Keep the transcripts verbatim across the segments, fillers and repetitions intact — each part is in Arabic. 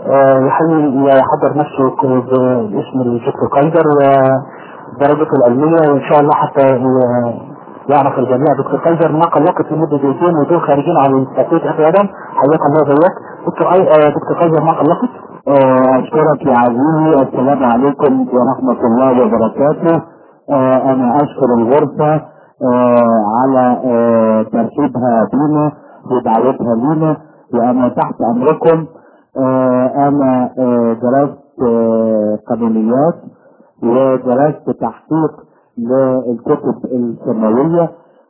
يحاول يحضر نفسه باسم الدكتور قيصر ودرجته العلميه، وان شاء الله حتى يعرف الجميع دكتور قيصر ما قلقت لمده دقيقتين ودول خارجين عن تقويه اخي ادم. حياك الله زيك دكتور أي... دكتور قيصر ما قلقت. اشكرك يا عزيزي. السلام عليكم ورحمه الله وبركاته. انا اشكر الغرفه على ترحيبها بينا ودعوتها لينا، وانا تحت امركم. انا درست قانونيات ودرست تحقيق للكتب السماويه،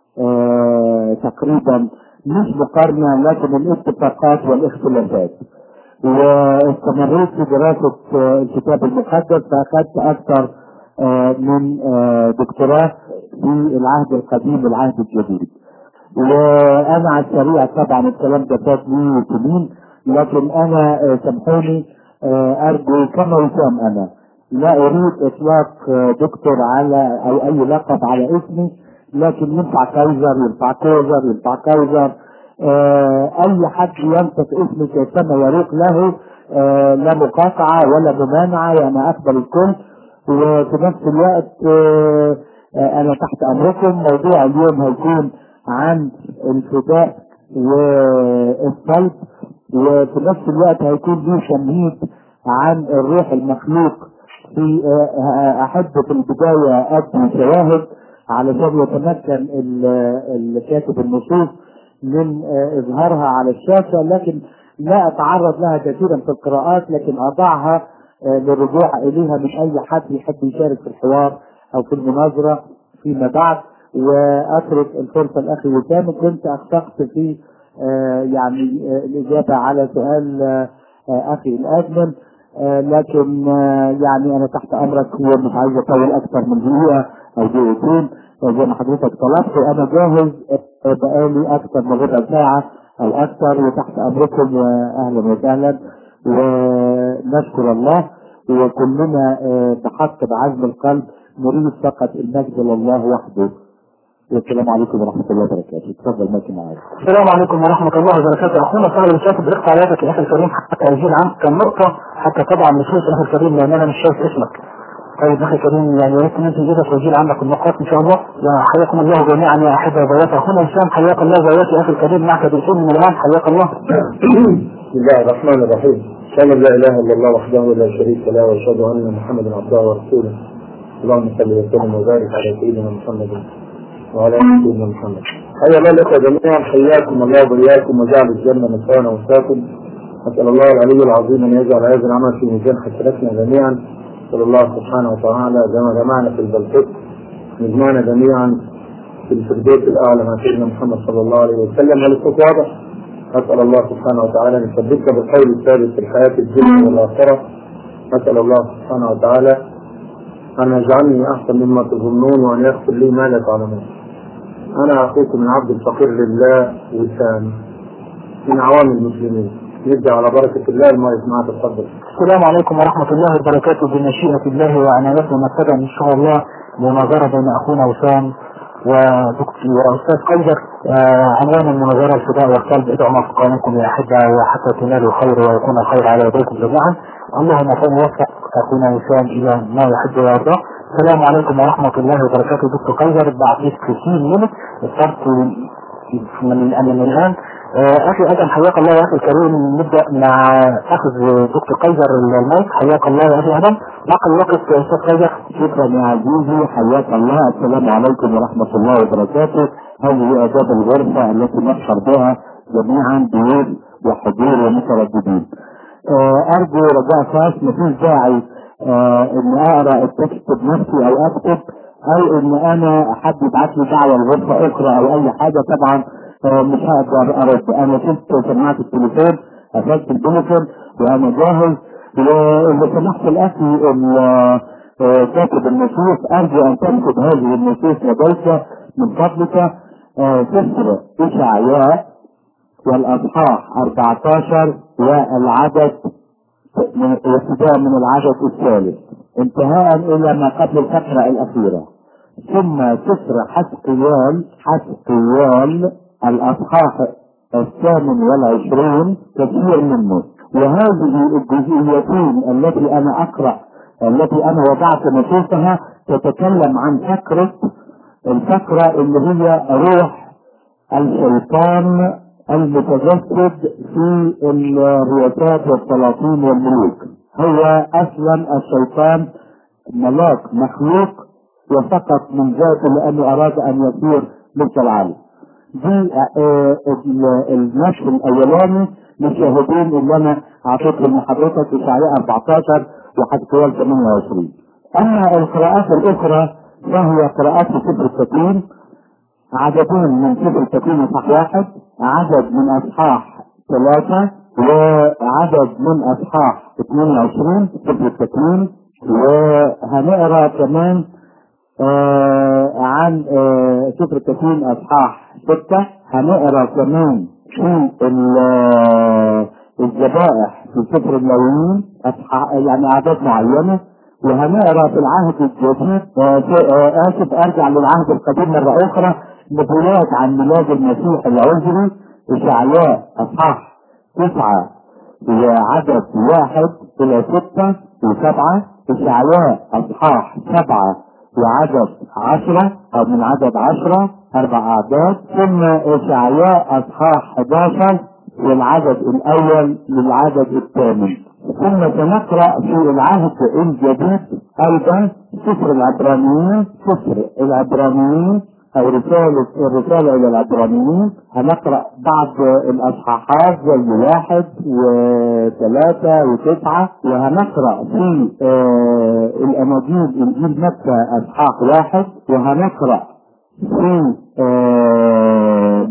تقريبا مش مقارنه لكن الاتفاقات والاختلافات، واستمريت في دراسه الكتاب المقدس، فاخذت اكثر من دكتوراه في العهد القديم والعهد الجديد. وانا على السريع طبعا الكلام ده فات لي سنين، لكن انا سامحوني ارجو كما يسام، انا لا اريد اطلاق دكتور على او اي لقب على اسمي، لكن ينفع كايزر، ينفع كوزر، ينفع كايزر، اي حد ينطق اسمي كما يروق له، لا مقاطعه ولا ممانعه، يعني اقبل الكل. وفي نفس الوقت انا تحت امركم. موضوع اليوم هيكون عن الفداء والصلب، وفي نفس الوقت هيكون ليه تمهيد عن الروح المخلوق. في احب في البدايه ادي شواهد علشان يتمكن الكاتب النصوص من اظهارها على الشاشه، لكن لا اتعرض لها كثيرا في القراءات، لكن اضعها للرجوع اليها من اي حد يحب يشارك في الحوار او في المناظره فيما بعد. واترك الفرصه لاخي وسام. كنت اخطات في آه يعني آه الاجابه على سؤال آه اخي الادمن، آه لكن آه يعني انا تحت امرك، ومش عايز اطول اكثر من دقيقه او دقيقتين زي ما حضرتك طلبت، وانا جاهز آه بقالي اكثر من ربع ساعه او اكثر، وتحت امركم واهلا وسهلا. ونشكر الله، وكلنا آه بحق بعزم القلب نريد فقط المجد لله وحده. والسلام عليكم ورحمه الله وبركاته. تفضل ماشي معاك. السلام عليكم ورحمه الله وبركاته. اخونا صاحب الكاتب رفع عليك يا اخي الكريم حتى اجيل عنك كم نقطه، حتى طبعا نصوص اخي الكريم لان انا مش شايف اسمك. طيب اخي الكريم يعني يا ريت انت تجيبك واجيل عنك النقاط ان شاء الله. حياكم الله جميعا يا احبه زوات. اخونا هشام حياك الله زوات يا اخي الكريم، معك بالكل من الان. حياك الله. بسم الله الرحمن الرحيم. اشهد ان لا اله الا الله وحده لا شريك له، واشهد ان محمدا عبده ورسوله. اللهم صل وسلم وبارك على سيدنا محمد وعلى آل سيدنا محمد. حيا الله الإخوة جميعا، حياكم الله وبياكم وجعل الجنة مثوانا ومثواكم. أسأل الله العلي العظيم أن يجعل هذا العمل في ميزان حسناتنا جميعا. أسأل الله سبحانه وتعالى كما جمعنا في البلقيس يجمعنا جميعا في الفردوس الأعلى مع سيدنا محمد صلى الله عليه وسلم. هل الصوت واضح؟ أسأل الله سبحانه وتعالى أن يثبتك بالقول الثابت في الحياة الدنيا والآخرة. أسأل الله سبحانه وتعالى أن يجعلني أحسن مما تظنون، وأن يغفر لي ما لا تعلمون. أنا أخوكم من عبد الفقير لله وسام من عوام المسلمين. نبدأ على بركة الله. الماء معك، تفضل. السلام عليكم ورحمة الله وبركاته. بمشيئة الله وعنايته نبتدأ إن شاء الله مناظرة بين أخونا وسام ودكتور وأستاذ قيصر. آه عنوان المناظرة الفداء والصلب. ادعوا ما في قانونكم يا أحبة وحتى تنالوا الخير ويكون الخير على يديكم جميعا. اللهم فليوفق أخونا وسام إلى ما يحب ويرضى. السلام عليكم ورحمة الله وبركاته. دكتور قيصر بعد ستين منت صرت من من الآن. أخي أدم حياك الله يا أخي الكريم. نبدأ مع أخذ دكتور قيصر المايك. حياك الله يا أخي أدم. باقي الوقت يا أستاذ قيصر. شكرا يا عزيزي، حياك الله. السلام عليكم ورحمة الله وبركاته. هذه آداب الغرفة التي نشعر بها جميعا ضيوف وحضور ومترددين. أرجو رجاء خاص، مفيش داعي آه ان اقرا التكست بنفسي او اكتب، او ان انا حد يبعت لي دعوه لغرفه اخرى او اي حاجه. طبعا آه مش هقدر ارد. انا شفت سماعه التليفون، قفلت التليفون وانا جاهز. واذا سمحت الاخي كاتب النصوص، ارجو ان تكتب هذه النصوص لديك من فضلك. آه سفر اشعياء والاصحاح أربعة عشر والعدد وابتداء من العدد الثالث انتهاء الى ما قبل الفقرة الاخيرة، ثم سفر حسقيال حسقيال الاصحاح الثامن والعشرين كثير منه، وهذه الجزئيتين التي انا اقرأ التي انا وضعت نصوصها تتكلم عن فكرة الفكرة اللي هي روح الشيطان المتجسد في الرياسات والسلاطين والملوك. هو اصلا الشيطان ملاك مخلوق وسقط من ذاته لانه اراد ان يصير مثل العالم. دي النشر الاولاني للشاهدين اللي انا اعطيتهم لحضرتك في اشعياء أربعتاشر وحزقيال ثمانية وعشرين. اما القراءات الاخرى فهي قراءات في سفر التكوين، عددين من سفر التكوين اصحاح واحد، عدد من اصحاح ثلاثة، وعدد من اصحاح اثنين وعشرين سفر التكوين. وهنقرا كمان آه عن آه سفر التكوين اصحاح ستة. هنقرا كمان في الذبائح في سفر اللاويين يعني اعداد معينه. وهنقرا في العهد الجديد آه آه اسف ارجع للعهد القديم مره اخرى نبوات عن ميلاد المسيح العذري، اشعياء اصحاح تسعة وعدد واحد الى ستة وسبعة، اشعياء اصحاح سبعة وعدد عشرة او من عدد عشرة اربع اعداد، ثم اشعياء اصحاح حداشر والعدد الاول للعدد الثامن. ثم سنقرأ في العهد الجديد ايضا سفر العبرانيين سفر العبرانيين او رسالة الرسالة الى العبرانيين. هنقرأ بعض الاصحاحات زي واحد وثلاثة وتسعة. وهنقرأ في آه الاناجيل انجيل متى اصحاح واحد. وهنقرأ في آه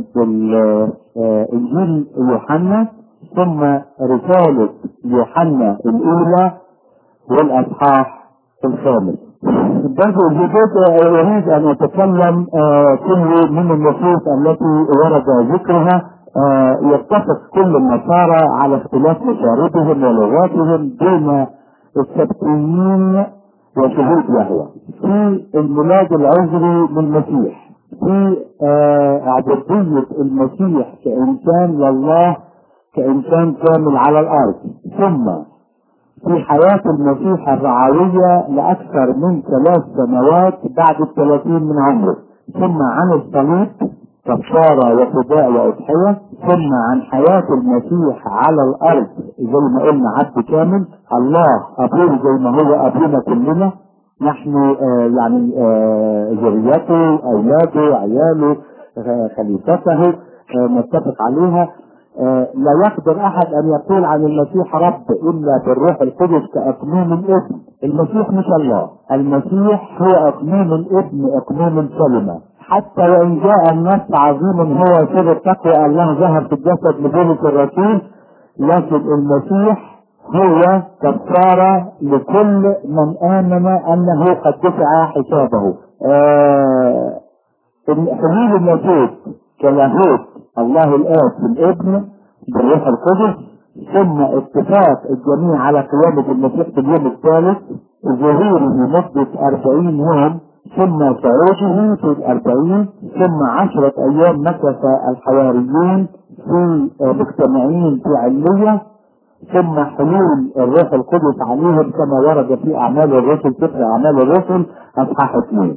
انجيل يوحنا ثم رسالة يوحنا الاولى والاصحاح الخامس. برضو الجديد اريد ان اتكلم آه كل من النصوص التي ورد ذكرها آه يتفق كل النصارى على اختلاف مشاربهم ولغاتهم بين السبتيين وشهود يهوه في الميلاد العذري للمسيح، في آه عبودية المسيح كإنسان لله كإنسان كامل على الأرض، ثم في حياة المسيح الرعوية لأكثر من ثلاث سنوات بعد الثلاثين من عمره، ثم عن الصليب كفارة وفداء وأضحية، ثم عن حياة المسيح على الأرض زي ما قلنا عبد كامل، الله أبوه زي ما هو أبونا كلنا نحن آه يعني آه ذريته أولاده عياله آه خليفته آه نتفق عليها. آه لا يقدر احد ان يقول عن المسيح رب الا بالروح القدس كاقنوم الابن. المسيح مش الله، المسيح هو اقنوم الابن اقنوم كلمه. حتى وان جاء النص عظيم هو سر التقوى الله ظهر في الجسد لبولس الرسول، لكن المسيح هو كفاره لكل من امن انه قد دفع حسابه. آه حلول النجوت كلاهوت الله الآب بالابن بالروح القدس، ثم اتفاق الجميع على قيامة المسيح في اليوم الثالث، ظهوره لمدة أربعين يوم، ثم صعوده في الأربعين، ثم عشرة أيام مكث الحواريين في مجتمعين في علية، ثم حلول الروح القدس عليهم كما ورد في أعمال الرسل سفر أعمال الرسل أصحاح اثنين.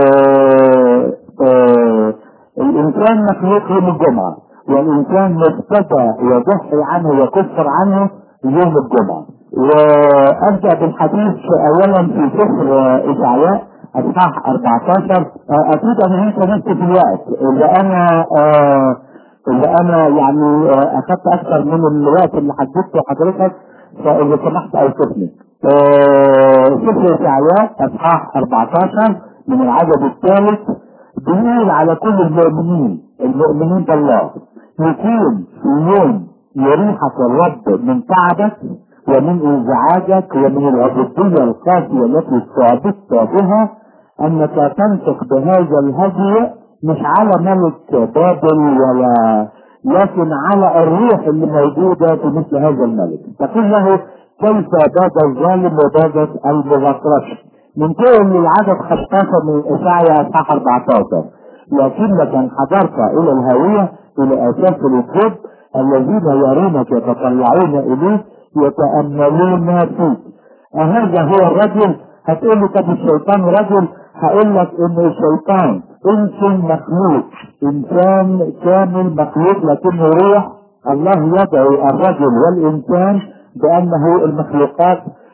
آه آه الإنسان مخلوق يوم الجمعة، والإنسان مبتدى يضحي عنه ويكفر عنه يوم الجمعة. وأبدأ بالحديث أولا في سفر إشعياء أصحاح أربعتاشر. أكيد أنا هيك نفسي في الوقت اللي أنا آه اللي أنا يعني آه أخذت أكثر من الوقت اللي حددته حضرتك، فإذا سمحت أوصفني. آه سفر إشعياء أصحاح أربعتاشر من العدد الثالث بيقول على كل المؤمنين المؤمنين بالله يكون في يوم يريحك الرب من تعبك ومن انزعاجك ومن العبودية القاسية التي استعبدت بها، انك تنطق بهذا الهدي مش على ملك بابل ولا لكن على الروح اللي موجودة في مثل هذا الملك. تقول له كيف باد الظالم وبادت المغطرس من كل العدد خمستاشر من إشعياء اصحاح أربعتاشر. لكنك انحدرت الى الهاوية الى اساس الجب الذين يرونك يتطلعون اليه يتأملون فيك. أهذا هو الرجل؟ هتقول لي طب الشيطان رجل؟ هقول لك ان الشيطان انسان مخلوق، انسان كامل مخلوق، لكنه روح. الله يدعو الرجل والانسان بانه المخلوقات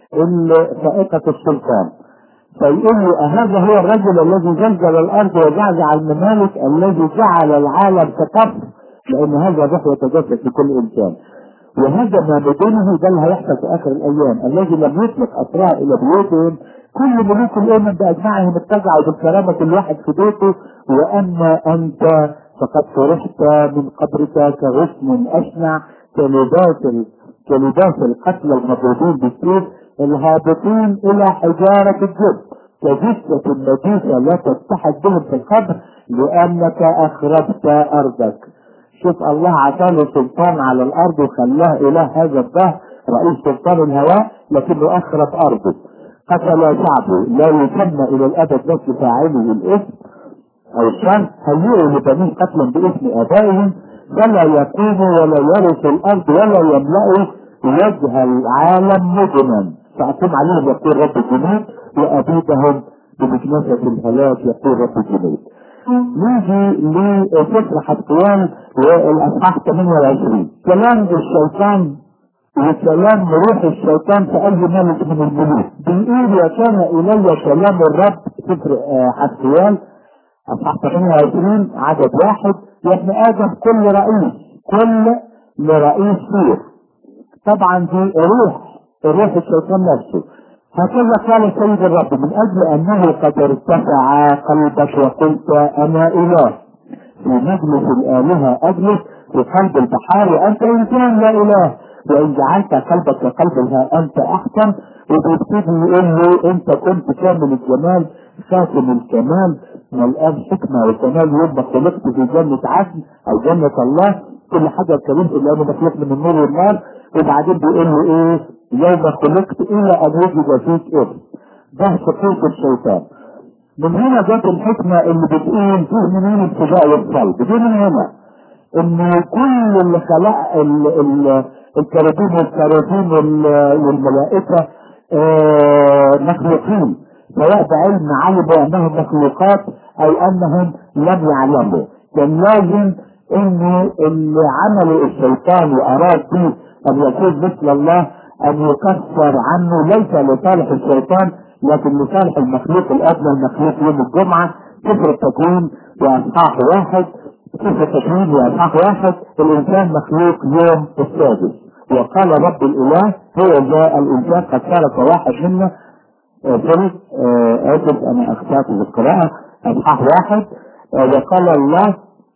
الفائقة السلطان. فيقول له أهذا هو الرجل الذي زلزل الارض وزعزع الممالك، الذي جعل العالم كطف، لان هذا الروح يتجسد في كل انسان. وهذا ما بدونه ده اللي هيحصل في اخر الايام، الذي لم يطلق اسرار الى بيوتهم، كل ملوك الامم باجمعهم اتجعوا بالكرامه كل واحد في بيته، واما انت فقد فرحت من قبرك كغصن اشنع، كلباس كلباس القتلى المضروبين بالسيف الهابطين الى حجاره الجب، كجثه نجيسه لا تتحد بهم في القبر، لانك اخربت ارضك. شوف الله عطاله سلطان على الارض وخلاه اله هذا الدهر، رئيس سلطان الهواء، لكنه اخرب ارضه، قتل شعبه، لا يسمى الى الابد نفس فاعله الاثم او الشر، هيئوا لبنيه قتلا باسم ابائهم، ولا يقوموا ولا يرثوا الارض ولا يملأوا وجه العالم مدنا، فاقوم عليهم يقول رب الجنود وابيدهم بمكنسة الهلاك يقول رب الجنود. نيجي لسفر حسقيال والاصحاح ثمانية وعشرين، كلام الشيطان وكلام روح الشيطان في قلب ملك من الملوك. بيقول وكان الي كلام الرب، سفر حسقيال اصحاح ثمانية وعشرين عدد واحد، يا ابن ادم كل رئيس كل لرئيس سير. طبعا دي روح روح الشيطان نفسه. هكذا قال سيد الرب من اجل انه قد ارتفع قلبك وقلت انا اله، في مجلس الالهه اجلس، في قلب البحار وانت انسان لا اله، وان جعلت قلبك كقلبها انت احسن. وبيبتدي يقول له انت كنت كامل الجمال خاتم الكمال ملآن حكمه وكمال، يوم ما خلقت في جنه عدن او جنه الله، كل حاجه اتكلمت لانه مخلوق من النور والنار. وبعدين بيقول له ايه؟ يوم خلقت الى ان وجد فيك ابن. ده سقوط الشيطان. من هنا جت الحكمه اللي بتقول فيه منين الابتداء والصلب. دي من هنا ان كل اللي خلق الكراتين والكراتين والملائكه آه مخلوقين، سواء بعلم علموا انهم مخلوقات او انهم لم يعلموا. كان لازم انه اللي عمله الشيطان واراد به ان يكون مثل الله ان يكفر عنه، ليس لصالح الشيطان لكن لصالح المخلوق الادنى المخلوق يوم الجمعه. سفر التكوين واصحاح واحد، سفر التكوين واصحاح واحد، الانسان مخلوق يوم السادس، وقال رب الاله هو ذا الانسان قد صار كواحد منا. سوري اسف انا اخطات في القراءه. اصحاح واحد آه وقال الله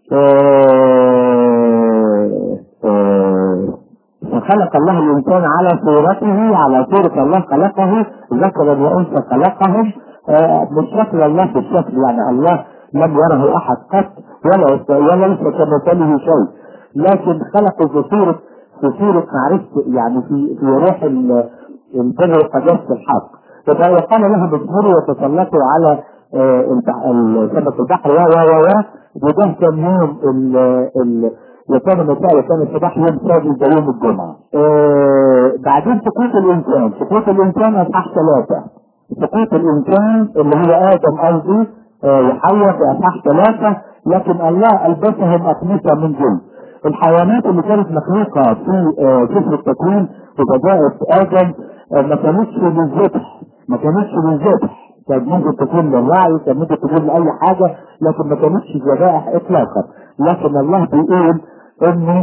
فخلق الله الانسان على صورته، على صورة الله خلقه، ذكرا وانثى خلقهم. آه مش شكل الله في الشكل، يعني الله لم يره احد قط ولا ولا ليس كمثله شيء، لكن خلقه في صورة في صورة معرفة، يعني في في روح البر وقداسة الحق. وقال لهم اصبروا وتسلطوا على سمك البحر و و و وده كان يوم ال وكان مساء وكان الصباح يوم سادس ده يوم الجمعة. آه بعدين سقوط الانسان، سقوط الانسان اصحاح ثلاثة، سقوط الانسان اللي هو ادم قصدي آه وحواء في اصحاح ثلاثة، لكن الله البسهم اقمصة من جلد. الحيوانات اللي كانت مخلوقة في آه سفر التكوين وبدأت ادم آه ما كانتش للذبح، ما كانتش للذبح، كانت ممكن تكون للرعي، كانت ممكن تكون لأي حاجة، لكن ما كانتش ذبائح إطلاقا. لكن الله بيقول إنه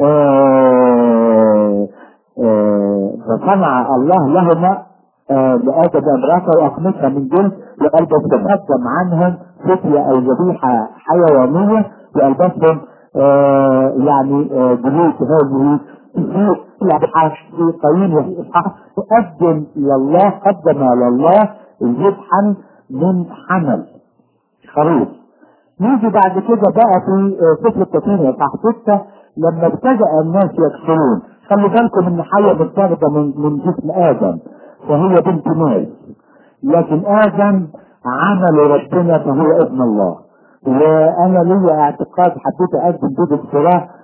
فصنع الله لهما لآدم امرأته وأقمصها من جلد وألبسهم قدم عنهم فتية أو ذبيحة حيوانية وألبسهم آه يعني آه جلود هذه في قايين وفي إسحاق تقدم لله، قدم لله ذبحا من حمل خروف. نيجي بعد كده بقى في سفر التكوين اصحاح ستة لما ابتدأ الناس يكفرون. خلي بالكم ان حواء متاخده من من جسم ادم فهي بنت ناس، لكن ادم عمل ربنا فهو ابن الله. وانا لي اعتقاد حبيت اقدم بيه اقتراح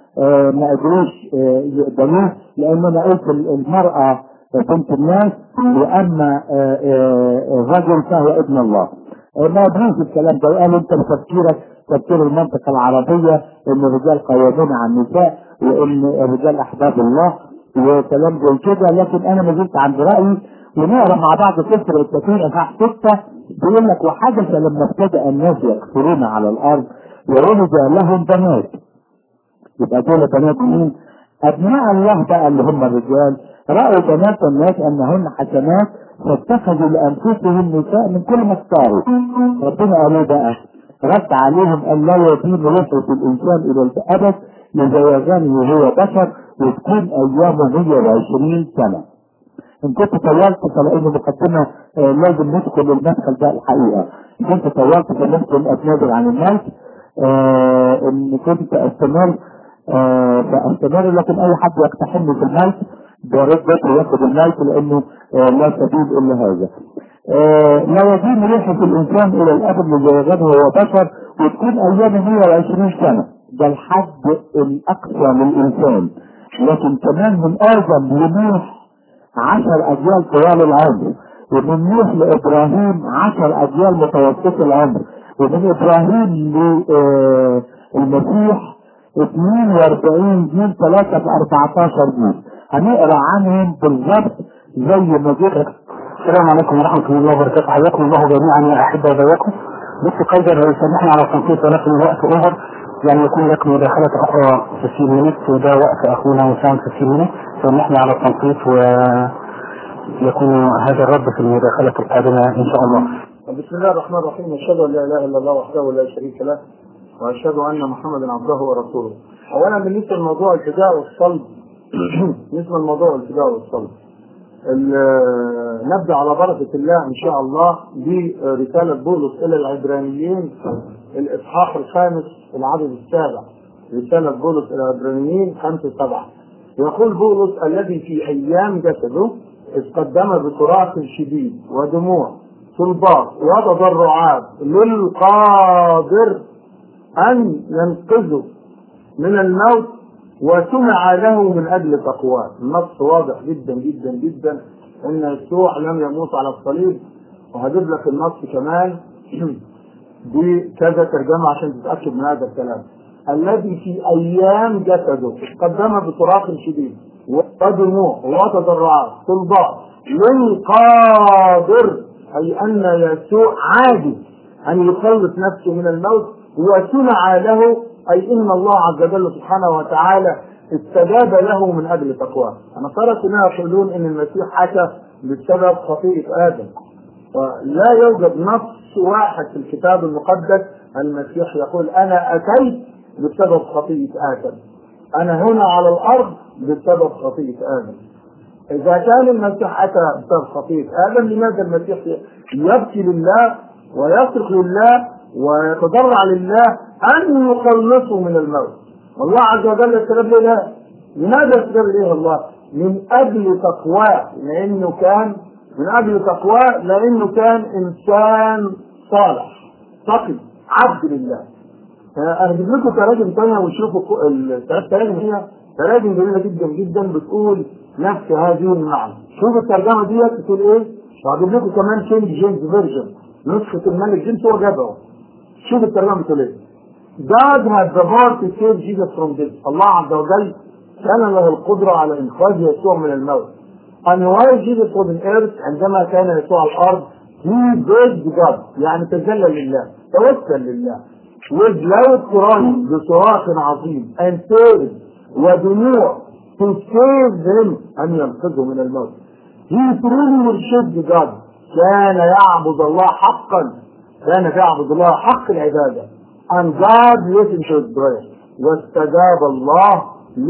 آه ما قدروش آه يقبلوه، لان انا قلت المرأة بنت الناس، واما آه آه الرجل فهو ابن الله. آه ما قدروش الكلام ده، وقالوا انت بتفكيرك تفكير المنطقة العربية ان الرجال قوامون على النساء وان الرجال احباب الله وكلام زي كده. لكن انا ما زلت عند رايي، ونقرا مع بعض سفر التكوين اصحاح ستة بيقول لك وحدث لما ابتدأ الناس يكثرون على الارض وولد لهم بنات. يبقى دول بنات مين؟ ابناء الله بقى اللي هم الرجال. راوا بنات الناس انهن حسنات فاتخذوا لانفسهم نساء من كل ما اختاروا. ربنا قالوا بقى رد عليهم ان لا يدين روحه الانسان الى الابد لزواجانه وهو بشر وتكون ايامه مية وعشرين سنه. ان كنت طولت فلان مقدمه آه لازم ندخل المدخل ده الحقيقه. ان كنت طولت فممكن اتنازل عن الموت. آه ان كنت استمر آه فاستمر، لكن اي حد يقتحمني في الموت بيرد وياخد الموت لانه آه لا سبيل الا هذا. آه لا يدين روحه الانسان الى الابد لزواجانه وهو بشر وتكون ايامه مية وعشرين سنه. ده الحد الاقصى للانسان. لكن كمان من ادم لنوح عشر اجيال طوال العمر، ومن نوح لابراهيم عشر اجيال متوسط العمر، ومن ابراهيم للمسيح اثنين واربعين جيل، ثلاثة في اربعتاشر جيل. هنقرا عنهم بالظبط زي ما ذكر. السلام عليكم ورحمة الله وبركاته. حياكم الله جميعا يا احبة وبياكم. بس قيدر يسامحني على التنقيط ولكن الوقت اوفر، يعني يكون لك مداخلة اخرى في سيمينيت وده وقت اخونا وسام في سيمينيت، سامحني على التنقيط ويكون هذا الرد في المداخلة القادمة ان شاء الله. بسم الله الرحمن الرحيم. اشهد ان لا اله الا الله وحده لا شريك له واشهد ان محمدا عبده ورسوله. اولا بالنسبه لموضوع الفداء والصلب بالنسبه لموضوع الفداء والصلب نبدا على بركه الله ان شاء الله برساله بولس الى العبرانيين الاصحاح الخامس العدد السابع. رساله بولس الى العبرانيين خمسة سبعة. يقول بولس الذي في ايام جسده اذ قدم بصراخ شديد ودموع صلبات وتضرعات للقادر ان ينقذه من الموت وسمع له من اجل تقواه. النص واضح جدا جدا جدا ان يسوع لم يموت على الصليب، وهجيب لك النص كمان بكذا ترجمه عشان تتاكد من هذا الكلام. الذي في ايام جسده قدم بصراخ شديد ودموع وتضرعات صلبات للقادر، اي ان يسوع عاجز ان يخلص نفسه من الموت وسمع له، اي ان الله عز وجل سبحانه وتعالى استجاب له من اجل تقواه. انا ترى انها يقولون ان المسيح حكى بسبب خطيئه ادم، ولا يوجد نص واحد في الكتاب المقدس المسيح يقول انا اتيت بسبب خطيئه ادم، انا هنا على الارض بسبب خطيئه ادم. اذا كان المسيح اتى بسبب خطيئه ادم، لماذا المسيح يبكي لله ويصرخ لله ويتضرع لله ان يخلصه من الموت؟ والله عز وجل استجاب له. لماذا استجاب له الله؟ من اجل تقواه، لانه كان من اجل تقواه لانه كان انسان صالح تقي عبد لله. انا هجيب لكم تراجم ثانيه وشوفوا الثلاث تراجم هي تراجم جميله جدا جدا بتقول نفس هذه المعنى. شوفوا الترجمه ديت بتقول ايه، وهجيب لكم كمان كينج جيمس فيرجن نسخه الملك جيمس هو جابها. شوفوا الترجمه بتقول ايه. God had the power to save Jesus from death. الله عز وجل كان له القدره على انقاذ يسوع من الموت. And while Jesus was on earth، عندما كان يسوع على الارض he begged God، يعني تذلل لله توسل لله with loud crying بصراخ عظيم and tears ودموع to save him، أن ينقذه من الموت. he truly worshiped God، كان يعبد الله حقا، كان يعبد الله حق العبادة. and God listened to his prayer، واستجاب الله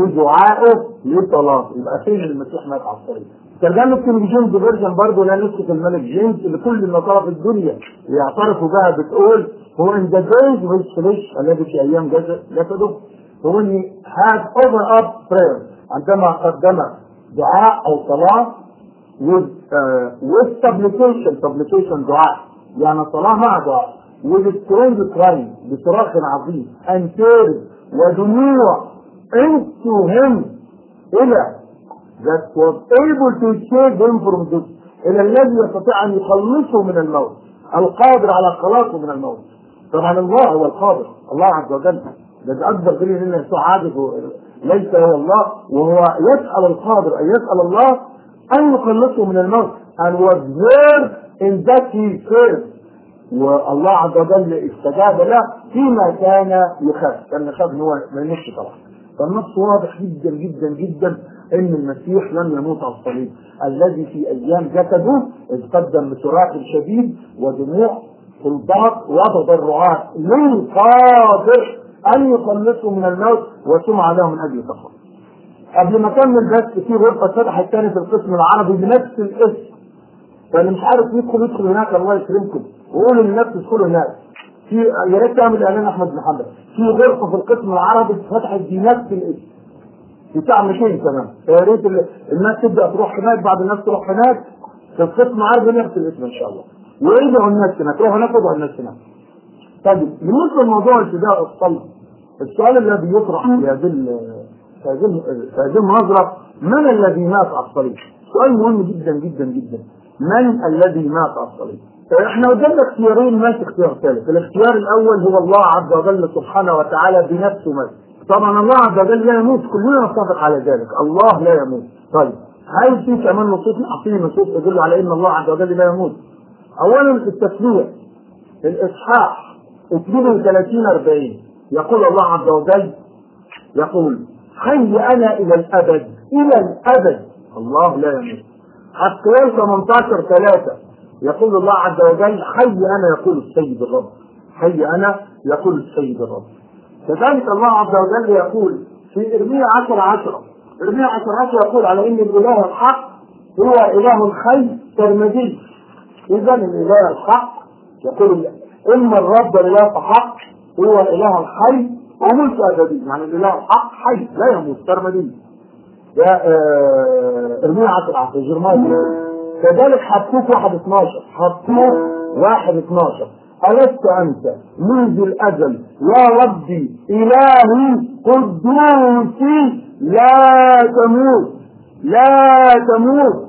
لدعائه لصلاته. يبقى فين المسيح مات على الطريق. ترجمة كينج جيمس فيرجن برضه لا نسخة الملك جيمس اللي كل النصارى في الدنيا يعترفوا بها بتقول هو in the days of his flesh الذي في أيام جسده هو when he had over up prayer، عندما قدم دعاء أو صلاة with uh, with supplication supplication دعاء يعني صلاة مع دعاء with strong crying بصراخ عظيم and tears ودموع into him إلى that was able to save him from death إلى الذي يستطيع أن يخلصه من الموت، القادر على خلاصه من الموت. طبعا الله هو القادر، الله عز وجل، ده أكبر دليل أن يسوع عاجز ليس هو الله، وهو يسأل القادر أن يسأل الله أن يخلصه من الموت and was there in that he served. والله عز وجل استجاب له فيما كان يخاف، كان يخاف ان هو ما يموتش طبعا. فالنص واضح جدا جدا جدا ان المسيح لم يموت على الصليب، الذي في ايام جسده اذ قدم بصراخ شديد ودموع في الضغط وتضرعات للقادر ان يخلصه من الموت وسمع له من اجل تقوى. قبل ما اكمل بس في غرفه فتحت تاني في القسم العربي بنفس الاسم، فاللي مش عارف يدخل يدخل هناك الله يكرمكم، وقولوا للناس تدخلوا هناك. في يا ريت تعمل اعلان احمد محمد في غرفه في القسم العربي فتحت بنفس الاسم بتاع مئتين كمان، فيا ريت الناس تبدا تروح هناك، بعد الناس تروح هناك في القسم العربي نفس الاسم ان شاء الله، ويدعوا الناس هناك، روحوا هناك وادعوا الناس هناك. طيب بالنسبه لموضوع ابتداء الصلب، السؤال الذي يطرح في هذه في هذه المناظره، من الذي مات على الصليب؟ سؤال مهم جدا جدا جدا، من الذي مات على الصليب؟ احنا قدامنا اختيارين، ماشي اختيار ثالث. الاختيار الاول هو الله عز وجل سبحانه وتعالى بنفسه مات. طبعا الله عز وجل لا يموت، كلنا نتفق على ذلك، الله لا يموت. طيب هل في كمان نصوص نعطيه نصوص تدل على ان الله عز وجل لا يموت؟ اولا التسمية الاصحاح اثنين وثلاثين أربعين يقول الله عز وجل، يقول حي انا الى الابد الى الابد، الله لا يموت. حتى ثمانية عشر ثلاثة يقول الله عز وجل حي انا يقول السيد الرب، حي انا يقول السيد الرب. كذلك الله عز وجل يقول في ارميا عشرة عشرة، ارميا عشرة عشرة يقول على ان الاله الحق هو اله الخير سرمدي. اذا الاله الحق يقول ان الرب الاله حق هو اله الخير وملك ابدي، يعني الاله الحق حي لا يموت سرمدي. ده ارميا عشرة عشرة جرمانيا. كذلك حبكوك واحد اثناشر، حبكوك واحد اثناشر ألست أنت منذ الأزل يا ربي إلهي قدوسي لا تموت لا تموت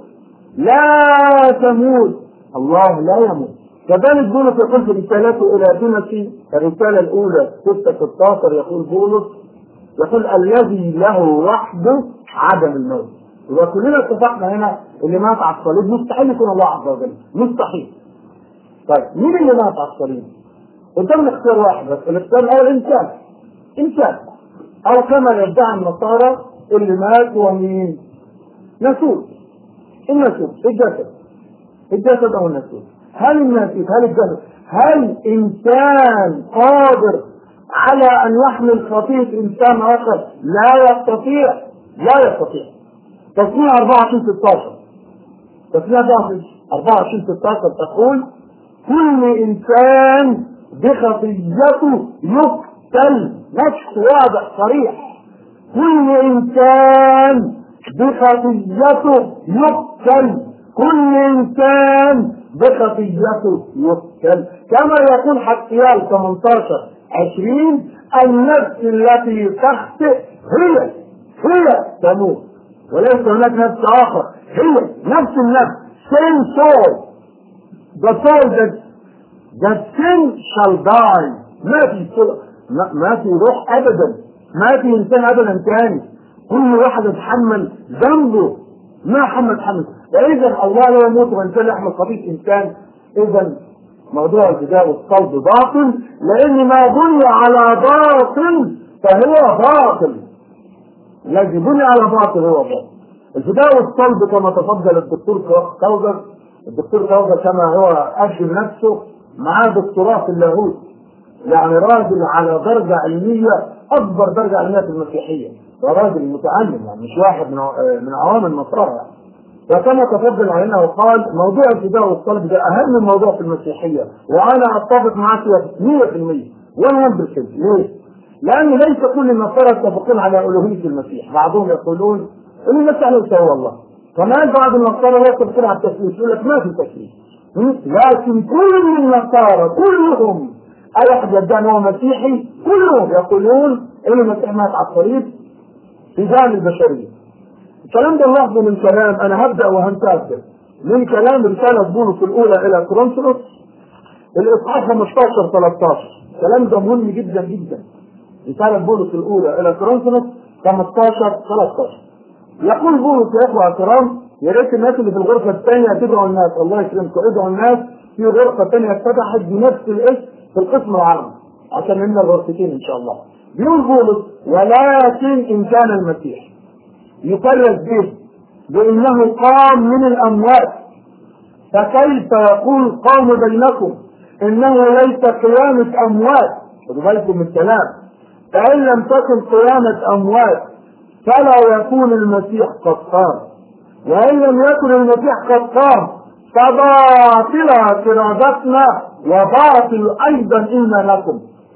لا تموت، الله لا يموت. كذلك بولس يقول في رسالته إلى تيموثي الرسالة الأولى ستة ستاشر يقول بولس، يقول الذي له وحده عدم الموت. وكلنا اتفقنا هنا اللي مات على الصليب مستحيل يكون الله عز وجل، مستحيل. طيب مين اللي مات على الصليب؟ قدامنا اختيار واحد بس، الاختيار الاول انسان انسان او كما يدعي النصارى اللي مات هو مين؟ ناسوت. الناسوت الجسد الجسد او الناسوت. هل الناسوت هل الجسد هل انسان قادر على ان يحمل خطيئة انسان اخر؟ لا يستطيع لا يستطيع. تصنيع أربعة وعشرين ستاشر تصنيع أربعة وعشرين ستاشر تقول كل انسان بخطيئته يقتل، نص واضح صريح، كل انسان بخطيئته يقتل، كل انسان بخطيئته يقتل. كما يقول حسقيال ثمانية عشر عشرين النفس التي تخطئ هي هي تموت، وليس هناك نفس اخر، هي نفس النفس same soul. The soul that that sin shall die. ما في ما في روح ابدا، ما في انسان ابدا ثاني، كل واحد يتحمل ذنبه ما حمل حمل. فاذا الله لا يموت وانسان يحمل خطيئة انسان، اذا موضوع الفداء والصلب باطل، لان ما بني على باطل فهو باطل، الذي بني على باطل هو باطل. الفداء والصلب كما تفضل الدكتور كوثر، الدكتور كوثر كما هو قدم نفسه معاه دكتوراه في اللاهوت، يعني راجل على درجة علمية أكبر درجة علمية في المسيحية، وراجل متعلم يعني مش واحد من من عوام النصارى يعني. فكما تفضل علينا وقال موضوع الفداء والصلب ده أهم موضوع في المسيحية، وأنا أتفق معك مئة في المئة مئة بالمئة. ليه؟ لأن ليس كل النصارى يتفقون على ألوهية المسيح، بعضهم يقولون إن المسيح ليس هو الله، كمان بعض النصارى لا يتفقون على التثليث، يقول لك ما في تثليث. لكن كل النصارى كلهم أي واحد يدعي أنه مسيحي كلهم يقولون إن المسيح مات على الصليب في جانب البشرية. الكلام ده لفظ من كلام، أنا هبدأ وهنتهي من كلام رسالة بولس الأولى إلى كورنثوس الإصحاح خمستاشر ثلاثتاشر. الكلام ده مهم جدا جدا. رسالة بولس الأولى إلى كورنثوس خمستاشر ثلاثتاشر. يقول بولس يا إخوة الكرام، يا ريت الناس اللي في الغرفة الثانية تدعوا الناس، الله يكرمكم ادعوا الناس في غرفة ثانية اتفتحت بنفس الاسم في القسم العام عشان نملى الغرفتين إن شاء الله. بيقول بولس ولكن إن كان المسيح يكرس به بأنه قام من الأموات فكيف يقول قام بينكم إنه ليس قيامة أموات؟ خدوا بالكم من الكلام. فإن لم تكن قيامة أموات فلا يكون المسيح قد قام، وإن لم يكن المسيح قد قام فباطلة كرادتنا وباطل أيضا إيمانكم.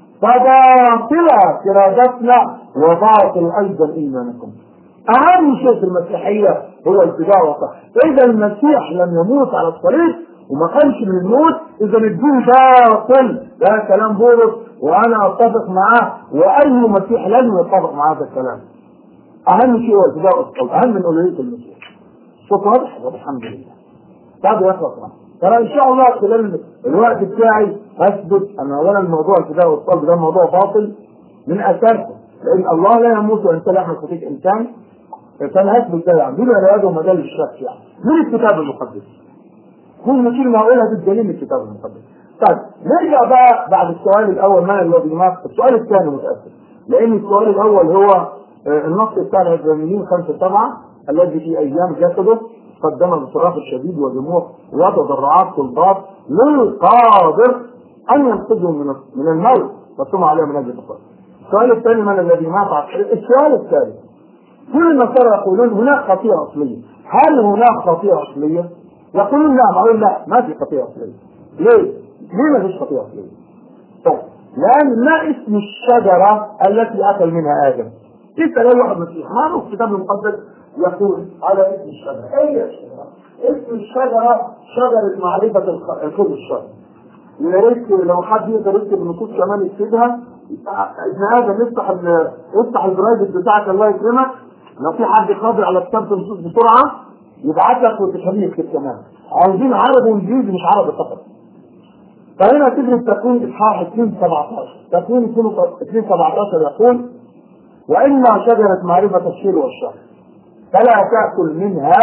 فباطلة كرادتنا وباطل أيضا إيمانكم. أهم شيء في المسيحية هو الاتباع والطاعة. إذا المسيح لم يموت على الصليب وما قامش من الموت، إذا الدين باطل. ده كلام بولس وأنا أتفق معاه، وأي مسيح لن يتفق مع هذا الكلام. أهم شيء هو الاتباع والطاعة، أهم من أولوية المسيح. صوت واضح؟ الحمد لله. بعد يخلص ترى إن شاء الله خلال الوقت بتاعي أثبت أن أولا موضوع الاتباع والطاعة ده موضوع باطل من أساسه، لأن الله لا يموت وأنت لا يحمل خطيئة إنسان. فأنا هثبت ده يعني بما لا يدعو مجال الشك يعني من الكتاب المقدس. كل كلمة هقولها بالدليل من الكتاب المقدس. طيب نرجع بقى بعد السؤال الأول ما الذي ما السؤال الثاني متأسف، لأن السؤال الأول هو النص بتاع العبرانيين خمسة سبعة الذي في أيام جسده قدم بصراخ الشديد ودموع وتضرعات طلبات للقادر أن ينقذهم من من الموت وثم عليه من أجل الخير. السؤال الثاني من الذي مات على الحريق. السؤال الثالث كل النصارى يقولون هناك خطيئة أصلية. هل هناك خطيئة أصلية؟ يقولون لا. أقول لا، ما في خطيئة أصلية. ليه؟ ليه ما فيش خطيئة أصلية؟ طيب لأن ما اسم الشجرة التي أكل منها آدم؟ اسأل أي واحد مسيح معروف الكتاب المقدس يقول على اسم الشجرة. أي الشجرة؟ اسم الشجرة شجرة معرفة الخير والشر. يا ريت لو حد يقدر يكتب النصوص كمان يكتبها. ابن آدم افتح افتح البرايفت بتاعك الله يكرمك. لو في حد قادر على كتابة النصوص بسرعة يبعت لك وتخليه يكتب كمان. عاوزين عربي وانجليزي مش عربي فقط. فهنا تدرس تكوين اصحاح اثنين سبعتاشر. تكوين اثنين سبعتاشر يقول وإما شجرة معرفة الخير والشر فلا تأكل منها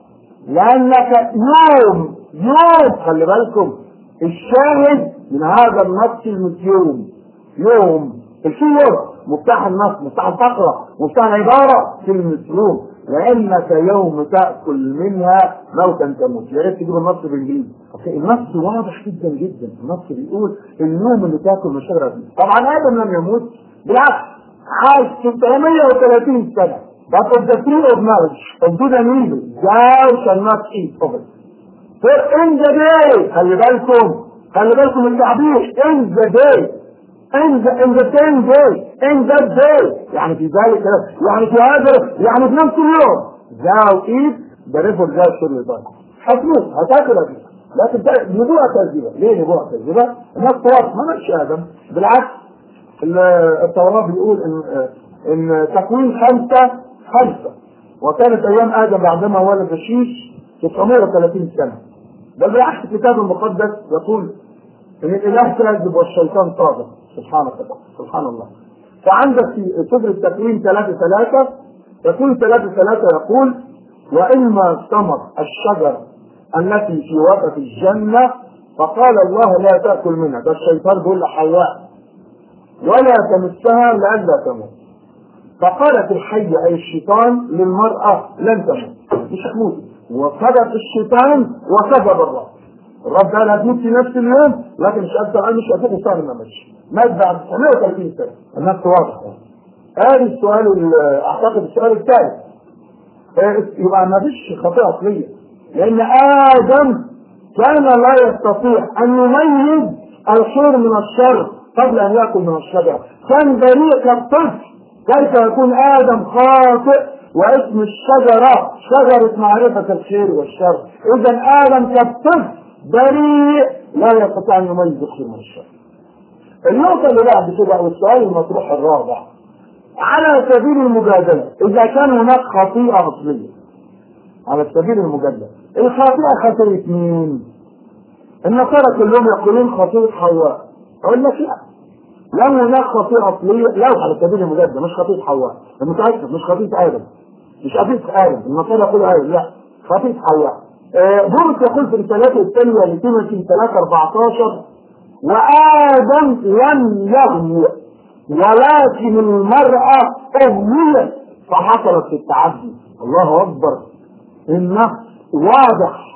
لأنك يوم يوم خلي بالكم الشاهد من هذا النص المسيوم يوم الشيء مفتاح النص مفتاح الفقرة مفتاح العبارة في المسيوم لأنك يوم تأكل منها موتا تموت. يا ريت تجيب النص بالإنجليزي. النص واضح جدا جدا. النص بيقول اليوم اللي تاكل من الشجرة دي. طبعا آدم لم يموت، بالعكس عاش ستمائة وثلاثين سنة. But of the tree of knowledge of good and evil thou shall not eat of it. For in the day خلي بالكم خلي بالكم التعبير in the day in the in the same day in that day يعني في ذلك يعني في هذا يعني في نفس اليوم thou eat the river thou shall eat. هتموت هتاكل هتموت. لكن نبوءة كاذبة. ليه نبوءة كاذبة؟ الناس طوال ما مش آدم. بالعكس التوراة بيقول ان ان تكوين خمسة خمسة وكانت ايام ادم بعدما ولد شيش تسعمائة وثلاثين سنة. بل بالعكس الكتاب المقدس يقول ان الاله كاذب والشيطان صادق. سبحانك سبحان الله. فعندك في سفر التكوين ثلاثة ثلاثة يقول ثلاثة ثلاثة يقول وإما ثمر الشجر التي في وسط الجنة فقال الله لا تأكل منها. ده الشيطان بيقول لحواء ولا تمسها لئلا تموت. فقالت الحية أي الشيطان للمرأة لن تموت مش هتموت. وصدق الشيطان وكذب الرب. الرب قال هتموت في نفس اليوم لكن مش أكثر مش أكثر صار ما ماتش. مات بعد تسعمائة وثلاثين سنة. الناس واضحة. هذا السؤال أعتقد السؤال الثالث. يبقى ما فيش خطيئة أصلية لأن آدم كان لا يستطيع أن يميز الخير من الشر قبل أن يأكل من الشجرة. كان بريء كالطفل. كيف يكون آدم خاطئ واسم الشجرة شجرة معرفة الخير والشر؟ إذا آدم كالطفل بريء لا يستطيع أن يميز الخير من الشر. النقطة اللي بعد كده والسؤال المطروح الرابع على سبيل المجادلة إذا كان هناك خطيئة أصلية على سبيل المجادلة. الخطيئة خطيئة مين؟ النصارى كلهم يقولون خطيئة حواء. أقول لك لا، لو هناك خطيئة أصلية، لو على سبيل المجادلة مش خطيئة حواء، المتأسف مش خطيئة آدم، مش خطيئة آدم، النصارى يقولوا آدم، لا خطيئة حواء. بولس يقول في رسالته الثانية لتيموثي ثلاثة أربعتاشر: وآدم لم يغوي ولكن المرأة أغويت فحصلت في التعدي. الله أكبر، النص واضح،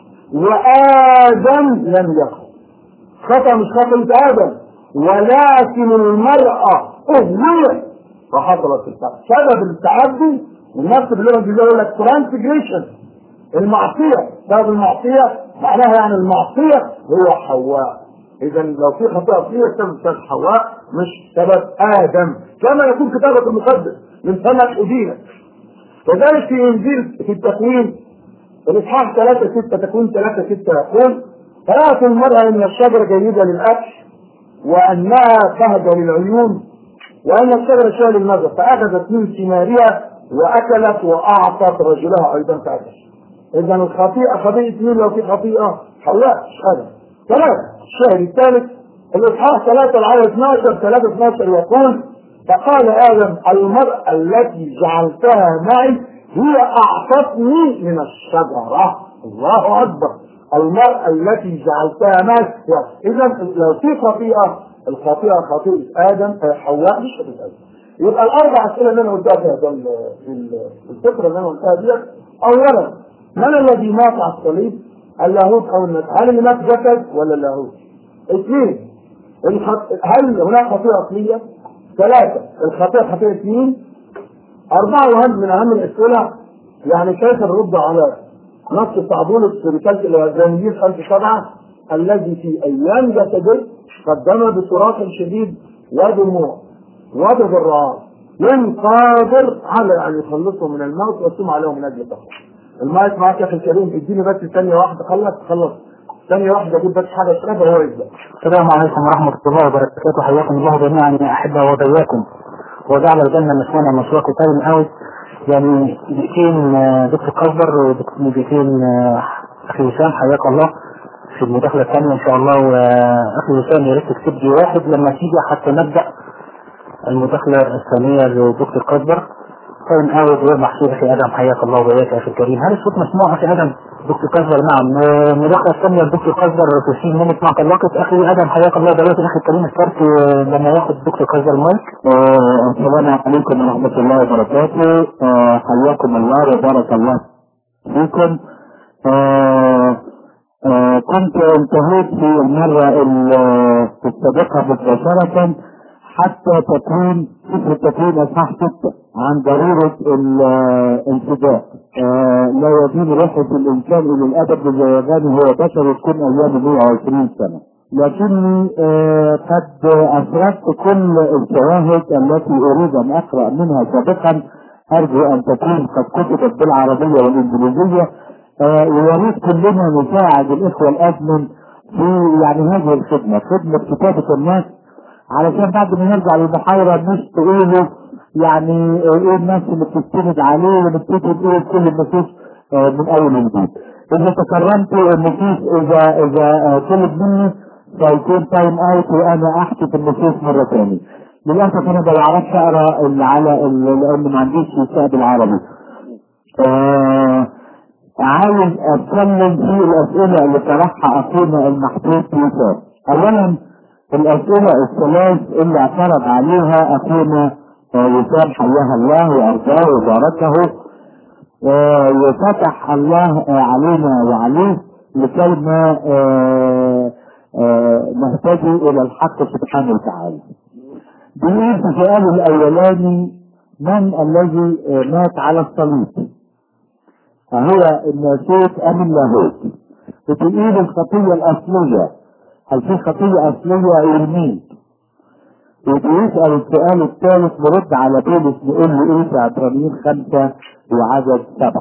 وآدم لم يغوي، خطأ مش خطأ آدم، ولكن المرأة أغويت فحصلت في التعدي. سبب التعدي النص باللغة الإنجليزية يقول لك ترانسجريشن، المعصية، سبب المعصية معناها يعني المعصية هو حواء. إذا لو في خطأ فيه سبب سبب حواء مش سبب آدم، كما يكون كتابة المقدس من سنة أدينة. كذلك في إنجيل في التكوين الإصحاح ثلاثة ستة، تكوين ثلاثة ستة يقول: رأت المرأة أن الشجرة جيدة للأكل وأنها بهجة للعيون وأن الشجرة شاء للنظر، فأخذت من ثمارها وأكلت وأعطت رجلها أيضا فأكل. إذا الخطيئة خطيئة مين؟ لو في خطيئة حواء مش آدم. ثلاثة الشاهد الثالث الإصحاح ثلاثة الآية اثناشر ثلاثة اثناشر يقول: فقال آدم: المرأة التي جعلتها معي هي أعطتني من الشجرة. الله أكبر، المرأة التي جعلتها معي. إذا لو في خطيئة، الخطيئة خطيئة آدم حواء مش خطيئة آدم. يبقى الأربع أسئلة اللي أنا قلتها في الفكرة اللي أنا قلتها دي: أولا، من الذي مات على الصليب؟ اللاهوت أو الناس؟ هل اللي مات جسد ولا اللاهوت؟ اثنين، هل هناك خطيئة أصلية؟ ثلاثة، الخطيئة خطيئة مين؟ أربعة، وهم من أهم الأسئلة يعني كيف نرد على نص بتاع بولس في رسالة العبرانيين خمسة سبعة: الذي في أيام جسده قدم بصراخ شديد ودموع وبضراعات من قادر على أن يخلصهم من الموت ويصوم عليهم من أجل التقوى. المايك معاك يا أخي الكريم، اديني بس ثانية واحدة. خلص خلص ثانية واحدة، أجيب بس حاجة أشربها وهو يبدأ. السلام عليكم ورحمة الله وبركاته، حياكم الله جميعا يا أحبة وبياكم، وجعل الجنة مثوانا ومثواكم طيب قوي. يعني دقيقتين دكتور كوثر ودقيقتين أخي وسام، حياك الله في المداخلة الثانية إن شاء الله. وأخي وسام يا ريت تكتب لي واحد لما تيجي حتى نبدأ المداخلة الثانية لدكتور كوثر. طيب قوي غير محسوب أخي آدم، حياك الله وبياك يا أخي الكريم. هل الصوت مسموع أخي آدم؟ دكتور كوثر نعم. المداخلة الثانية لدكتور كوثر في سين منت معك الوقت. أخي آدم حياك الله دلوقتي أخي الكريم الكارت لما ياخد دكتور كوثر المايك. السلام عليكم ورحمة الله وبركاته. حياكم الله وبارك الله فيكم. كنت انتهيت في المرة السابقة مباشرة حتى تكون سفر التكوين اصحاح ستة عن ضرورة الانفداء. آه لا يدين روحه الانسان الى الابد لليغان هو بشر تكون ايام مئة وعشرين سنة. لكني آه قد اسردت كل الشواهد التي اريد ان اقرأ منها سابقا، ارجو ان تكون قد كتبت بالعربية والانجليزية. آه ويريد كلنا نساعد الاخوة الادمن في يعني هذه الخدمة، خدمة كتابة الناس، علشان بعد ما نرجع للمحاورة مش تقولوا يعني ايه الناس اللي بتستند عليه ونبتدي نقول كل النصوص من اول وجديد. اذا تكرمت النصوص اذا اذا طلب مني سيكون تايم اوت وانا احكي في النصوص مرة ثانية. للاسف انا ما بعرفش اقرا اللي على لان ما عنديش لسان بالعربي. آه عايز اتكلم في الاسئلة اللي طرحها اخونا المحبوب يوسف. اولا الأسئلة الثلاث اللي اعترض عليها أخونا وسام حياها الله وأرضاه وباركه، وفتح الله علينا وعليه لكي ما نهتدي إلى الحق سبحانه وتعالى. بيقول في سؤاله الأولاني: من الذي مات على الصليب؟ هو الناسوت أم اللاهوت؟ بتقول الخطية الأصلية، هل في خطية أصلية يرمين؟ وبيسأل السؤال الثالث نرد على بولس نقول له ايه في عبرانيين خمسة وعدد سبعة.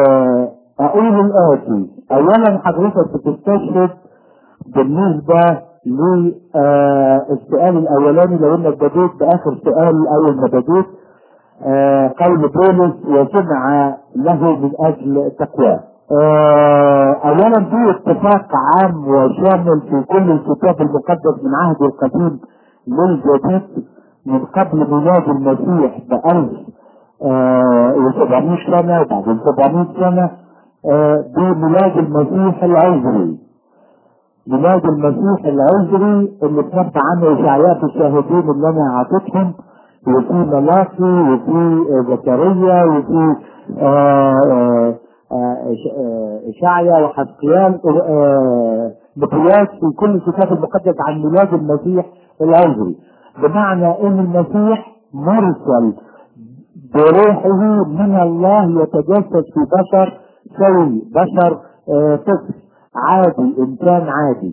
أقول الآتي: أولا حضرتك بتستشهد بالنسبة للسؤال الاولاني، لو انك بديت باخر سؤال اول ما بديت آه قول بولس وسمع له من اجل التقوى. آه اولا في اتفاق عام وشامل في كل الكتاب المقدس من عهد القديم للجديد من قبل ميلاد المسيح بألف وسبعمائة سنة وبعدين سبعمائة سنة آه بميلاد المسيح العذري. ميلاد المسيح العذري اللي اتنبأ عنه إشعياء الشاهدين اللي انا اعطيتهم، وفي ملاكي وفي زكريا وفي إشعياء وحزقيال بقياس في كل الكتاب المقدس عن ميلاد المسيح العذري، بمعنى ان المسيح مرسل بروحه من الله يتجسد في بشر سوي، بشر طفل عادي، انسان عادي،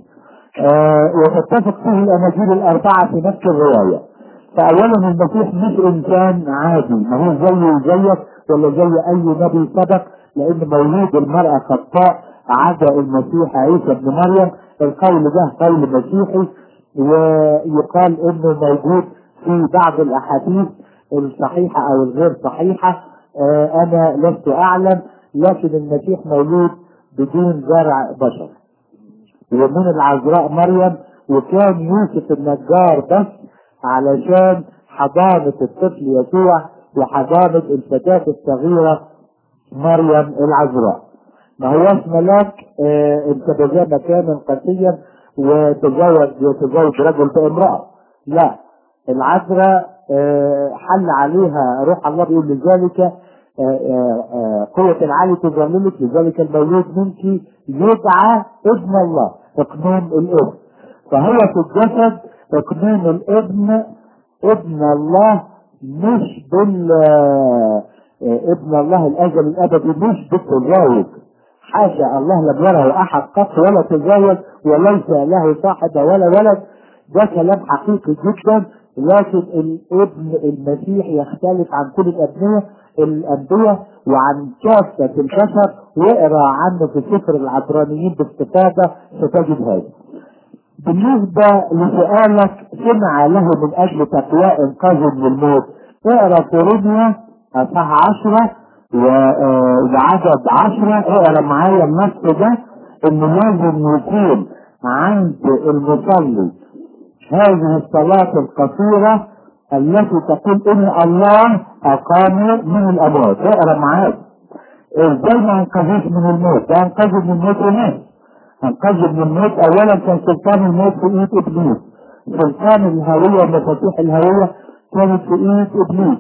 وتتفق فيه الاناجيل الاربعه في نفس الروايه. فاولا المسيح مش انسان عادي، ما هو زي زيك ولا زي اي نبي سبق، لان مولود المرأة خطاء عدا المسيح عيسى ابن مريم. القول ده قول مسيحي، ويقال انه موجود في بعض الاحاديث الصحيحة او الغير صحيحة، آه انا لست اعلم، لكن المسيح مولود بدون زرع بشر ومن العذراء مريم، وكان يوسف النجار بس علشان حضانة الطفل يسوع وحضانة الفتاة الصغيرة مريم العذراء. ما هوش ملاك آه انتبه مكانا قاسيا وتزوج يتزوج رجل بامرأة، لا، العذراء آه حل عليها روح الله، بيقول لذلك آه آه قوة العالي تظللك، لذلك المولود منك يدعى ابن الله، اقنوم الابن. فهو في الجسد اقنوم الابن، ابن الله، مش بال ابن الله الازل الابدي، مش بالتزاوج، حاشا، الله لم يره احد قط ولا تزاوج وليس له صاحب ولا ولد، ده كلام حقيقي جدا. لكن الابن المسيح يختلف عن كل الابنية الانبياء وعن كافة البشر، واقرا عنه في سفر العبرانيين باستفاضة ستجد هذا. بالنسبة لسؤالك سمع له من اجل تقوى انقاذه من الموت، اقرا في روميا اصحاح عشرة وعدد عشرة، اقرا معايا النص ده، انه لازم يكون عند المصلي هذه الصلاة القصيرة التي تقول ان الله اقامه من الاموات. اقرا معايا ازاي ما انقذوش من الموت، ده انقذوا من الموت وناس، انقذوا من الموت. اولا كان سلطان الموت في ايد ابليس، سلطان الهوية ومفاتيح الهوية كانت في ايد ابليس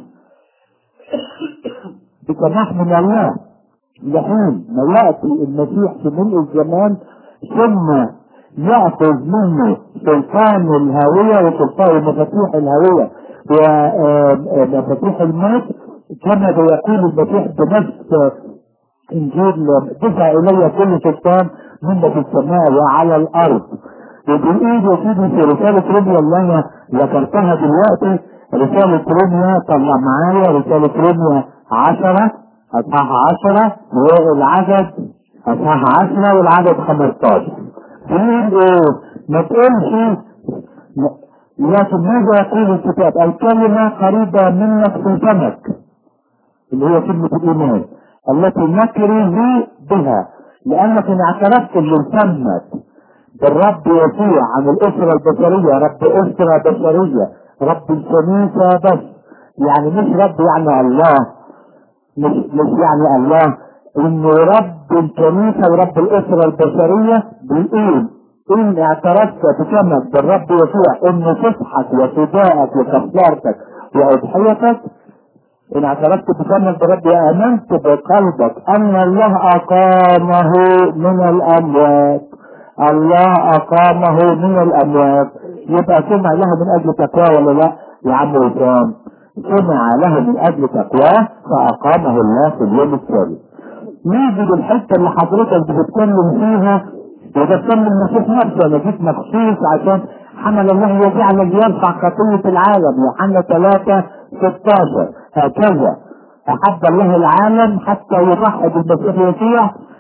بسماح من الله، لحين ما يأتي المسيح في ملء الزمان ثم يأخذ منه سلطان الهوية وسلطان مفاتيح الهوية ومفاتيح الموت، كما يقول المسيح بنفس انجيل دفع الي كل سلطان من في السماء وعلى الارض. وبالايد يا سيدي في رسالة روميا اللي انا ذكرتها دلوقتي، رسالة روميا، طلع معايا رسالة روميا عشرة اصحاح عشرة والعدد اصحاح عشرة والعدد خمستاشر. بيقول ايه؟ ما تقولش، لكن ماذا يقول الكتاب؟ الكلمة قريبة منك في فمك، اللي هي كلمة الايمان التي نكرز بها، لانك ان اعترفت بفمك بالرب يسوع عن الاسرة البشرية، رب اسرة بشرية، رب الكنيسة بس، يعني مش رب يعني الله، مش مش يعني الله، انه رب الكنيسة ورب الاسرة البشرية. بيقول ان اعترفت بفمك بالرب يسوع ان فسحك وفداءك وكفارتك واضحيتك، ان اعترفت بفمك برب وامنت بقلبك ان الله اقامه من الاموات، الله اقامه من الاموات، يبقى سمع له من اجل تقواه ولا لا يا عم وسام؟ سمع له من اجل تقواه فاقامه الله في اليوم الثالث. نيجي بالحته اللي حضرتك بتتكلم فيها، وده كان المسيح نفسه، انا جيت مخصوص عشان حمل الله يجعل يرفع خطية العالم، يوحنا ثلاثة ستاشر، هكذا أحب الله العالم حتى يضحي بالمسيح يسوع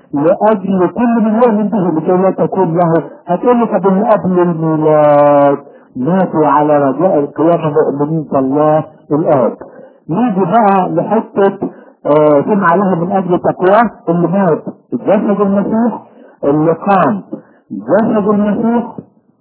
لاجل كل من يؤمن به لكي لا تكون له. هتقول لي طب اللي قبل الميلاد ماتوا على رجاء القيامه مؤمنين بالله الاب. نيجي بقى لحته آه سمع له من اجل تقواه اللي مات جسد المسيح اللي قام جسد المسيح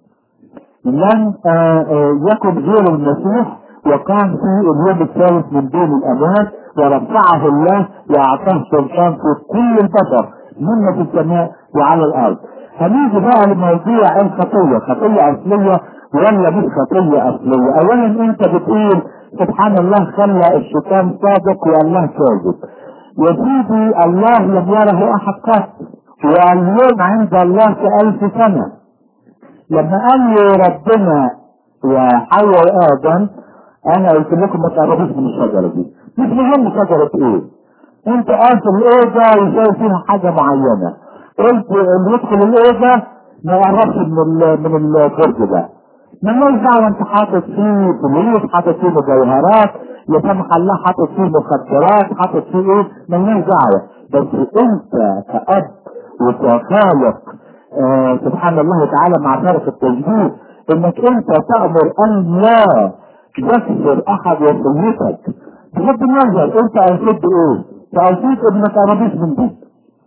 لم آه آه يكن غير المسيح، وقام في اليوم الثالث من بين الاموات ورفعه الله واعطاه سلطان في كل البشر مما في السماء وعلى الارض. هنيجي بقى لموضوع الخطيه، خطيه اصليه ولا مش خطيه اصليه؟ اولا انت بتقول سبحان الله خلى الشيطان صادق والله كاذب. يا سيدي الله لم يره احد قط، واليوم عند الله كألف سنه. لما قال له ربنا وحواء وادم انا قلت لكم ما تقربوش من الشجره دي، مش مهم شجره ايه، انت قلت الاوضه وشايف فيها حاجه معينه، قلت اللي يدخل الاوضه ما يقربش من من الفرج ده، مالناش دعوه انت حاطط فيه فلوس، حاطط فيه مجوهرات، يا سمح الله حاطط فيه مخدرات، حاطط فيه ايه، مالناش دعوه. بس انت كأب وكخالق آه سبحان الله تعالى مع فرق التجديد انك انت تأمر ان لا يكسر احد وصيتك بغض النظر انت اوصيت بايه؟ فاوصيت انك تقربوش من دي.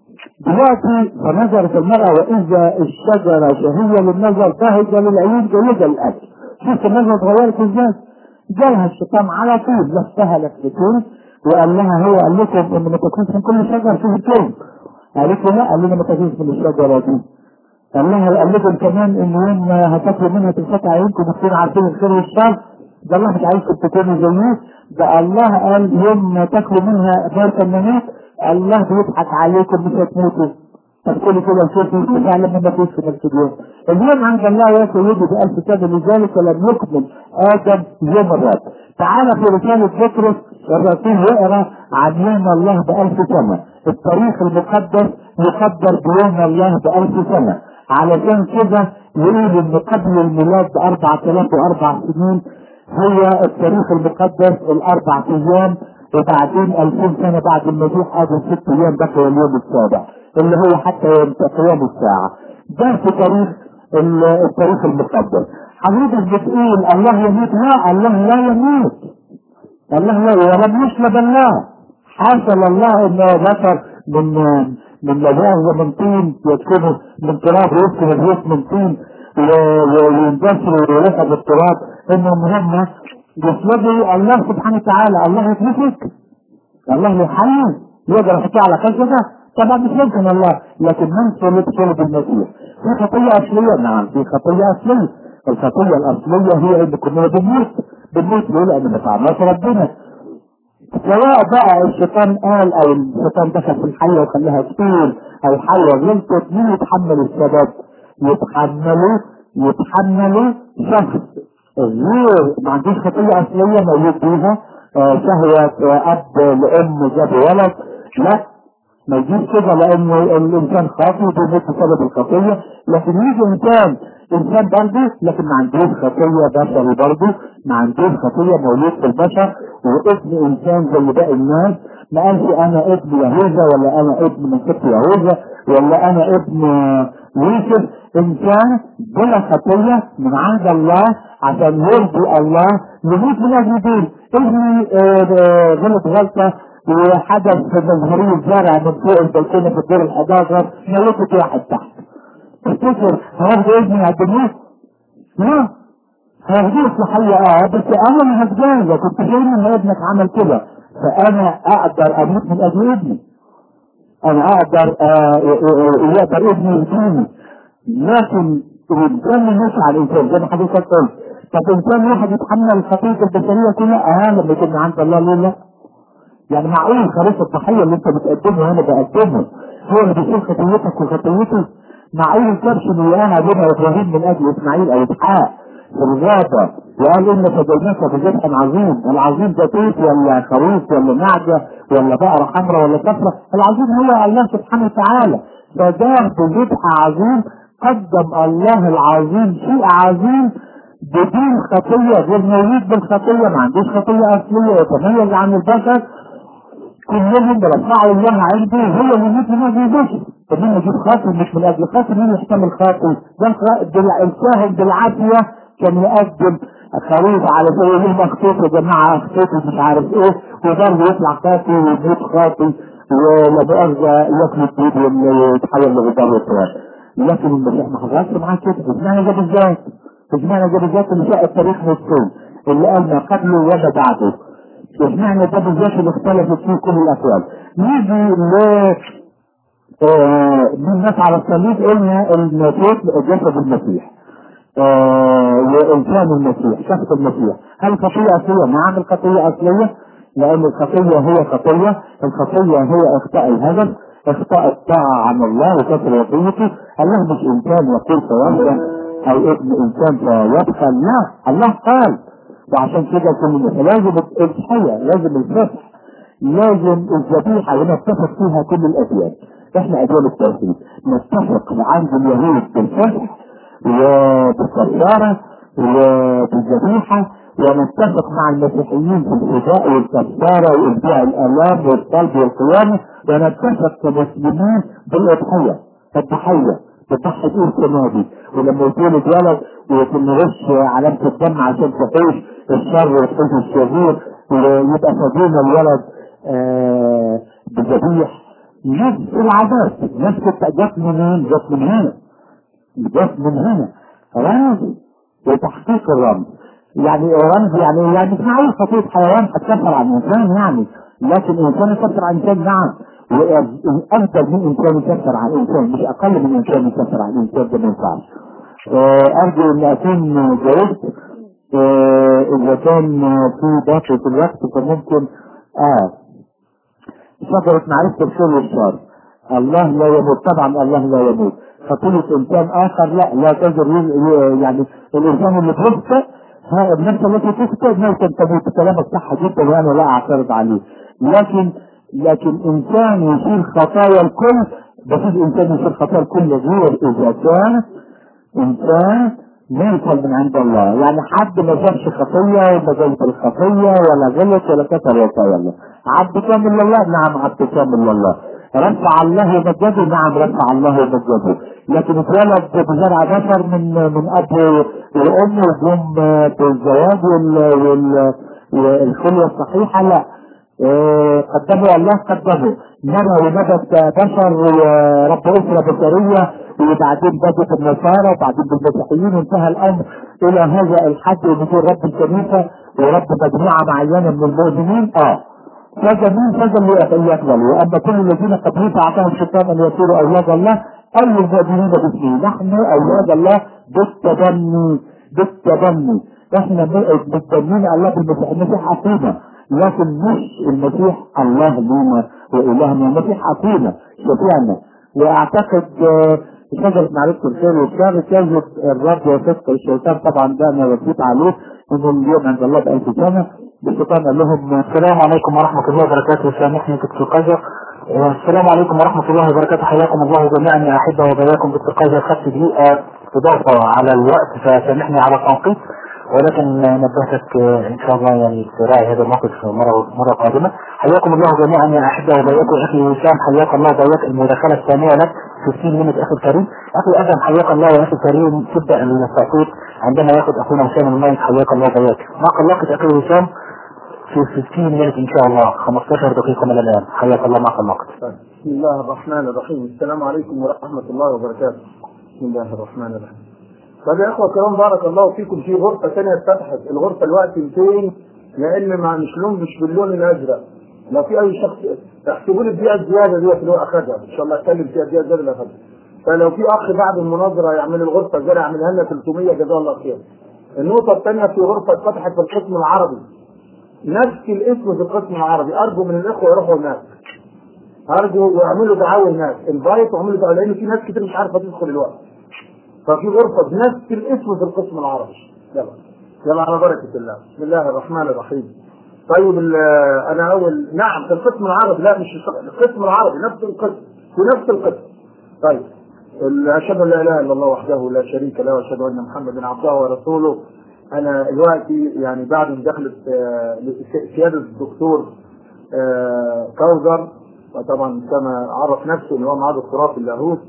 دلوقتي فنظرت المرأة واذا الشجرة شهية للنظر فهجة للعيون جيدة للاكل. شفت النظرة اتغيرت ازاي؟ جالها الشيطان على طول لفها لفتين وقال لها هو قال لكم ان ما تاكلوش من كل شجر فيه الكلب. قالت له لا، قال لنا ما تاكلوش من الشجرة دي. قال لها قال لكم كمان ان يوم هتاكلوا منها تنفتح عيونكم وتكونوا عارفين الخير والشر. ده الله مش عايزكم تكونوا زيه، ده الله قال يوم ما تاكلوا منها بارك الممات الله بيضحك عليكم مش هتموتوا. تقولوا كده شوفوا فعلا ما ماتوش في نفس اليوم. اليوم عند الله يا سيدي بألف سنة لذلك ولم يكمل آدم يوم الرب. تعالى في رسالة بطرس الرسول يقرا عن يوم الله بألف سنة. التاريخ المقدس يقدر بيوم الله بألف سنة، علشان كده يقول ان قبل الميلاد بأربعة آلاف وأربع سنين هو التاريخ المقدس الأربع أيام، وبعدين ألفين سنة بعد المسيح آدم ست أيام بقي اليوم السابع اللي هو حتى يوم قيام الساعة. ده في تاريخ التاريخ المقدس. حضرتك بتقول الله يموت؟ لا، الله لا يموت. الله لا، ولم يشلب الله. حصل الله انه ذكر من من لباس ومن طين يسكنوا من تراب ويسكن الريح من طين وينتصروا ويروحوا بالتراب، انهم هم يسلبوا الله سبحانه وتعالى. الله يتمسك؟ الله يحيي؟ يقدر يحكي على خلقه؟ طبعا مش ممكن الله، لكن من صلب صلب المسيح. في خطية أصلية، نعم في خطية أصلية. الخطية الأصلية هي إن كنا بنموت بنموت ليه؟ لأن ما تعرفش ربنا. سواء بقى الشيطان قال أو الشيطان دخل في الحية وخلاها تقول أو الحية غلطت، مين يتحمل السبب؟ يتحملوا يتحملوا شخص غير ما عندوش خطية أصلية مولود بيها، آه شهوة آه أب لأم جاب ولد، لا ما يجيش كده لانه الانسان خاطئ بيموت بسبب الخطيه. لكن يجي انسان انسان برضه لكن ما عندوش خطيه بشري، برضه ما عندوش خطيه مولود في البشر وابن انسان زي باقي الناس. ما قالش انا ابن يهوذا ولا انا ابن من سبط يهوذا ولا انا ابن يوسف. انسان بلا خطيه من عند الله عشان يرضي الله يموت من اجل دين. ابني غلط غلطه وحدث في مظهرية الزرع من فوق البلكونة في الدور الحداشر ملكت واحد تحت. تفتكر هاخده ابني هدموه؟ لا، هاخدوه صحية اه بس انا اللي هتجازى. كنت فاهم ان ابنك عمل كده، فانا اقدر اموت من اجل ابني، انا اقدر آه يقدر ابني يديني. لكن الانسان مش على الانسان زي ما حضرتك قلت. طب انسان واحد يتحمل الخطيئة البشرية كلها؟ اه لما يكون عند الله ليه لا؟ يعني معقول خلاص الضحيه اللي انت بتقدمه وانا بقدمه هو اللي بيشيل خطيتك وخطيتي؟ معقول الكبش اللي انا ابونا ابراهيم من اجل اسماعيل او اسحاق في الغابه وقال ان فديناك بذبح عظيم؟ العظيم ده توت ولا خروف ولا نعجه ولا بقره حمراء ولا صفراء؟ العظيم هو الله سبحانه وتعالى. فدار بذبح عظيم قدم الله العظيم شيء عظيم بدون خطيه، غير مولود بالخطيه، ما عندوش خطيه اصليه يتميز عن البشر. كلهم رفعوا الله عنده هو اللي مثل ما بيجوش. فمن يجيب خاطر مش من اجل خاطر مين يحتمل خاطر ده الشاهد بالعافيه كان يقدم خروف على زي مخطوط يا جماعه خطوط مش عارف ايه وضل يطلع خاطر ويموت خاطر ولا مؤاخذه ياكل الدود ويتحول لغدار والتراب. لكن المسيح ما حصلش معاه كده. اشمعنى ده بالذات؟ اشمعنى ده بالذات اللي شاء التاريخ نصين اللي قال ما قبله وما بعده؟ اشمعنى ده بالذات اللي اختلفت فيه كل الاقوال؟ نيجي ل من الناس على الصليب قلنا المسيح جسد المسيح وإنسان المسيح شخص المسيح. هل الخطية أصلية؟ نعم الخطية أصلية لأن الخطية هي خطية. الخطية هي إخطاء الهدف إخطاء الطاعة عن الله وكسر وصيته. الله مش إنسان يقول فيرضى أو ابن إنسان فيبخل، لا الله قال. وعشان كده كل لازم الحية لازم الفتح لازم الذبيحة ونتفق فيها كل الأديان. احنا أديان التوحيد نتفق عند اليهود بالفتح وبالكفارة وبالذبيحة ونتفق مع المسيحيين في الفداء والكفارة وإبداع الآلام والصلب والقيامة ونتفق كمسلمين بالأضحية الضحية بتضحي ايه السنة دي. ولما يتولد ولد وتنغش علامة الدم عشان تحوش الشر وتحوش الشرير ويبقى فدينا الولد آه بذبيح. نفس العادات نفس جت منين؟ جت من هنا جت من هنا رمز وتحقيق الرمز. يعني رمز يعني يعني مش معقول خطية حيوان هتكفر عن انسان يعني، لكن انسان يكفر عن انسان نعم، وافضل من انسان يكفر عن انسان مش اقل من انسان يكفر عن انسان. ده ما ينفعش. ارجو ان اكون جاوبت. اذا كان في باقي في الوقت فممكن اه شجرة معرفة الخير والشر. الله لا يموت، طبعا الله لا يموت. خطية انسان اخر لا لا تجر يعني الانسان اللي تخطئ النفس التي تخطئ ممكن تموت. كلامك صح جدا وانا لا اعترض عليه، لكن لكن انسان يشيل خطايا الكل بفيش انسان يشيل خطايا الكل غير اذا كان انسان مرسل من عند الله. يعني حد ما شافش خطيه وما جابت الخطيه ولا غلط ولا كسر وصايا الله. عبد كامل لله، نعم عبد كامل لله. رفع الله ومجده، نعم رفع الله ومجده. لكن اتولد بزرع بشر من من اب وام وجم بالزواج وال والخلوه الصحيحه لا. إيه قدموا الله قدموا نبى ومدت بشر ورب اسره بشريه وبعدين بدت النصارى وبعدين بالمسيحيين وانتهى الامر الى هذا الحد ونزول رب الكنيسه ورب مجموعه معينه من المؤمنين. اه فجأة مين فجأة اللي يقبلوا. واما كل الذين قبلوا اعطاهم الشيطان ان يصيروا اولاد الله اي المؤمنين باسمه. نحن اولاد الله بالتبني بالتبني. احنا بالتبنين الله بالمسيح. المسيح عقيده لكن مش المسيح الله لينا والهنا. المسيح عقيده شفيعنا. واعتقد شجرة معرفة الخير والشر تجد الرب وصدق الشيطان. طبعا ده انا وصيت عليه انه اليوم عند الله بألف سنة. الشيطان قال لهم السلام عليكم ورحمة الله وبركاته. سامحني دكتور قيصر. السلام عليكم ورحمة الله وبركاته. حياكم الله جميعا يا احبة وبياكم. دكتور قيصر خدت دقيقة اضافة على الوقت فسامحني على التنقيط، ولكن نبهتك ان شاء الله يعني تراعي هذا الموقف مرة مرة قادمة. حياكم الله جميعا يا احبة وبياكم. اخي وسام حياك الله بياك. المداخلة الثانية لك خمسين منت اخي الكريم. اخي ادم حياك الله يا اخي الكريم. تبدأ التعقيد عندما ياخذ اخونا وسام المايك. حياك الله بياك. ما قلقت اخي وسام في ستين منت ان شاء الله خمستاشر دقيقة من الان. حياك الله ما قلقت. بسم الله الرحمن الرحيم. السلام عليكم ورحمة الله وبركاته. بسم الله الرحمن الرحيم. طب يا اخوة الكرام بارك الله فيكم. في غرفة ثانية اتفتحت. الغرفة الوقت مئتين لان مع مش لون مش باللون الازرق. لو في اي شخص احسبوا لي الدقيقة الزيادة دي اللي هو اخذها ان شاء الله اتكلم فيها الدقيقة الزيادة اللي اخذها. فلو في اخ بعد المناظرة يعمل الغرفة الزرع يعملها لنا ثلاثمية جزاه الله خير. النقطة الثانية في غرفة اتفتحت في القسم العربي. نفس الاسم في القسم العربي. ارجو من الاخوة يروحوا هناك. ارجو ويعملوا دعاوى هناك. انفايت واعملوا دعاوى لان في ناس كتير مش عارفة تدخل الوقت. ففي غرفة بنفس الاسم في القسم العربي. يلا يلا على بركة الله. بسم الله الرحمن الرحيم. طيب انا اول نعم في القسم العربي. لا مش القسم العربي نفس القسم في نفس القسم. طيب اشهد ان لا اله الا الله وحده لا شريك له واشهد ان محمدا عبده ورسوله. انا دلوقتي يعني بعد مداخلة سيادة الدكتور آه كوثر، وطبعا كما عرف نفسه ان هو معاه دكتوراه في اللاهوت.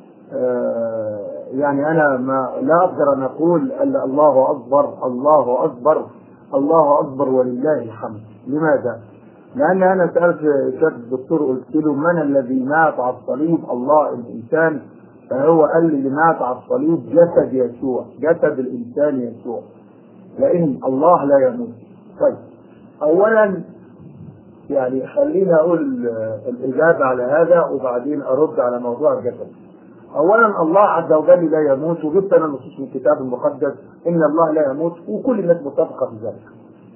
آه يعني انا ما لا اقدر ان اقول الا الله اكبر الله اكبر الله اكبر ولله الحمد. لماذا؟ لان انا سالت شاب الدكتور قلت له من الذي مات على الصليب؟ الله الانسان. فهو قال لي اللي مات على الصليب جسد يسوع، جسد الانسان يسوع، لان الله لا يموت. طيب اولا يعني خلينا اقول الاجابه على هذا وبعدين ارد على موضوع الجسد. اولا الله عز وجل لا يموت، وجبت انا نصوص من الكتاب المقدس ان الله لا يموت وكل الناس متفقه في ذلك.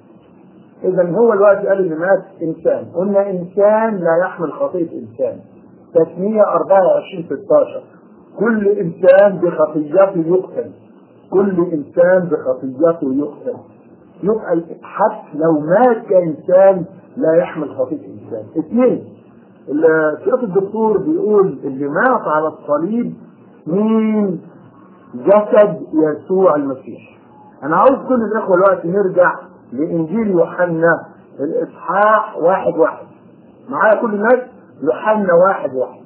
اذا هو الوقت قال اللي مات انسان، قلنا انسان لا يحمل خطيئه انسان. تثنية أربعة وعشرين ستاشر كل انسان بخطيئته يقتل، كل انسان بخطيئته يقتل. يبقى حتى لو مات كانسان لا يحمل خطيئه انسان. اثنين، الشيخ الدكتور بيقول اللي مات على الصليب مين؟ جسد يسوع المسيح. انا عاوز كل الاخوه الوقت نرجع لانجيل يوحنا الاصحاح واحد واحد معايا كل الناس. يوحنا واحد واحد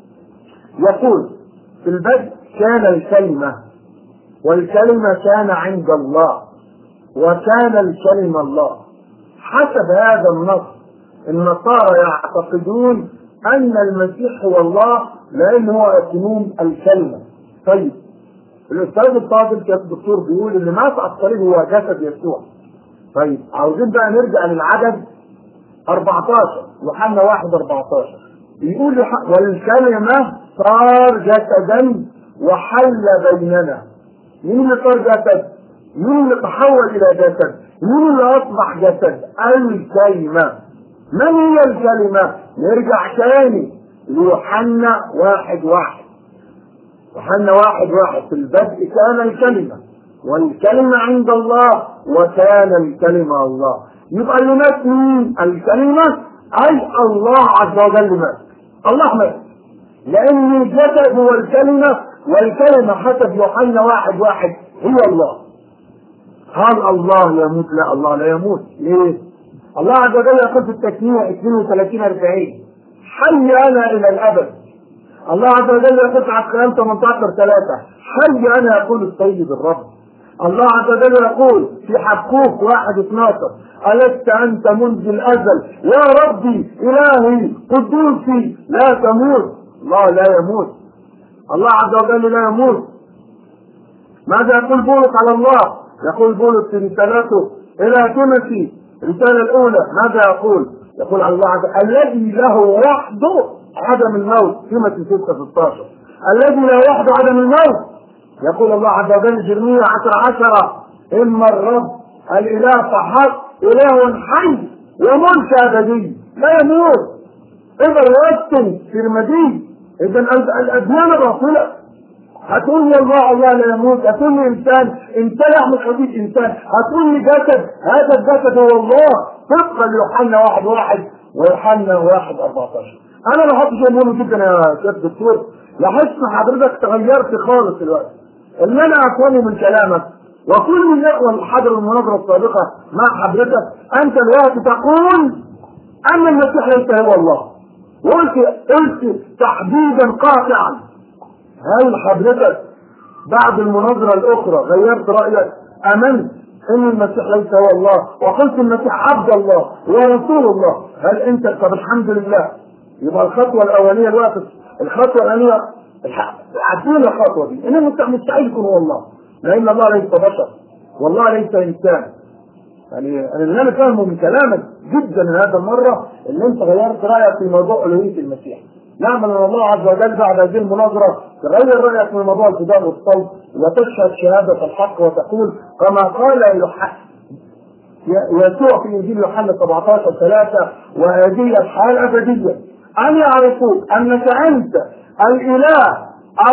يقول في البدء كان الكلمة والكلمة كان عند الله وكان الكلمة الله. حسب هذا النص النصارى يعتقدون ان المسيح هو الله لان هو يسمون الكلمة. طيب الاستاذ الفاضل كان الدكتور بيقول اللي مات على الصليب هو جسد يسوع. طيب عاوزين بقى نرجع للعدد أربعتاشر، يوحنا واحد أربعتاشر بيقول والكلمة صار جسدا وحل بيننا. مين اللي صار جسد؟ مين اللي تحول الى جسد؟ مين اللي اصبح جسد؟ الكلمة. من هي الكلمة؟ نرجع تاني ليوحنا واحد واحد. يوحنا واحد واحد في البدء كان الكلمة والكلمة عند الله وكان الكلمة الله. يبقى اللي مات مين؟ الكلمة، اي الله عز وجل مات. الله مات لان الجسد هو الكلمة، والكلمة حسب يوحنا واحد واحد هو الله. هل الله يموت؟ لا، الله لا يموت. ليه؟ الله عز وجل يقول في التكوين اثنين وثلاثين أربعين حي انا الى الابد. الله عز وجل يقول في عقران ثمانية عشر ثلاثة حي انا يقول السيد الرب. الله عز وجل يقول في حبقوق واحد اثناشر ألست أنت منذ الأزل يا ربي إلهي قدوسي لا تموت. الله لا يموت، الله عز وجل لا يموت. ماذا يقول بولس على الله؟ يقول بولس في رسالته إلى تيموثي الرسالة الأولى ماذا يقول؟ يقول على الله عز وجل الذي له وحده عدم الموت. تيموثي ستة ستاشر الذي له وحده عدم الموت. يقول الله عز وجل جرمية عشر عشرة إما الرب الإله فحق إله حي وملك أبدي لا يموت. إذا الوقت سرمدي. إذا الأديان الرسولة هتقول لي الله الله لا يموت، هتقول لي إنسان إنسان يحمل خبيث إنسان، هتقول لي جسد، هذا الجسد هو الله طبقا ليوحنا واحد واحد ويوحنا واحد أربعتاشر. أنا لاحظت شيء مهم جدا يا شيخ دكتور، لاحظت حضرتك تغيرت خالص الوقت. اللي أنا أفهمه من كلامك وكل الإخوة اللي حضروا المناظرة السابقة مع حضرتك أنت الوقت تقول أن المسيح ليس هو الله، وقلت قلت تحديدا قاطعا. هل حضرتك بعد المناظرة الأخرى غيرت رأيك؟ أمنت أن المسيح ليس هو الله وقلت المسيح عبد الله ورسول الله؟ هل أنت طب الحمد لله. يبقى الخطوة الأولية الوقت الخطوة الأولية عارفين الخطوة دي إن مستحيل يكون هو الله، لأن الله ليس بشر والله ليس إنسان. يعني أنا اللي أنا فاهمه من كلامك جدا هذا المرة اللي أنت غيرت رأيك في موضوع ألوهية المسيح. نعم أن الله عز وجل بعد هذه المناظرة تغير رأيك في موضوع الفداء والصوت وتشهد شهادة الحق وتقول كما قال يسوع في إنجيل يوحنا سبعتاشر ثلاثة وهذه الحياة الأبدية أن يعرفوا أنك أنت الإله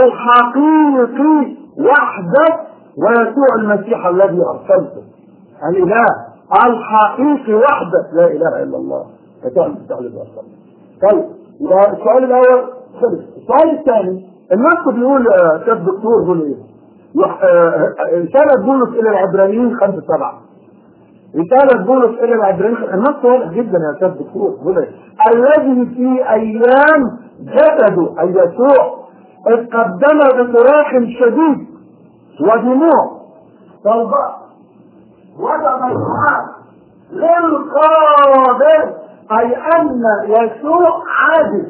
الحقيقي وحدك ويسوع المسيح الذي أرسلته. الإله الحقيقي وحدك لا إله إلا الله يسوع المسيح الذي أرسلته. طيب السؤال الأول خلص. السؤال الثاني النص بيقول شيخ دكتور بيقول إيه؟ رسالة بولس إلى العبرانيين خمسة سبعة رسالة بولس إلى العبرانيين، النص واضح جدا يا أستاذ دكتور بولس، الذي في أيام جسده أي يسوع إذ قدم بصراخ شديد ودموع صلبة ودموعات للقادر، أي أن يسوع عاجز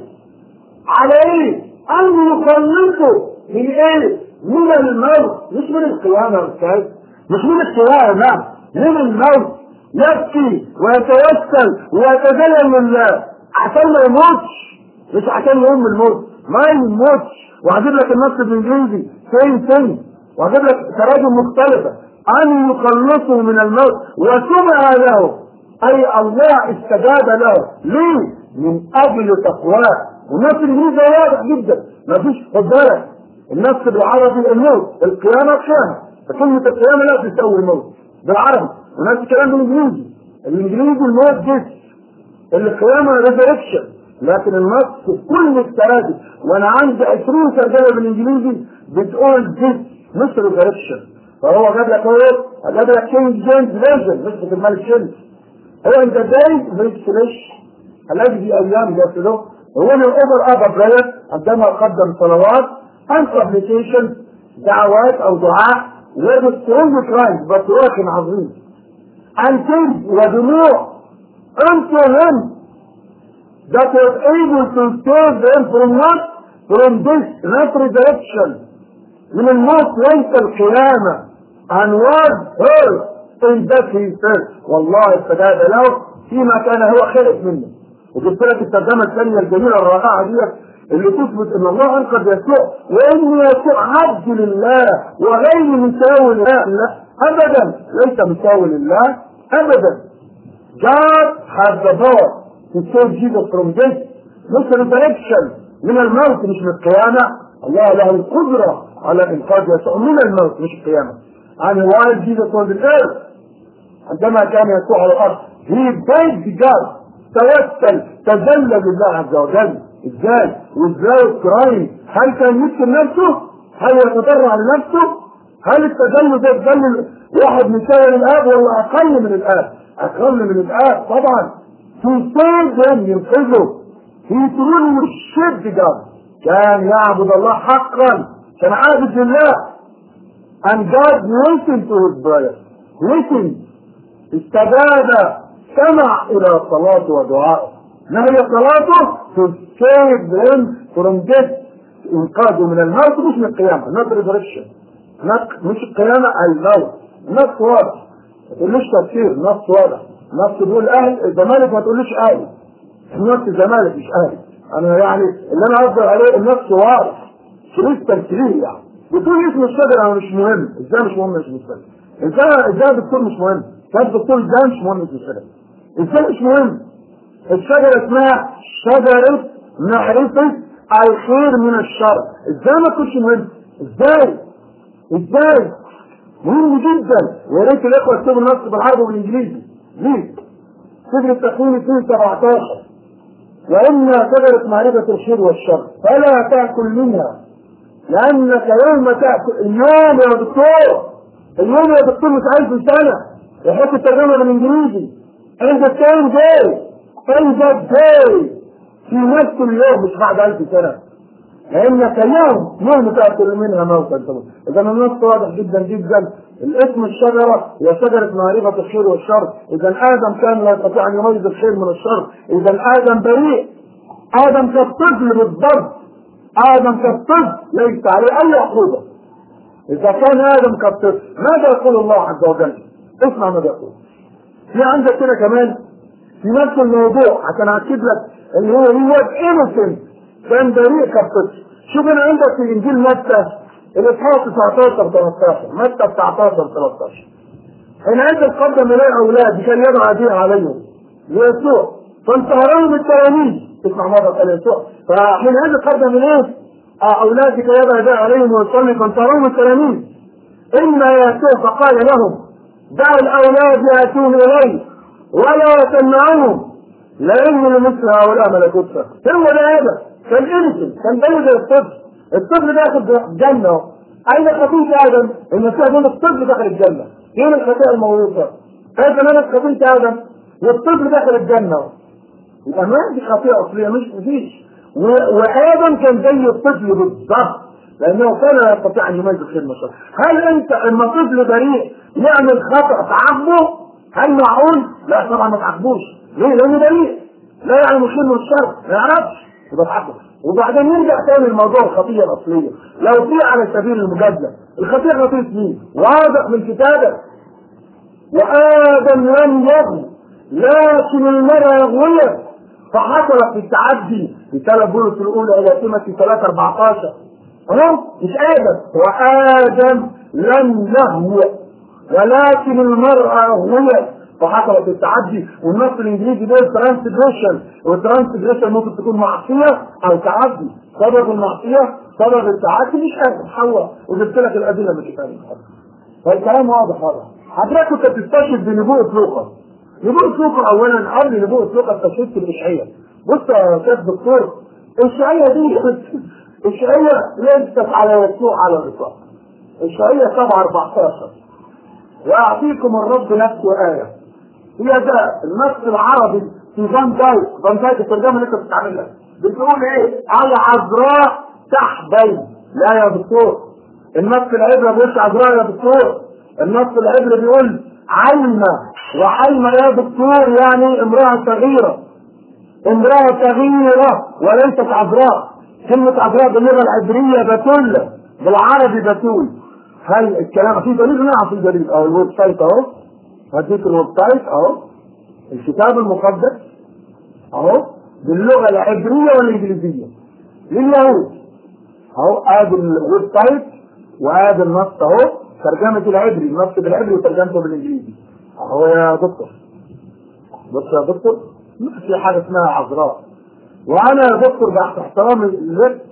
عليه أن يخلصه من إيه؟ من الموت، مش من القيامة يا أستاذ، مش من القيامة، من الموت. يبكي ويتوسل ويتذلل لله عشان ما يموتش، مش عشان يقوم من الموت، ما يموتش. وهجيب لك النص بالانجليزي سين سين، وهجيب لك تراجم مختلفة، أن يخلصه من الموت وسمع له، أي الله استجاب له. ليه؟ من أجل تقواه. والنص الانجليزي واضح جدا، مفيش خد بالك، النص بالعربي الموت، القيامة قيامة، فكلمة القيامة لا تساوي الموت بالعربي، ونفس الكلام بالانجليزي، الانجليزي الموت جسم، القيامة ريزركشن، لكن النص في كل التراجم، وانا عندي عشرين ترجمة بالانجليزي بتقول جسم مش ريزركشن. فهو جاب لك ايه؟ جاب لك كينج جيمس فيرجن، مش في الملك شمس. هو انت ازاي مش فليش الذي في ايام جسده هو اللي اوفر اب براير عندما قدم صلوات and supplication، دعوات او دعاء with strong cries بصراخ عظيم and tears ودموع unto him that was able to save them from what? From this not resurrection، من الموت ليس القيامة، and was heard in that he said، والله استجاب له فيما كان هو خلق منه. وجبت لك الترجمة الثانية الجميلة الرائعة دي اللي تثبت ان الله انقذ يسوع، وان يسوع عبد لله وغير مساوي لله. لا ابدا، ليس مساوي لله ابدا. God has the power to save Jesus from death، مش resurrection من الموت، مش من القيامة. الله له القدرة على انقاذ يسوع من الموت مش القيامة. عن while Jesus was on earth، عندما كان يسوع على الارض he begged God، توسل تذلل لله عز وجل. ازاي؟ وازاي الكرايم؟ هل كان يسكن نفسه؟ هل يتضرع لنفسه؟ هل التذلل ده تذلل واحد مساوي للاب ولا اقل من الاب؟ اقل من الاب طبعا. في صيد ينقذه، في ترون الشد جاب، كان يعبد الله حقا، كان عابد لله. and God listened to his prayer، listen، استجاب، سمع الى صلاته ودعائه. ما هي صلاته؟ to save them from death، انقاذه من الموت مش من القيامة، not resurrection، مش القيامة الموت. نص واضح، ما تقوليش تفسير، نص واضح. نص بيقول اهل الزمالك، ما تقوليش اهل، نص الزمالك مش اهل. انا يعني اللي انا قصدي عليه النص واضح، شريط تمثيلي يعني. بتقول اسم الشجرة انا مش مهم، ازاي مش مهم اسم الشجرة؟ ازاي ازاي الدكتور مش مهم؟ كان الدكتور ازاي مش مهم اسم الشجرة؟ ازاي مش مهم؟ الشجرة اسمها شجرة معرفة الخير من الشر، ازاي ما تكونش مهم؟ ازاي؟ ازاي؟ مهم جدا. ويا ريت الاخوة يكتبوا النص بالعربي والانجليزي. ليه؟ سفر التكوين اثنين سبعتاشر، وإن شجرة معرفة الخير والشر فلا تأكل منها لأنك يوم تأكل. اليوم يا دكتور، اليوم يا دكتور مش ألف سنة، يحط الترجمة بالإنجليزي عند التايم جاي، عند الجاي في نفس اليوم مش بعد ألف سنة، لأنك يوم يوم تأكل منها موتا. إذا النص واضح جدا جدا. الاسم الشجرة هي شجرة معرفة الخير والشر. إذا آدم كان لا يستطيع أن يميز الخير من الشر، إذا آدم بريء. آدم كالطفل بالضبط، آدم كالطفل ليس عليه أي عقوبة. إذا كان آدم كالطفل ماذا يقول الله عز وجل؟ اسمع ماذا يقول. في عندك كده كمان في نفس الموضوع عشان أكد لك إن هو هو innocent، كان بريء كالطفل. شوف أنا عندك في إنجيل متى الإصحاح تسعتاشر ثلاثتاشر، متى تسعتاشر ثلاثتاشر، حين أنت قدم إليه أولاد كان يضع يديه عليهم ليسوع فانتهرهم التلاميذ. اسمع ماذا قال يسوع، فحين أنت قدم إليه أولادك يضع يديه عليهم ويصلي فانتهرهم التلاميذ. إما يسوع فقال لهم دعوا الأولاد يأتون إليه ولا تمنعوهم لأن لمثل هؤلاء ملكوت السماء. هو ده هذا كان إنسان، كان بين الطفل. الطفل داخل الجنة. أين خطيئة آدم؟ المسيح يقول الطفل داخل الجنة. فين الخطيئة الموروثة؟ فإذا أنا قبلت آدم والطفل دخل الجنة، يبقى ما دي خطيئة أصلية، مش مفيش. وآدم كان زي الطفل بالضبط، لأنه كان لا يستطيع أن يميز الخير من الشر. هل أنت لما طفل بريء يعمل خطأ تعاقبه؟ هل معقول؟ لا طبعا ما تعاقبوش. ليه؟ لأنه بريء لا يعلم الخير من الشر، ما يعرفش، يبقى تعاقبه. وبعدين يرجع تاني الموضوع الخطيئة الأصلية. لو في على سبيل المجادلة، الخطيئة خطيئة مين؟ واضح من كتابه. وآدم لم يغوي لكن المرأة غويت فحصل في التعدي في ثلاث بولس الأولى إلى تيموثي ثلاثة أربعة عشر. أهو مش آدم، وآدم لم يغوي ولكن المرأة غويت فحصل في التعدي. والنص الإنجليزي ده ترانسجريشن، والترانسجريشن ممكن تكون معصية أو تعدي. سبب المعصية سبب التعدي مش آدم، حواء، وجبت لك الأدلة من كتاب المقدس. فالكلام واضح واضح. حضرتك كنت بتستشهد بنبوءة لوقا. نبوءة لوقا أولا قبل نبوءة لوقا استشهدت الإشعية. بص يا شيخ دكتور، الإشعية دي الإشعية ليست على يسوع على الإطلاق. الإشعية سبعة أربعة عشر وأعطيكم الرب نفسه آية. هي ده النص العربي في فان دايك، فان دايك الترجمة اللي أنت بتعملها بتقول إيه؟ على عذراء تحبين. لا يا دكتور، النص العبري بيقول عذراء يا دكتور، النص العبري بيقول علمة، وعلمة يا دكتور يعني امرأة صغيرة، امرأة صغيرة وليست عذراء. كلمة عذراء باللغة العبرية بتول، بالعربي بتول. هل الكلام في دليل؟ نعم في دليل. اهو الويب سايت اهو، هديك الويب سايت اهو، الكتاب المقدس اهو باللغة العبرية والانجليزية لليهود اهو. ادي الويب سايت وادي النص اهو، ترجمة العبري، النص بالعبري وترجمته بالانجليزي اهو يا دكتور. بص يا دكتور، ما في حاجة اسمها عذراء. وانا يا دكتور بعد احترامي لك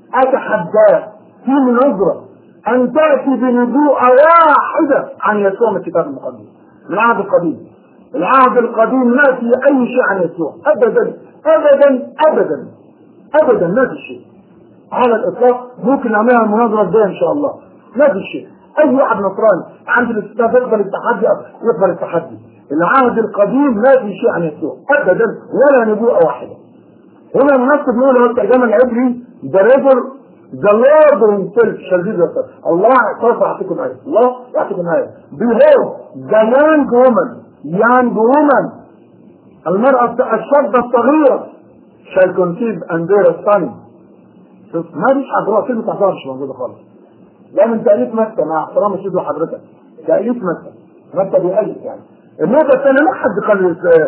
اتحداك في نظرة ان تأتي بنبوءة واحدة عن يسوع من الكتاب المقدس من العهد القديم. العهد القديم ما في اي شيء عن يسوع ابدا ابدا ابدا ابدا، ما في شيء على الاطلاق. ممكن نعملها المناظرة الجاية ان شاء الله. ما في شيء. اي واحد نصراني عند الاستاذ يقبل التحدي يقبل التحدي. العهد القديم ما في شيء عن يسوع ابدا ولا نبوءة واحدة. هنا النص بيقول هو الترجمة العبري the river the Lord himself shall be yourself. الله سوف يعطيكم آية، الله يعطيكم آية. behold the young woman young woman المرأة الشابة الصغيرة shall conceive and bear a son. شوف ما فيش عذراء، كلمة عذراء مش موجودة خالص. ده من تأليف مكة مع احترام الشيخ وحضرتك، تأليف مكة، مكة بيألف يعني. النقطة الثانية ما حد قال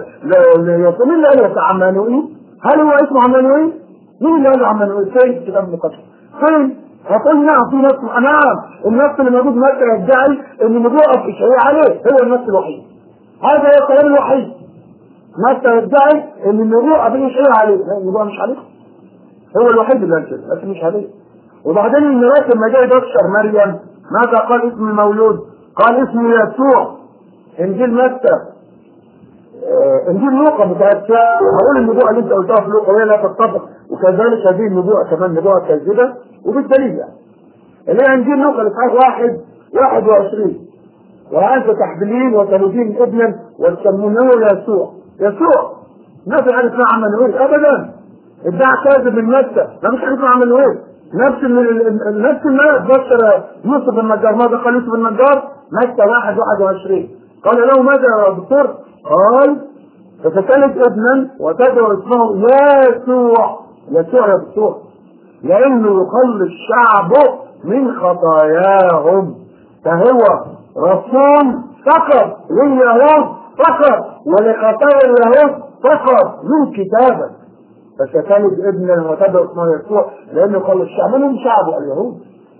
ليسوع. مين اللي قال يسوع عمانوئيل؟ هل هو اسمه عمانوئيل؟ مين اللي قال عمانوئيل؟ فين الكتاب المقدس؟ فين؟ هتقول نعم في نص. نعم النص اللي موجود مكة يدعي ان نبوءة في إشعياء عليه، هو النص الوحيد. هذا هو الكلام الوحيد. مكة يدعي ان النبوءة في إشعياء عليه، لا النبوءة مش عليه. هو الوحيد اللي قال كده لكن مش عليه. وبعدين الملاك لما جاي يبشر مريم ماذا قال؟ اسم المولود قال اسم يسوع. انجيل متى آه انجيل لوقا بتاعت هقول النبوءه اللي انت قلتها في لوقا وهي لا تتفق، وكذلك هذه النبوءه كمان نبوءه كاذبه وبالدليل يعني اللي هي انجيل لوقا الاصحاح واحد واحد وعشرين وانت تحبلين وتلدين ابنا وتسمونه يسوع. يسوع ما في حاجه اسمها عمانوئيل ابدا. ادعى كاذب من متى، ما فيش حاجه اسمها عمانوئيل. نفس نفس الملك بشر يوسف النجار. ماذا قال يوسف النجار؟ متى واحد واحد وعشرين قال له ماذا يا دكتور؟ قال فتتلد ابنا وتدعو اسمه يسوع. يسوع يا دكتور لانه يخلص شعبه من خطاياهم، فهو رسول فقط لليهود فقط ولخطايا اليهود فقط من كتابه. فستلد ابنا وتدعو اسمه يسوع لانه يخلص الشعب منهم شعبه اليهود.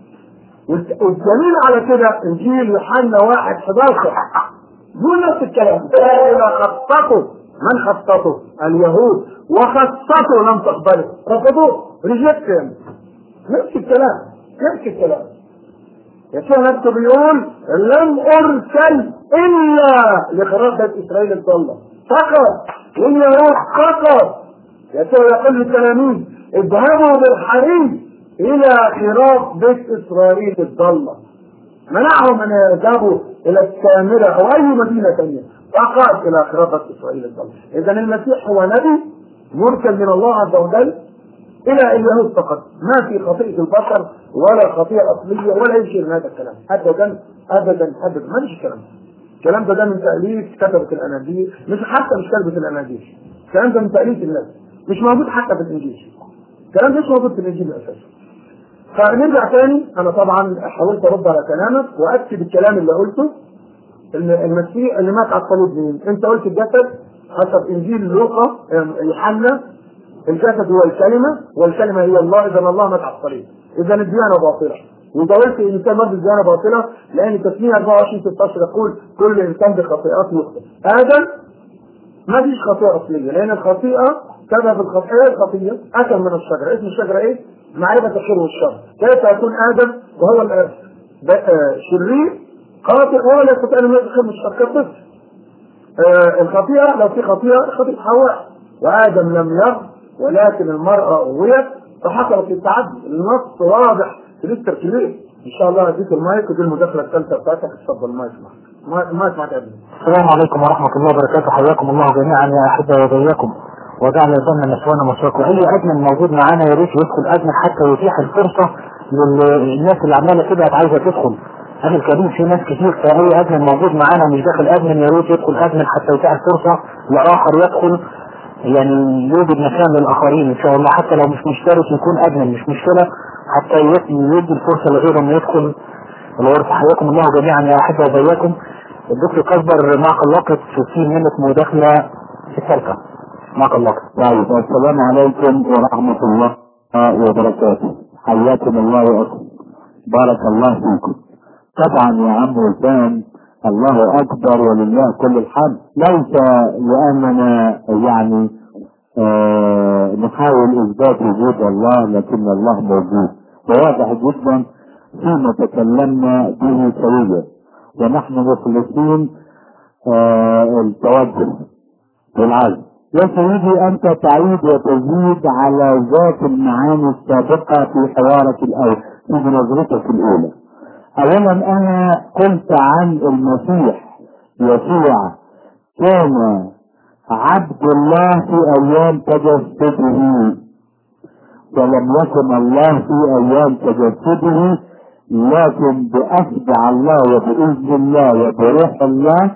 والدليل على كده انجيل يوحنا واحد حداشر يقول نفس الكلام. إذا خطته من خطته؟ اليهود، وخطته لم تقبله، رفضوه ريجكتهم. نفس الكلام نفس الكلام. يسوع نفسه بيقول لم ارسل الا لخرافة اسرائيل الضالة فقط، واليهود فقط. يسوع يقول للتلاميذ اذهبوا بالحري الى خراف بيت اسرائيل الضالة. منعهم ان يذهبوا الى السامرة او اي مدينة ثانية، فقط الى خرافه اسرائيل الضاله. اذا المسيح هو نبي مرسل من الله عز وجل الى اليهود فقط، ما في خطيئه البشر ولا خطيئه اصليه ولا اي شيء من هذا الكلام ابدا ابدا ابدا. ما فيش الكلام ده. الكلام ده ده من تاليف كتبه الاناجيل، مش حتى مش كتبه الاناجيل، الكلام ده من تاليف الناس، مش موجود حتى في الانجيل. الكلام ده مش موجود في الانجيل اساسا. فنرجع تاني، انا طبعا حاولت ارد على كلامك واكد الكلام اللي قلته. المسيح اللي مات على الصليب مين؟ انت قلت الجسد حسب انجيل لوقا يوحنا، الجسد هو الكلمه والكلمه هي الله، اذا الله مات على الصليب، اذا الديانه باطله. وإذا قلت ان كان مات الديانه باطله لان تسميه أربعة وعشرين ستاشر يقول كل انسان بخطيئات يخطئ. ادم ما فيش خطيئه اصليه، لان الخطيئه سبب الخطيئه الخطيه اكل من الشجره. اسم الشجره ايه؟ معرفه الخير والشر. كيف يكون ادم وهو شرير خاطئ وهو لا يستطيع ان يخير من الشر كالطفل؟ آه الخطيئه لو في خطيئه خطيئه حواء، وادم لم يغ ولكن المراه اغويت فحصلت التعدي. النص واضح في التركيبيه. ان شاء الله اديك المايك ودي المداخله الثالثه بتاعتك. اتفضل المايك معك. المايك معك يا ابني. السلام عليكم ورحمه الله وبركاته. حياكم الله جميعا يا احبه وبياكم، وجعل يظن نسوانا مسواكم. اي ادمن موجود معانا يا ريت يدخل ادمن حتى يتيح الفرصه للناس اللي عماله كده عايزه تدخل. اهل الكريم في ناس كتير، فاي ادمن موجود معانا ومش داخل ادمن يا ريت يدخل ادمن حتى يتيح الفرصه لاخر يدخل، يعني يوجد مكان للاخرين ان شاء الله. حتى لو مش مشترك يكون ادمن مش مشكله، حتى يدي الفرصه لغيره انه يدخل الغرفه. حياكم الله جميعا يا احبه وبياكم. الدكتور كاسبر معك اللقب في منك مداخله في الثالثه. معك اللقب. طيب السلام عليكم ورحمه الله وبركاته. حياكم الله واكم، بارك الله فيكم. طبعا يا عم وسام الله اكبر ولله كل الحمد، ليس لاننا يعني آه نحاول اثبات وجود الله، لكن الله موجود وواضح جدا فيما تكلمنا به سويا، ونحن مخلصين آه التوجه والعزم. يا سيدي انت تعيد وتزيد على ذات المعاني السابقه في حوارك الاول في نظرتك الاولى. اولا انا قلت عن المسيح يسوع كان عبد الله في ايام تجسده، ولم يكن الله في ايام تجسده، لكن بأشبع الله وبإذن الله وبروح الله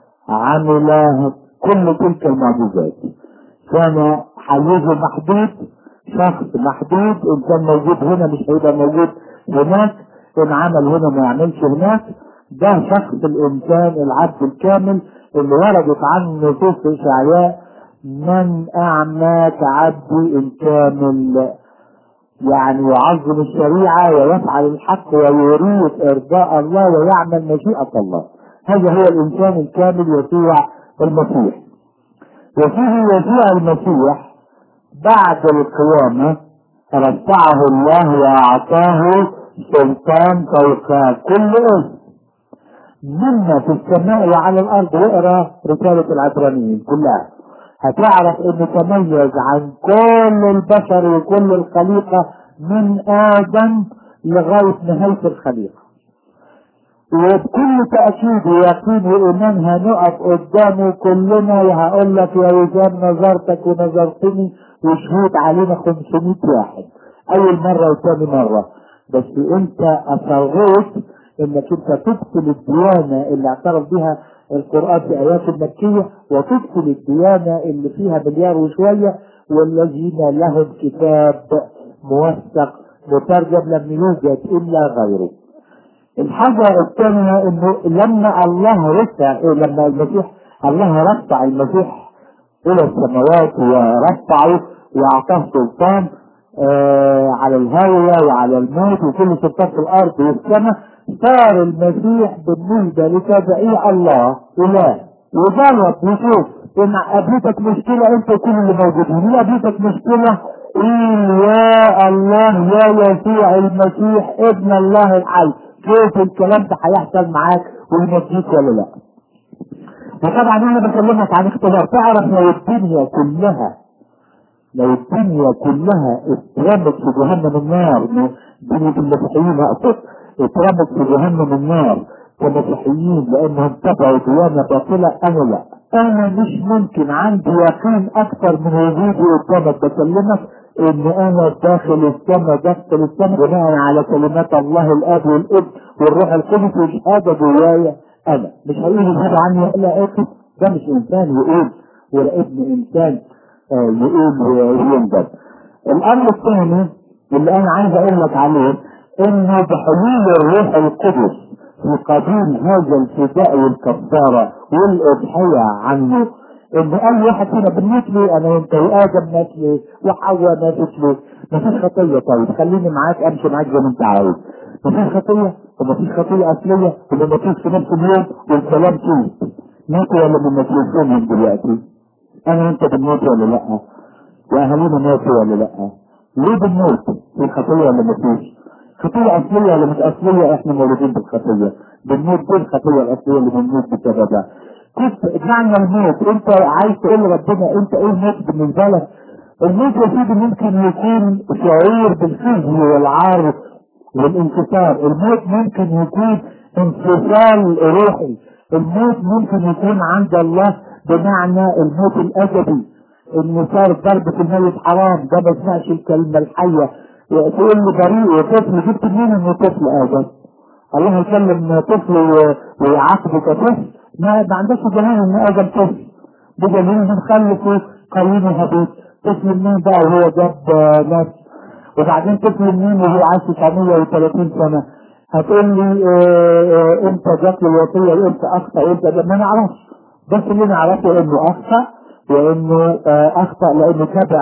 عمل كل تلك المعجزات. كان حيزه محدود، شخص محدود، ان كان موجود هنا مش هيبقى موجود هناك، ان عمل هنا ما يعملش هناك. ده شخص الانسان العبد الكامل اللي وردت عنه نصوص اشعياء: من اعمى كعبدي الكامل، يعني يعظم الشريعه ويفعل الحق ويريد ارضاء الله ويعمل مشيئه الله. هذا هو الانسان الكامل يسوع المسيح. وفيه يسوع المسيح بعد القيامة رفعه الله وأعطاه سلطان فوق كل اسم مما في السماء وعلى الأرض. واقرأ رسالة العبرانيين كلها هتعرف انه تميز عن كل البشر وكل الخليقة من آدم لغاية نهاية الخليقة. وبكل تأكيد ويقين وإيمان هنقف قدامه كلنا وهقول لك يا وسام نظرتك ونظرتني وشهود علينا خمسمائة واحد أول مرة وثاني مرة، بس أنت أصريت إنك أنت تبطل الديانة اللي اعترف بها القرآن في آيات المكية، وتبطل الديانة اللي فيها مليار وشوية والذين لهم كتاب موثق مترجم لم يوجد إلا غيره. الحاجة الثانية انه لما الله رفع لما المسيح الله رفع المسيح الى السماوات ورفعه واعطاه سلطان آه على الهاوية وعلى الموت وكل سلطان في الارض والسماء، صار المسيح بالنسبة لتابعي الله اله. وجرب وشوف ان قابلتك مشكلة انت وكل اللي موجودين، قابلتك مشكلة إيه يا الله يا يسوع المسيح ابن الله الحي، كيف الكلام ده هيحصل معاك وينجيك ولا لا؟ وطبعا انا بكلمك عن اختبار. تعرف لو الدنيا كلها لو الدنيا كلها اترمت في جهنم النار، دنيا المسيحيين اقصد اترمت في جهنم النار كمسيحيين لانهم تبعوا ديانه باطله، انا لا، انا مش ممكن عندي يقين اكثر من وجودي قدامك بكلمك ان انا داخل السماء داخل السماء بناء على كلمات الله الاب والابن والروح القدس والشهاده جوايا. انا مش هقول هذا عني لا اخي، ده مش انسان يقول ولا ابن انسان آه يقول وينجد. الامر الثاني اللي انا عايز اقول لك عليه انه بحلول الروح القدس في قبول هذا الفداء والكفاره والاضحيه عنه، ان اي واحد فينا بنموت ليه؟ انا وانت وادم مات ليه؟ وحواء ماتت ليه؟ مفيش خطيه. طيب خليني معاك امشي معاك زي ما انت عايز. مفيش خطيه ومفيش خطيه اصليه وما ماتوش في نفس اليوم والكلام فيه. ماتوا ولا ما ماتوش من دلوقتي؟ انا وانت بنموت ولا لا؟ واهالينا ماتوا ولا لا؟ ليه بنموت؟ في خطيه ولا مفيش؟ خطيه اصليه ولا مش اصليه؟ احنا مولودين بالخطيه، بنموت بالخطيه الاصليه اللي بنموت بسببها. كيف معنى الموت؟ انت عايز تقول لربنا انت ايه الموت بالنسبه لك؟ الموت يا سيدي ممكن يكون شعور بالخزي والعار والانكسار، الموت ممكن يكون انفصال روحي، الموت ممكن يكون عند الله بمعنى الموت الادبي، ان صار ضربة الميت حرام، ده ما سمعش الكلمة الحية. تقول لي بريء وطفل، جبت منين انه طفل ادم؟ الله يكلم طفل ويعاقبه كطفل؟ ما ما عندكش دليل ان ادم طفل، بدليل ان خلفه قايين وهابيل. طفل منين بقى وهو جاب ناس؟ وبعدين طفل منين وهو عاش تسعمية وثلاثين سنة؟ هتقول لي امتى جات له الوصية وامتى اخطأ وامتى؟ ما نعرفش، بس اللي نعرفه انه اخطأ، وانه اخطأ لانه تبع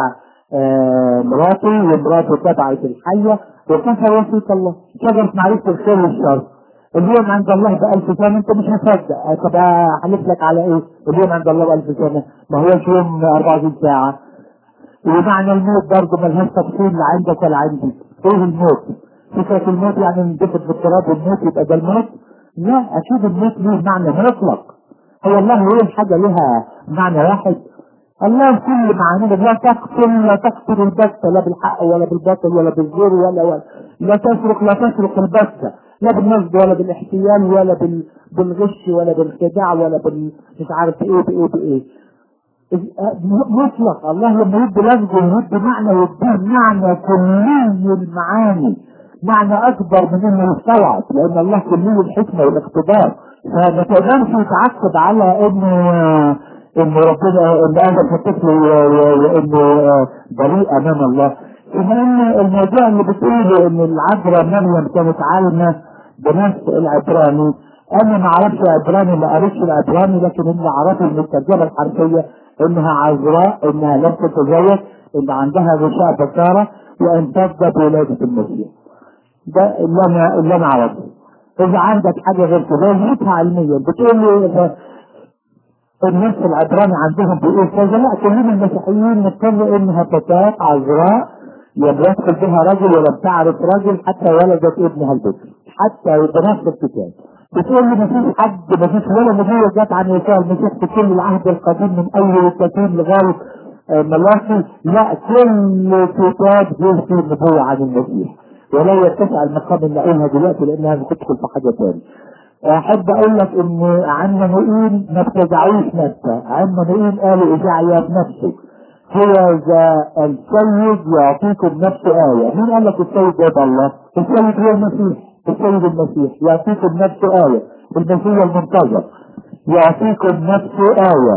مراته ومراته تبعت الحية وكسر وصية الله. شجرة معرفة الخير والشر اليوم عند الله بألف سنة، انت مش مصدق. طب احلف لك على ايه؟ اليوم عند الله بألف سنة، ما هوش يوم أربعة وعشرين ساعة. ومعنى الموت برضه ملهاش تفصيل لا عندك ولا عندي. ايه الموت؟ فكرة الموت يعني ندفت بالتراب والموت يبقى ده الموت؟ لا، اكيد الموت له معنى مطلق. هو الله يقول حاجة لها معنى واحد؟ الله كل معانيه لا تقتل لا تقتل البتة، لا بالحق ولا بالباطل ولا بالزور ولا ولا لا تسرق لا تسرق البتة، لا بالنصب ولا بالاحتيال ولا بال... بالغش ولا بالخداع ولا بال مش عارف ايه بايه بايه. مطلق. الله لما يدي لفظه يدي معنى ويديه معنى كلي المعاني، معنى اكبر من انه يستوعب، لان الله كلي الحكمه والاقتدار. فما تقدرش يتعقد على انه ان ربنا ان ادم في الطفل وانه بريء امام الله. ان الموضوع اللي بتقوله ان العذراء مريم كانت عالمه بنفس العبراني، انا ما اعرفش عبراني، ما قريتش العبراني، لكن اللي اعرفه من الترجمه الحرفيه انها عذراء، انها لم تتزوج، ان عندها غشاء بكاره، وان تبدا بولاده المسيح. ده اللي انا اللي انا اعرفه. اذا عندك حاجه غير كده جبتها علميا. بتقول لي الناس العبراني عندهم بيقول كذا، لا، كلنا المسيحيين نتفق انها فتاة عذراء لم يدخل بها رجل ولم تعرف رجل حتى ولدت ابنها البكر، حتى بنفس الكتاب. بتقول لي مفيش حد مفيش ولا نبوة جت عن يسوع المسيح في كل العهد القديم من اول التكوين لغاية ملاكي، لا، كل كتاب فيه فيه نبوة عن المسيح، ولا يتسع المقام اللي اقولها دلوقتي لانها بتدخل في حاجة ثانية. احب اقول لك ان عم نقول ما بتدعوش نفسه، عم نقول قالوا اشعيا بنفسه هو ذا السيد يعطيكم نفسه آية. مين قال لك السيد ده الله؟ السيد هو المسيح، السيد المسيح يعطيكم نفسه آية، المسيح المنتظر يعطيكم نفسه آية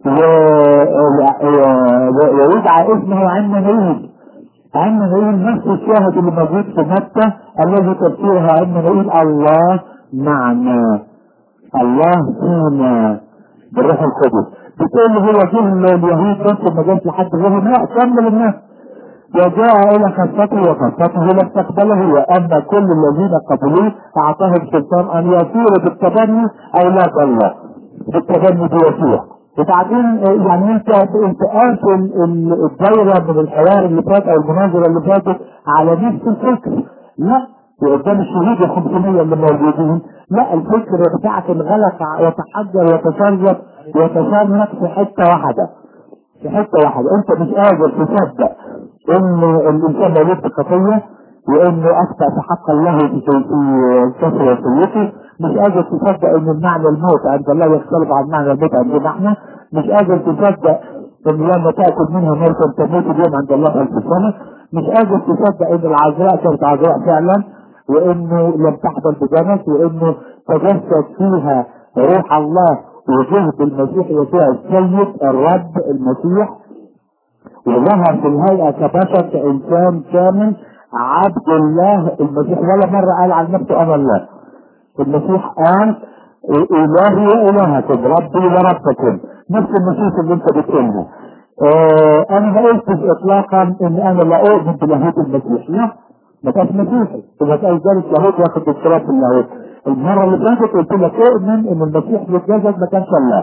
ويدعى اسمه عم نقول. عم نقول نفس الشاهد اللي موجود في مكة الذي تفسيرها عم نقول الله معنا، الله فينا بالروح القدس. بتقول له هو جه اليهود بس ما جاش لحد غيرهم؟ لا، كمل الناس. وجاء الى خاصته وخاصته لم تقبله، واما كل الذين قبلوه اعطاهم سلطان ان يصيروا بالتبني اولاد الله، بالتبني بيسوع. وبعدين يعني انت انت قافل الدايره من الحوار اللي فات او المناظره اللي فاتت على نفس الفكر. لا، وقدام الشهود الخمسمية اللي موجودين، لا، الفكر بتاعك انغلق وتحجر وتشرب وتشرب في حته واحده، في حته واحده. انت مش قادر تصدق ان الانسان مولود بخطيه، وانه اخطا في حق الله في كسر وصيته، مش قادر تصدق ان المعنى الموت عند الله يختلف عن معنى الموت عندنا احنا، مش قادر تصدق ان لما تاكل منها موتا تموت اليوم عند الله ألف سنه، مش قادر تصدق ان العذراء كانت عذراء فعلا، وانه لم تحضر بجنس، وانه تجسد فيها روح الله وجه بالمسيح يسوع السيد الرب المسيح، وظهر في الهيئه كبشر كانسان كامل عبد الله المسيح. ولا مره قال عن نفسه انا الله. المسيح قال الهي والهكم ربي وربكم، نفس النصوص اللي انت بتقولها. اه انا ما قلتش اطلاقا ان انا لا اؤمن بلاهوت المسيح، لا ما كانش مسيحي، اذا كان ذلك لاهوت ياخد دكتوراه في اللاهوت. المره اللي فاتت قلت لك اؤمن ان المسيح بالجسد ما كانش الله،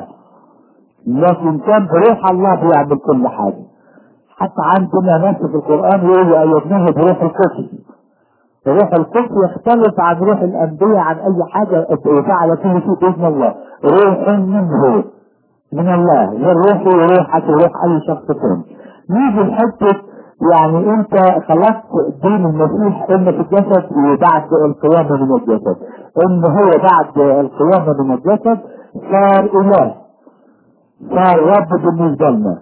لكن كان بروح الله بيعمل كل حاجه. حتى عندنا ناس في القران يقولوا ايدناه بروح القدس. روح القدس يختلف عن روح الانبياء عن اي حاجه، وفعل كل شيء باذن الله. روح منه من الله، غير روحي وروحك وروح اي شخص ثاني. نيجي لحته يعني انت خلقت دين المسيح ان في الجسد وبعد القيامه من الجسد، ان هو بعد القيامه من الجسد صار اله، صار رب بالنسبه لنا.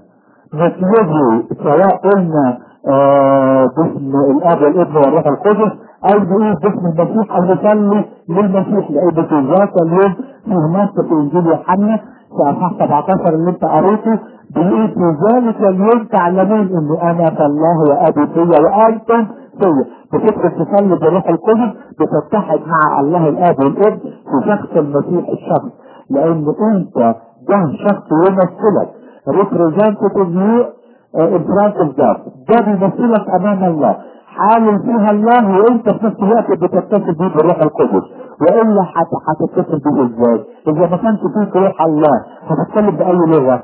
نسلبه سواء قلنا آه باسم الاب والابن والروح القدس، او نقول باسم المسيح، او نصلي للمسيح، لان في ذات اليوم في نص في انجيل يوحنا في اصحاح سبعتاشر اللي انت قريته بيقول في ذلك اليوم تعلمون ان انا فالله وابي فيا وانتم فيا. بتدخل تصلي بالروح القدس بتتحد مع الله الاب والابن في شخص المسيح الشخص، لان انت ده شخص يمثلك representative you in front of God. ده بيمثلك امام الله، حال فيها الله وانت في نفس الوقت بتتصل بيه بالروح القدس. والا هتتصل بيه ازاي؟ اذا ما كانش فيك روح الله هتتكلم باي لغه؟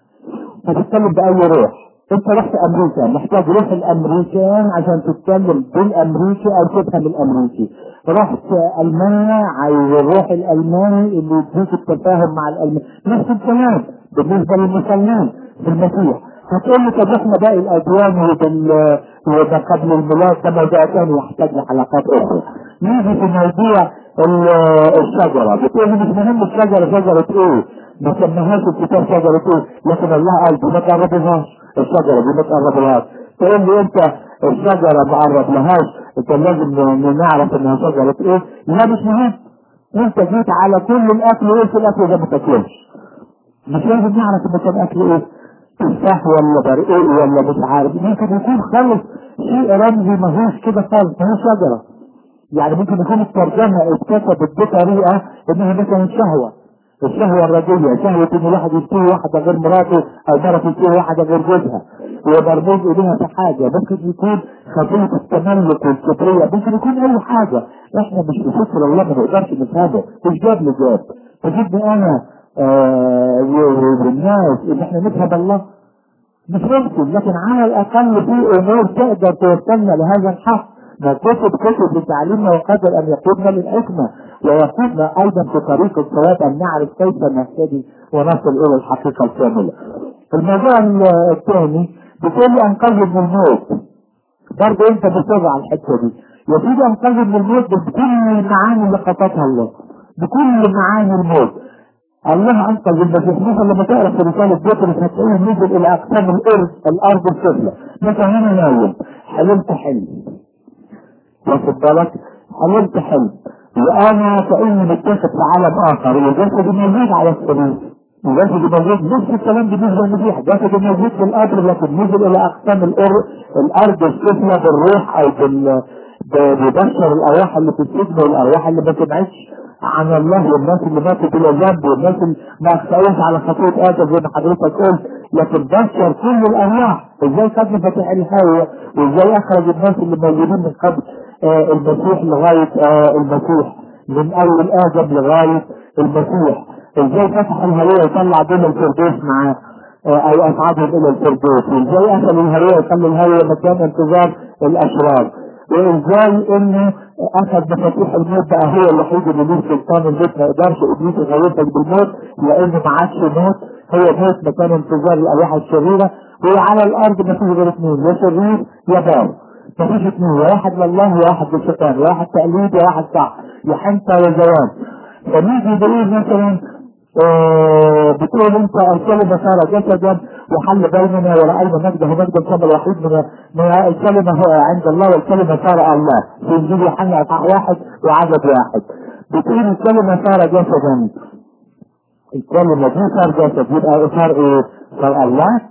هتتكلم باي روح؟ انت رحت امريكا محتاج روح الامريكان عشان تتكلم بالامريكي او تفهم الامريكي. رحت المانيا عايز الروح الالماني اللي يديك التفاهم مع الالماني. نفس الكلام بالنسبه للمسلمين في المسيح. هتقول لي طب احنا باقي الاديان وبال وده قبل الميلاد ده موضوع ثاني يحتاج لحلقات اخرى. نيجي في موضوع الشجره، بتقول لي مش مهم الشجره شجره ايه؟ ما سميهاش الكتاب شجره ايه؟ لكن الله قال دي ما تقربلهاش، الشجره دي ما تقربلهاش. تقول لي انت الشجره ما قربلهاش، انت لازم نعرف انها شجره ايه؟ لا مش مهم. انت جيت على كل الاكل وايه في الاكل ده ما تاكلش. مش لازم نعرف ان كان اكل ايه؟ تفاح ولا برقوق ولا مش عارف، ممكن يكون خالص شيء رمزي ماهوش كده خالص، ماهوش شجره. يعني ممكن يكون الترجمه اتكتبت بطريقه انها مثلا شهوه، الشهوه الرجليه، شهوه ان الواحد يشتهي واحده غير مراته او مراته تشتهي واحده غير جوزها، ومربوط ايديها في حاجه. ممكن يكون خطيه التملك والكبريه، ممكن يكون اي حاجه. احنا مش في فكر الله ما نقدرش نفهمه، مش جاب لجاب. تجدني انا آه والناس ان احنا نفهم الله مش ممكن، لكن على الاقل في امور تقدر توصلنا لهذا الحق. ما كتب كتب لتعليمنا وقدر ان يقودنا للحكمه ويقودنا ايضا في طريق الصواب ان نعرف كيف نهتدي ونصل الى الحقيقه الكامله. الموضوع الثاني بتقول لي انقذ من الموت، برضه انت بتصر على الحته دي. يا سيدي انقذ من الموت بكل المعاني اللي خططها الله، بكل معاني الموت. الله انقذ المسيح. مثلا لما تقرا في رساله بطرس هتلاقيه نزل الى اقسام الارض الارض السفلى. مثلا انا نايم حلمت حلم، واخد بالك؟ حلمت حلم وانا كاني متاخد في عالم اخر، وجسدي موجود على السرير، وجسدي موجود. نفس الكلام بالنسبه للمسيح، جسدي موجود في القبر لكن نزل الى اقسام الارض الارض السفلى بالروح او بال ببشر الارواح اللي في السجن والارواح اللي ما سمعتش عن الله، والناس اللي ماتوا بلا ذنب، والناس اللي ما اخطأوش على خطيئة ادم زي ما حضرتك قلت، لكن بشر كل الارواح. ازاي خد مفاتيح الهوى، وازاي اخرج الناس اللي موجودين من قبل آه المسيح لغايه آه المسيح، من اول ادم لغايه المسيح. ازاي فتح الهوية وطلع بين الفردوس معاه آه او اصعدهم الى الفردوس، وازاي اخذ الهوية وخلى الهوية مكان انتظار الاشرار، وازاي انه اخذ مفاتيح الموت بقى هو الوحيد اللي له سلطان الموت. ما يقدرش ابليس يخوفك بالموت لانه ما عادش موت، هو موت مكان انتظار الارواح الشريره. هو على الارض ما فيش غير اثنين، يا شرير يا بار، ما فيش اثنين، واحد لله وواحد للشيطان، واحد تقليد وواحد صح، يا حنطه يا زوان. فنيجي بقول مثلا آه بتقول انت الكلمة صار جسدا وحل بيننا ورأينا مجده مجدا كما الوحيد من من الكلمة هو عند الله والكلمة صار الله في انجيل يوحنا اصحاح واحد وعدد واحد. بتقول الكلمة صار جسدا، الكلمة دي صار جسد يبقى صار ايه؟ صار الله.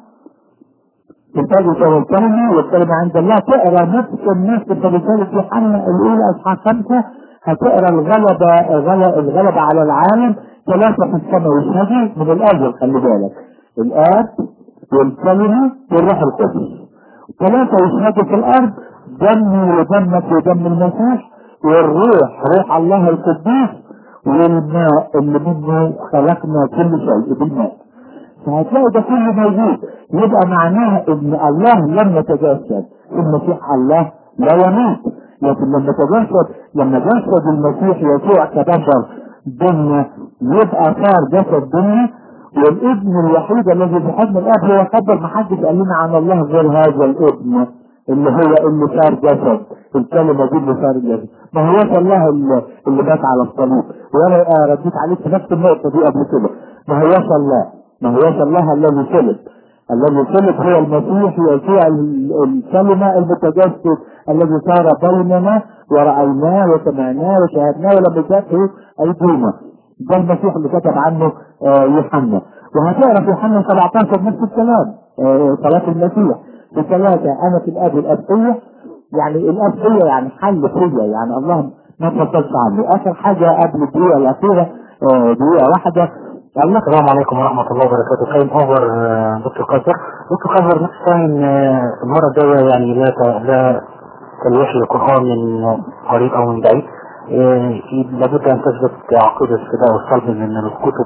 تنتج صار الكلمة والكلمة عند الله. تقرا نفس النفس في رسالة يوحنا الاولى اصحاح خمسة هتقرا الغلبة الغلبة على العالم ثلاثة في السماء والهدي من الأجل. خلي بالك الآب والكلمة والروح القدس ثلاثة يشهدوا في الأرض، دمي ودمك ودم المسيح والروح روح الله القدوس والماء اللي منه خلقنا كل شيء بالماء. فهتلاقي ده كله موجود. يبقى معناها ان الله لم يتجسد، المسيح الله لا يموت، لكن لما تجسد لما جسد المسيح يسوع كبشر بيننا يبقى صار جسد بيننا. والابن الوحيد الذي في حضن الاب هو قدر. ما حدش قال لنا عن الله غير هذا الابن اللي هو اللي صار جسد، الكلمه دي اللي صار جسد. ما هوش الله اللي, اللي مات على الصليب. وانا رديت عليك في نفس النقطه دي قبل كده. ما هوش الله ما هوش الله الذي صلب. الذي صلب هو المسيح يسوع الكلمه المتجسد الذي صار بيننا ورأيناه وسمعناه وشاهدناه ولم يشاهده أيدينا. ده المسيح اللي كتب عنه آه يوحنا. وهتعرف يوحنا سبعتاشر نفس الكلام، آه صلاة المسيح في ثلاثة أنا في الأب الأب فيا، يعني الأب فيا يعني حل فيا، يعني الله ما تفضلش عنه. آخر حاجة قبل الدقيقة الأخيرة آه دقيقة واحدة. السلام عليكم ورحمة الله وبركاته. كاين اوفر دكتور قاسر. دكتور قاسر نفس كاين المرة الجاية يعني لا لا تلوحي القرآن من قريب او من بعيد. لابد ان تثبت عقيدة الفداء والصلب من الكتب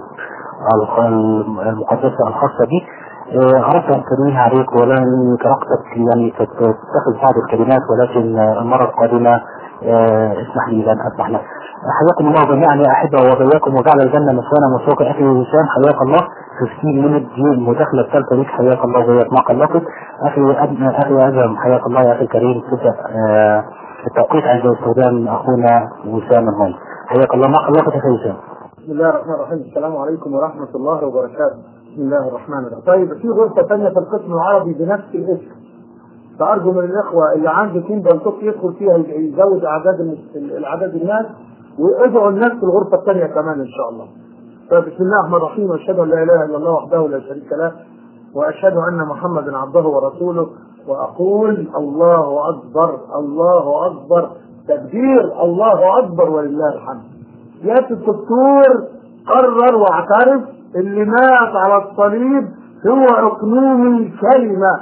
المقدسة الخاصة بي. أردت أن تنويه عليك ولا كرقتك يعني تتخذ بعض الكلمات، ولكن المرة القادمة اسمح لي لن أسمح لك. حياكم الله جميعا يا أحبة وبياكم وجعل الجنة مثوانا ومثواك. أخي هشام حياك الله في ستين منت دي المداخلة الثالثة ليك. حياك الله وبياك ما قلقت. أخي أخي أزم حياك الله يا أخي الكريم. تبدأ التوقيت عند استخدام أخونا وسام المي. حياك الله ما قلقت أخي هشام. بسم الله الرحمن الرحيم. السلام عليكم ورحمة الله وبركاته. بسم الله الرحمن الرحيم. طيب في غرفة ثانية في القسم العربي بنفس الاسم، فأرجو من الإخوة اللي عنده تيم بنطق يدخل فيها يزود أعداد الأعداد الناس ويدعوا الناس في الغرفة الثانية كمان إن شاء الله. فبسم الله الرحمن الرحيم. وأشهد أن لا إله إلا الله وحده لا شريك له وأشهد أن محمدا عبده ورسوله. وأقول الله أكبر الله أكبر تكبير الله أكبر ولله الحمد. يا الدكتور قرر واعترف اللي مات على الصليب هو ركنون الكلمة.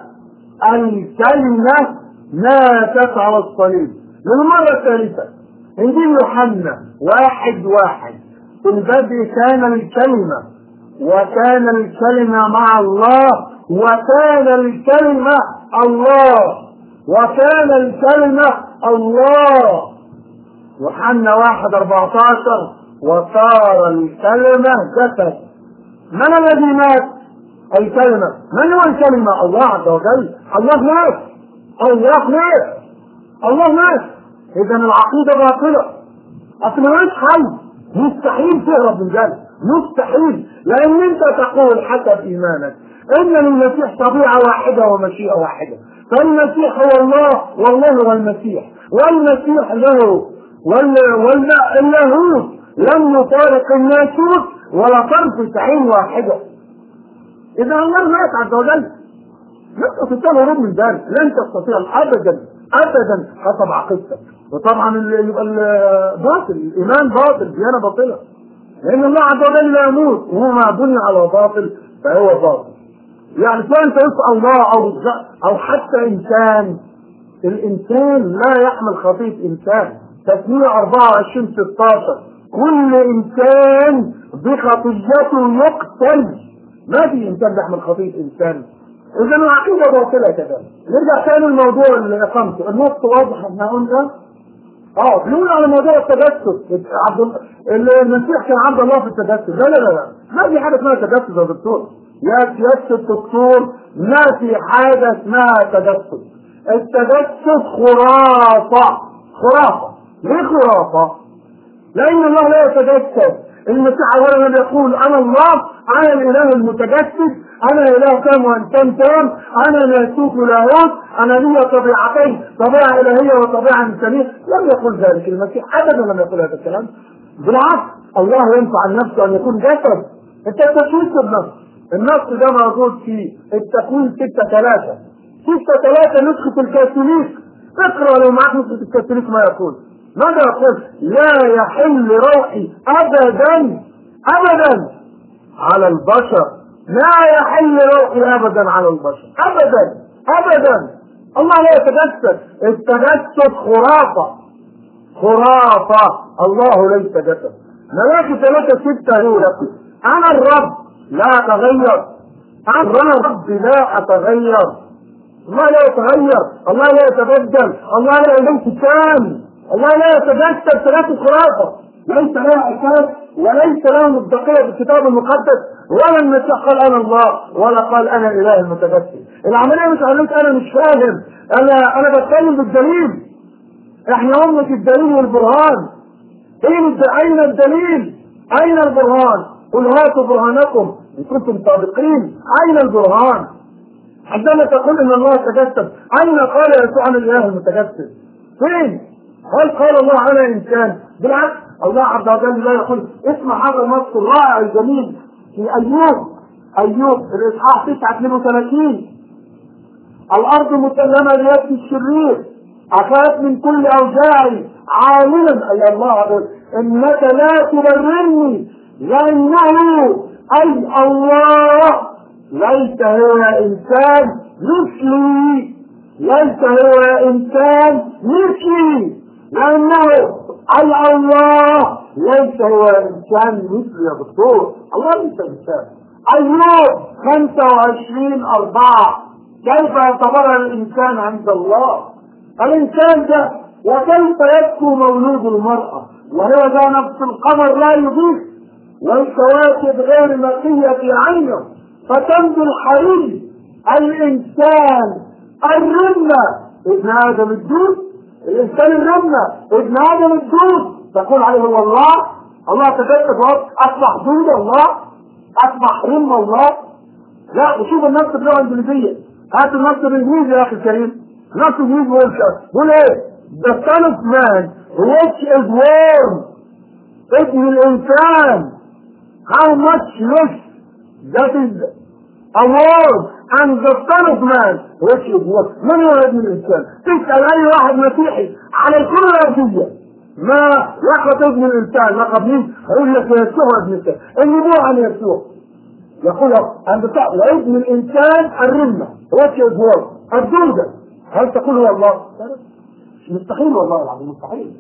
الكلمة ماتت على الصليب. للمرة الثالثة انجيل يوحنا واحد واحد. في البدء كان الكلمة وكان الكلمة مع الله وكان الكلمة الله وكان الكلمة الله. يوحنا واحد أربعتاشر وصار الكلمة جسد. من الذي مات؟ الكلمة. من هو الكلمة؟ الله عز وجل. الله مات. الله مات. الله مات. إذا العقيدة باطلة. أصل مالوش حل. مستحيل تهرب من ذلك. مستحيل. لأن أنت تقول حسب إيمانك إن للمسيح طبيعة واحدة ومشيئة واحدة. فالمسيح هو الله والله هو المسيح. والمسيح له واللاهوت لم يفارق الناسوت ولا طرف عين واحدة. إذا الله مات عز وجل. لا تستطيع الهروب من ذلك. لن تستطيع أبدا أبدا حسب عقيدتك. وطبعا يبقى الباطل الإيمان باطل ديانة باطلة. لأن الله عز وجل لا يموت وهو ما بني على باطل فهو باطل. يعني سواء أنت يسأل الله أو أو حتى إنسان، الإنسان لا يحمل خطيئة إنسان. تسمية أربعة وعشرين ستاشر كل إنسان بخطيئته يقتل. ما في إنسان يحمل خطيئة إنسان. إذا العقيدة باطلة كذلك. نرجع ثاني الموضوع اللي أقمته. النقطة واضحة إحنا قلنا اه بيقول على موضوع التجسد. عبد المسيح كان عبد الله في التجسد. لا لا لا ما في حاجة اسمها تجسد يا دكتور. يا سيادة الدكتور ما في حاجة اسمها تجسد. التجسد خرافة. خرافة. ليه خرافة؟ لأن الله لا يتجسد. المسيح اولا لم يقول انا الله، انا الاله المتجسد، انا اله تام وانسان تام، انا ناسوت لاهوت، انا لي طبيعتين، طبيعه الهيه وطبيعه انسانيه. لم يقل ذلك المسيح ابدا، لم يقل هذا الكلام. بالعكس الله ينفع عن نفسه ان يكون جسد. انت تشوف النص، النص ده موجود في التكوين ستة ثلاثة. ستة ثلاثة نسخة الكاثوليك، اقرأ لو معك نسخة الكاثوليك ما يقول. ماذا يقول؟ لا يحل روحي ابدا ابدا على البشر، لا يحل روحي ابدا على البشر ابدا ابدا. الله لا يتجسد، التجسد خرافة خرافة، الله ليس جسد. ملاك ثلاثة ستة يقول انا الرب لا اتغير، انا الرب لا اتغير، الله لا يتغير، الله لا يتبدل، الله لا ليس كامل، الله لا يتجسد. ثلاثة خرافة، ليس له اساس وليس له مصداقية في الكتاب المقدس، ولا المسيح قال انا الله ولا قال انا الاله المتجسد. العملية مش عملية انا مش فاهم، انا انا بتكلم بالدليل. احنا امة الدليل والبرهان. اين الدليل؟ اين البرهان؟ قل هاتوا برهانكم ان كنتم صادقين. اين البرهان؟ عندما تقول ان الله تجسد، اين قال يسوع عن الاله المتجسد؟ فين؟ هل قال الله انا انسان؟ بالعكس الله عز وجل لا يقول. اسمع هذا النص الرائع الجميل في ايوب، ايوب الاصحاح تسعة اثنين وثلاثين. الارض مسلمه ليد الشرير، اخاف من كل اوجاعي، عالما اي الله عز وجل انك لا تبررني، لانه اي الله ليس هو انسان مثلي، ليس هو انسان مثلي، لانه اي الله ليس هو انسان مثلي. يا دكتور الله ليس انسان. ايوب خمسة وعشرين أربعة، كيف يعتبر الانسان عند الله؟ الانسان ده وكيف يبكو مولود المرأة وهو ذا نفس القمر لا يضيف، والكواكب غير نقية في عينه، فتنزل الحرير. الانسان الرمة ابن ادم الدود، الانسان الرمة ابن ادم الدود، تقول عليه هو الله؟ الله تجسد اصبح دود الله، اصبح رمة الله؟ لا. وشوف النص باللغة الانجليزية، هات النص الانجليزي يا اخي الكريم، النص الانجليزي بيقول ايه؟ The son of man which is warm. ابن الانسان how much less that is a word and the son of man which is what. من هو ابن الانسان؟ تسأل اي واحد مسيحي على الكرة الارضية ما لقب ابن الانسان لقب مين؟ يقول لك يسوع ابن الانسان، النبوة عن يسوع يقول عند وابن الانسان الرمة which is what الدودة. هل تقول هو الله؟ مستحيل والله العظيم مستحيل.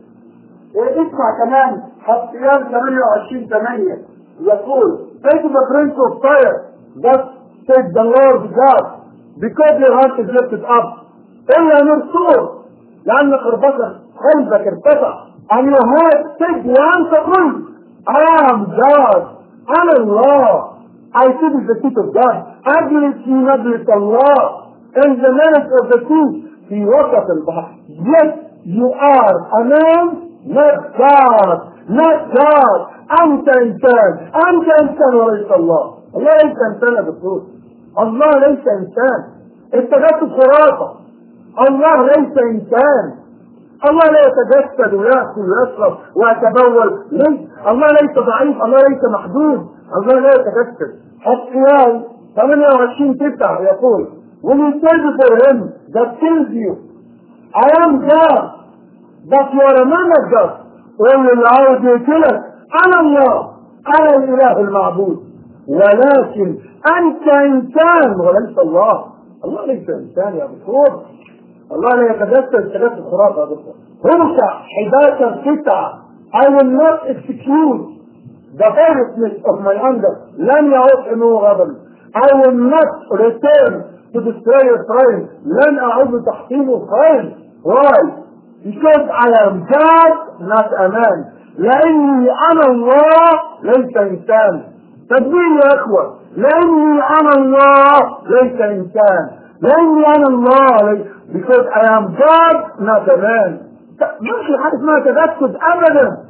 اسمع كمان حسيان ثمانية وعشرين ثمانية يقول take the prince of fire that said the Lord God because your heart is lifted up إلا نرسول لأن قربتك قلبك ارتفع and your heart said وأنت قلت I am God أنا الله. I sit at the seat of God. أجلس في مجلس الله in the minutes of the sea في وسط البحر. Yes you are a man not God not God. أنت إنسان أنت إنسان وليس الله. الله ليس إنسان يا دكتور، الله ليس إنسان. التجسد خرافة، الله ليس إنسان. الله لا يتجسد ويأكل ويشرب ويتبول، ليس. الله ليس ضعيف، الله ليس محدود، الله لا يتجسد. حسيان ثمانية وعشرين تسعة يقول when you say before him that kills you I am God but you are a man of God قل للعود يقتلك أنا الله أنا الإله المعبود ولكن أنت إنسان وليس الله. الله ليس إنسان يا دكتور، الله لا يتجسد تجسد خرافة يا دكتور. رمسة حداشر تسعة I will not execute the fierceness of my anger لن يعود إنه غضب. I will not return to destroy your crime لن أعود تحطيم الخير. Why? Because I am God not a man. لأني أنا الله ليس إنسان. تدبير يا أخوة، لأني أنا الله ليس إنسان، لأني أنا الله because I am God not a man. مش حاجة اسمها تجسد أبدا.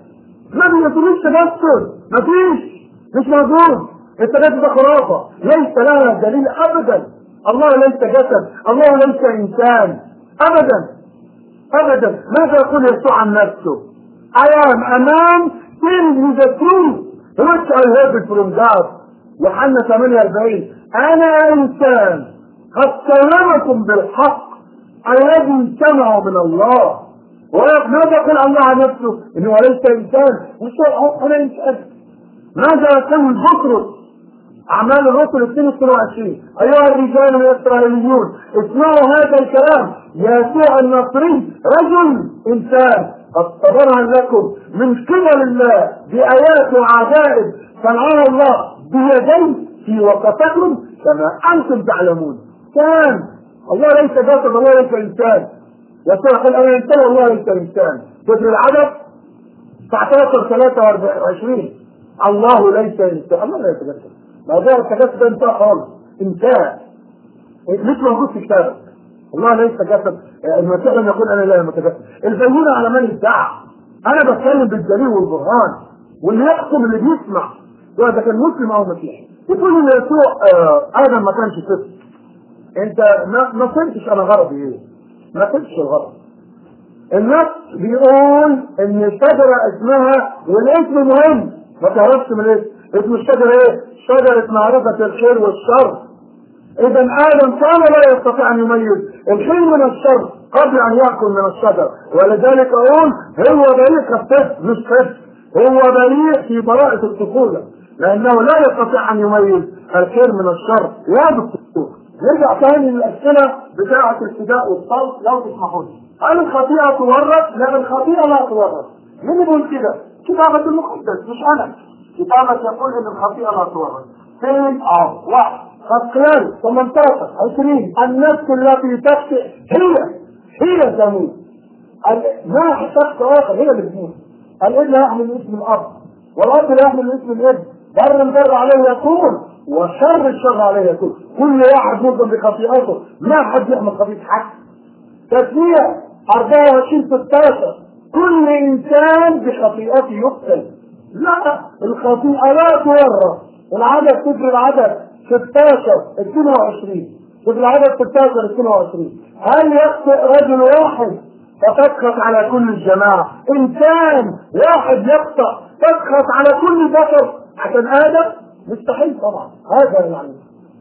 ما بيقولوش تجسد، مفيش، مش موجود. التجسد ده خرافه ليس لها دليل ابدا. الله ليس جسد، الله ليس انسان ابدا ابدا. ماذا يقول يسوع عن نفسه؟ I am a man filled with the truth which I heard from God. يوحنا ثمانية وأربعين. انا انسان قد كلمكم بالحق الذي سمعوا من الله. وماذا يقول الله عن نفسه؟ انه ليس انسان، مش انا انسان. ماذا يقول بطرس؟ اعمال الرسل اثنين وعشرين. ايها الرجال الاسرائيليون اسمعوا هذا الكلام، يسوع الناصري رجل انسان قد صبرها لكم من قبل الله بايات وعجائب صنعها الله بيديه في وقتكم كما انتم تعلمون. كان الله ليس جسد، الله ليس انسان. يسوع قال انا انسان والله ليس انسان. سفر العدد تسعة عشر ثلاثة وعشرين. الله ليس انسان، الله ليس جسد. موضوع التجسد ده انتهى خالص، انتهى، مش موجود في كتابك. الله ليس جسد. المسيح لم يقول انا لا متجسد. البينة على من ادعى. انا بتكلم بالدليل والبرهان، واللي يحكم اللي بيسمع سواء ده كان مسلم او مسيحي. يقول ان يسوع آه ادم ما كانش طفل. انت ما ما فهمتش انا غرضي ايه؟ ما فهمتش الغرض. النص بيقول ان شجره اسمها، والاسم مهم ما تعرفش من الاسم. اسم الشجره ايه؟ شجره معرفه الخير والشر. اذا ادم كان لا يستطيع ان يميز الخير من الشر قبل ان ياكل من الشجر، ولذلك اقول هو بريء كالطفل، مش طفل، هو بريء في براءه الطفوله، لانه لا يستطيع ان يميز الخير من الشر. يا دكتور نرجع ثاني للاسئله بتاعه الفداء والصلب لو تسمحوا لي. هل الخطيئه تورث؟ لا، الخطيئه لا تورث. مين يقول كده؟ كتابة المقدس مش انا. كتابة يقول ان الخطيئه لا تورث. فين؟ اه واحد خطيئه ثمانية عشر عشرين. النفس التي تخطئ هي هي تموت. ما شخص اخر هي اللي بتموت. الابن لا يحمل اسم الاب والاب لا يحمل اسم الابن. بر البر عليه يكون وشر الشر عليه يكون. كل واحد مظلم بخطيئته، ما حد يحمل خطيئة حد. تسمية أربعة وعشرين ستة عشر. كل انسان بخطيئته يقتل. لا، الخطيئة لا تورث. العدد سفر العدد ستة عشر اثنين وعشرين. سفر العدد ستة عشر اثنين وعشرين. هل يخطئ رجل واحد فتسخط على كل الجماعة؟ انسان واحد يخطئ تسخط على كل البشر عشان ادم؟ مستحيل طبعا. هذا يعني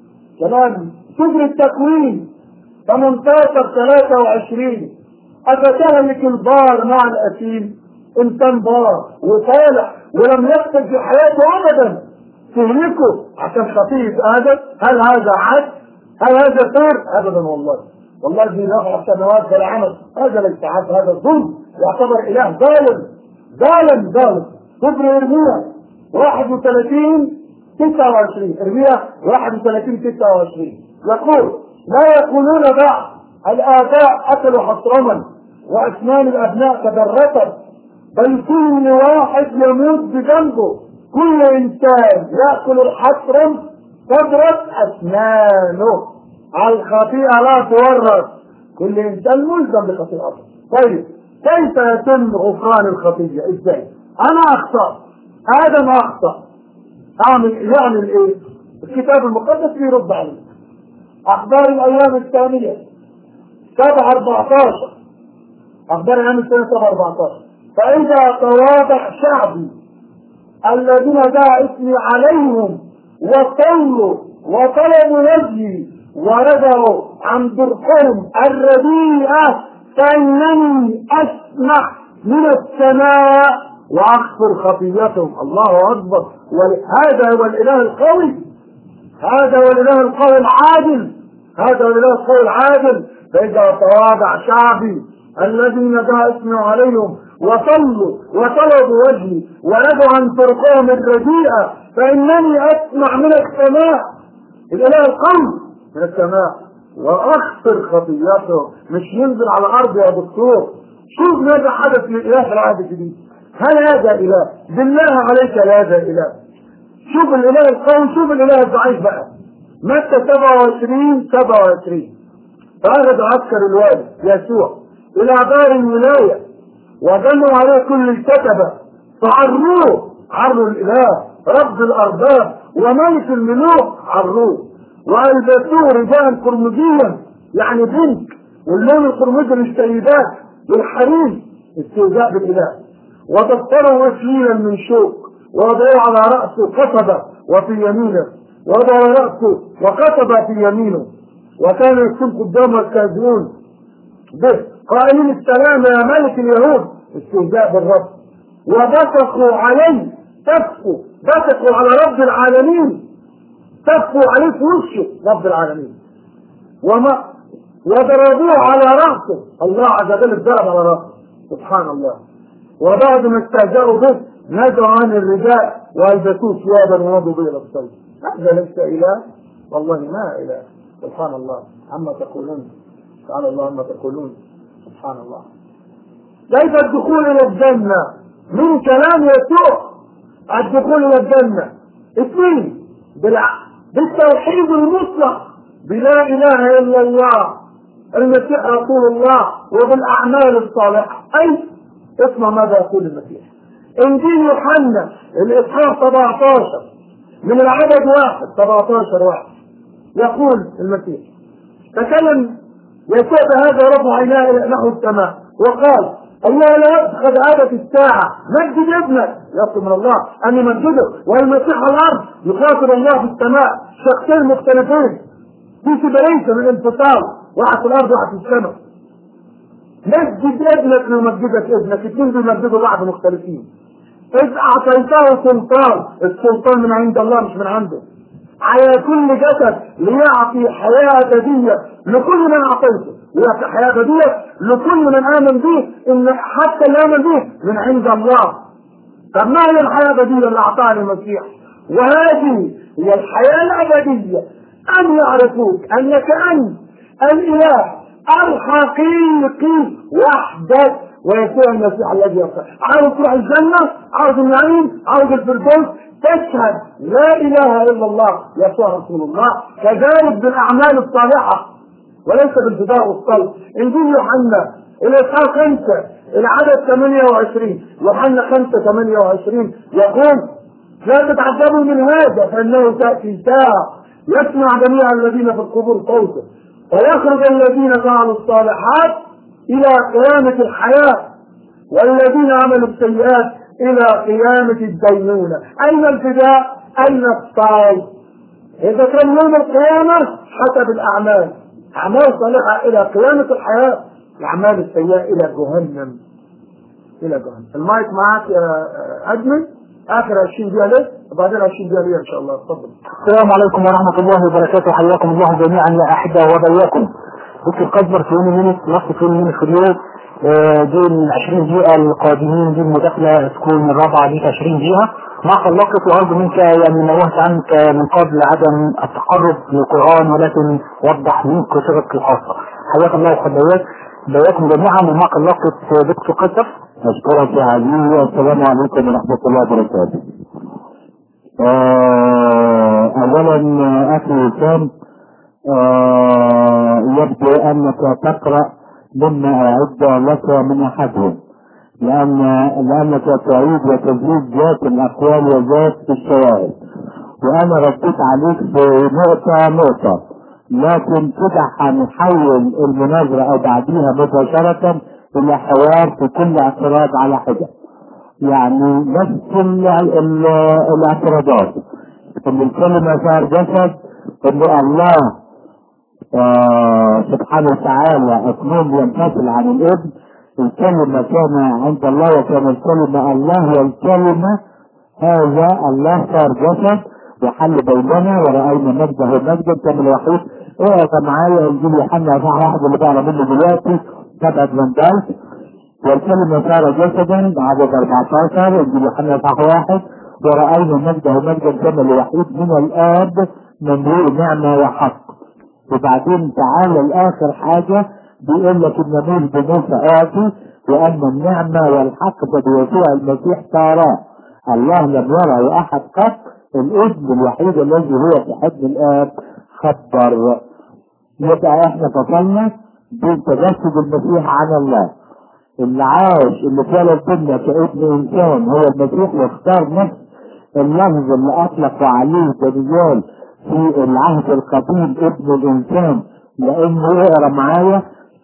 كمان سفر التكوين ثمانية عشر ثلاثة وعشرين. أفتهلك البار مع الأثيم؟ إنسان بار وصالح ولم يقتل في حياته أبدا تهلكه عشان خطيئة آدم؟ هل هذا عدل؟ هل هذا خير؟ أبدا والله. والله دي رفع السماوات بالعمل، هذا ليس عدل، هذا ظلم. يعتبر إله ظالم ظالم ظالم. كفر إرميا واحد وثلاثين تسعة وعشرين. إرميا واحد وثلاثين تسعة وعشرين يقول لا يقولون بعد الآباء أكلوا حصرما وأسنان الأبناء تدرست، بل كل واحد يموت بجنبه. كل إنسان يأكل الحصرم تدرس أسنانه. الخطيئة لا تورث. كل إنسان ملزم بخطيئته. طيب كيف يتم غفران الخطيئة؟ إزاي؟ أنا أخطأ، آدم أخطأ، أعمل يعمل إيه؟ الكتاب المقدس بيرد عليه. أخبار الأيام الثانية سبعة أربعة عشر. أخبار الأيام الثانية سبعة أربعة عشر. فإذا تواضع شعبي الذين دعا اسمي عليهم وصلوا وطلبوا وجهي ورجعوا عن طرقهم الرديئة فإنني أسمع من السماء وأغفر خطيئتهم. الله أكبر. وهذا هو الإله القوي، هذا هو الإله القوي العادل، هذا هو الإله القوي العادل. فإذا تواضع شعبي الذين دعا اسمي عليهم وصلوا وطلبوا وجهي ورجعوا عن طرقهم الرديئة فإنني أسمع من السماء، الإله القوي من السماء، وأغفر خطيئتهم. مش ينزل على الأرض يا دكتور. شوف ماذا حدث للإله في العهد الجديد. هل هذا إله؟ بالله عليك هذا إله. شوف الإله القوي، شوف الإله الضعيف بقى. متى سبعة وعشرين سبعة وعشرين. فأخذ عسكر الوالي يسوع إلى دار الولاية وجمعوا عليه كل الكتبة فعروه، عروا الاله رب الارباب وملك الملوك، عروه والبسوه رداء قرمزيا يعني بنك، واللون القرمزي للسيدات والحريم، استهزاء بالاله. وتذكره وسيلا من شوك، ووضعوا على راسه قصبه وفي يمينه، ووضع على راسه وقصبه في يمينه، وكان يكتب قدامه الكاذبون به قائلين السلام يا ملك اليهود، استهزاء بالرب. وبصقوا عليه، تبكوا بصقوا على رب العالمين، تبكوا عليه في وشه رب العالمين. وما وضربوه على راسه، الله عز وجل ضرب على راسه سبحان الله. وبعد ما استهزأوا به نزعوا عن الرداء والبسوه ثيابا ونضوا به الى الصلب. هذا ليس اله، والله ما اله. سبحان الله عما تقولون، تعالى الله عما تقولون، سبحان الله. ليس الدخول الى الجنه من كلام يسوع، الدخول الى الجنه اثنين بالتوحيد المطلق، بلا اله الا الله المسيح رسول الله، وبالاعمال الصالحه. اي اسمع ماذا يقول المسيح. انجيل يوحنا الاصحاح سبعة عشر من العدد واحد سبعة عشر واحد يقول المسيح: تكلم يسوع بهذا رفع عيناه نحو السماء وقال: الله لا قد عادت الساعة، مجد ابنك، يطلب من الله أن يمجده. والمسيح على الأرض يخاطب الله في السماء، شخصين مختلفين في سبرية من انفصال، واحد في الأرض واحد في السماء. مجد ابنك ليمجدك ابنك، اثنين بيمجدوا بعض مختلفين. إذ أعطيته سلطان، السلطان من عند الله مش من عنده، على كل جسد ليعطي حياة أبدية لكل من أعطيته، ليعطي حياة أبدية لكل من آمن به، إن حتى اللي آمن به من عند الله. طب ما هي الحياة الأبدية اللي أعطاها المسيح؟ وهذه هي الحياة الأبدية، أن يعرفوك أنك أنت الإله الحقيقي وحدك، ويسوع المسيح الذي يصح. عاوز تروح الجنة، عاوز النعيم، عاوز الفردوس، تشهد لا اله الا الله يسوع رسول الله، كذلك بالاعمال الصالحه وليس بالفداء والصلب. انجيل يوحنا الاصحاح خمسة العدد ثمانية وعشرين، يوحنا خمسة ثمانية وعشرين يقول: لا تتعجبوا من هذا، فانه تاتي ساعه يسمع جميع الذين في القبور صوته، ويخرج الذين فعلوا الصالحات الى قيامه الحياه، والذين عملوا السيئات الى قيامة الدينونة. اين الفداء؟ اين الصالح؟ اذا كان يوم القيامة حسب الاعمال، اعمال صالحة الى قيامة الحياة، الاعمال السيئة الى جهنم، الى جهنم. المايك معاك يا ادمن، اخر عشرين دقيقة لك وبعدين عشرين دقيقة لي ان شاء الله. اتفضل. السلام عليكم ورحمة الله وبركاته، حياكم الله جميعا يا احبة وبياكم. دكتور قدر في يوم منت نص في يوم في اليوم دي العشرين دقيقة القادمين، دي المداخلة تكون الرابعة دي عشرين دقيقة. ما خلقت وأرجو منك يعني نوهت عنك من قبل عدم التقرب للقرآن، ولكن وضح منك صيغتك الخاصة. حياك الله وحبياك بياكم جميعا. وما خلقت دكتور قدر. أشكرك يا عزيزي، والسلام عليكم ورحمة الله وبركاته. آه أولا أخي وسام، آه يبدو أنك تقرأ مما أعد لك من أحدهم، لأن لأنك تعيد وتزيد ذات الأقوال وذات الشواهد، وأنا رديت عليك في نقطة نقطة، لكن كده هنحول المناظرة أو بعديها مباشرة إلى حوار في كل اعتراض على حدة، يعني نفس الاعتراضات. إن الكلمة صار جسد، إن الله آه سبحانه وتعالى اثنين ينفصل عن الابن، الكلمة كان عند الله وكان الكلمة الله والكلمة، هذا الله صار جسد وحل بيننا ورأينا مجده مجدا كان الوحيد. اقرا معايا انجيل يوحنا اصحاح واحد اللي بقرا منه دلوقتي سبعة من دايس، والكلمة صار جسدا عدد أربعة عشر، انجيل يوحنا اصحاح واحد، ورأينا مجده مجدا كان الوحيد من الآب مملوء نعمة وحق. وبعدين تعالى الاخر حاجة بيقول لك ان موسى بموسى اعطي، وان النعمة والحق بيسوع المسيح صارا. الله لم يره احد قط، الابن الوحيد الذي هو في حضن الاب خبر. يبقى احنا فصلنا بين تجسد المسيح عن الله. اللي عاش اللي اتولد بينا كابن انسان هو المسيح، واختار نفس اللفظ اللي اطلق عليه دانيال في العهد القديم ابن الانسان. لانه اقرا معايا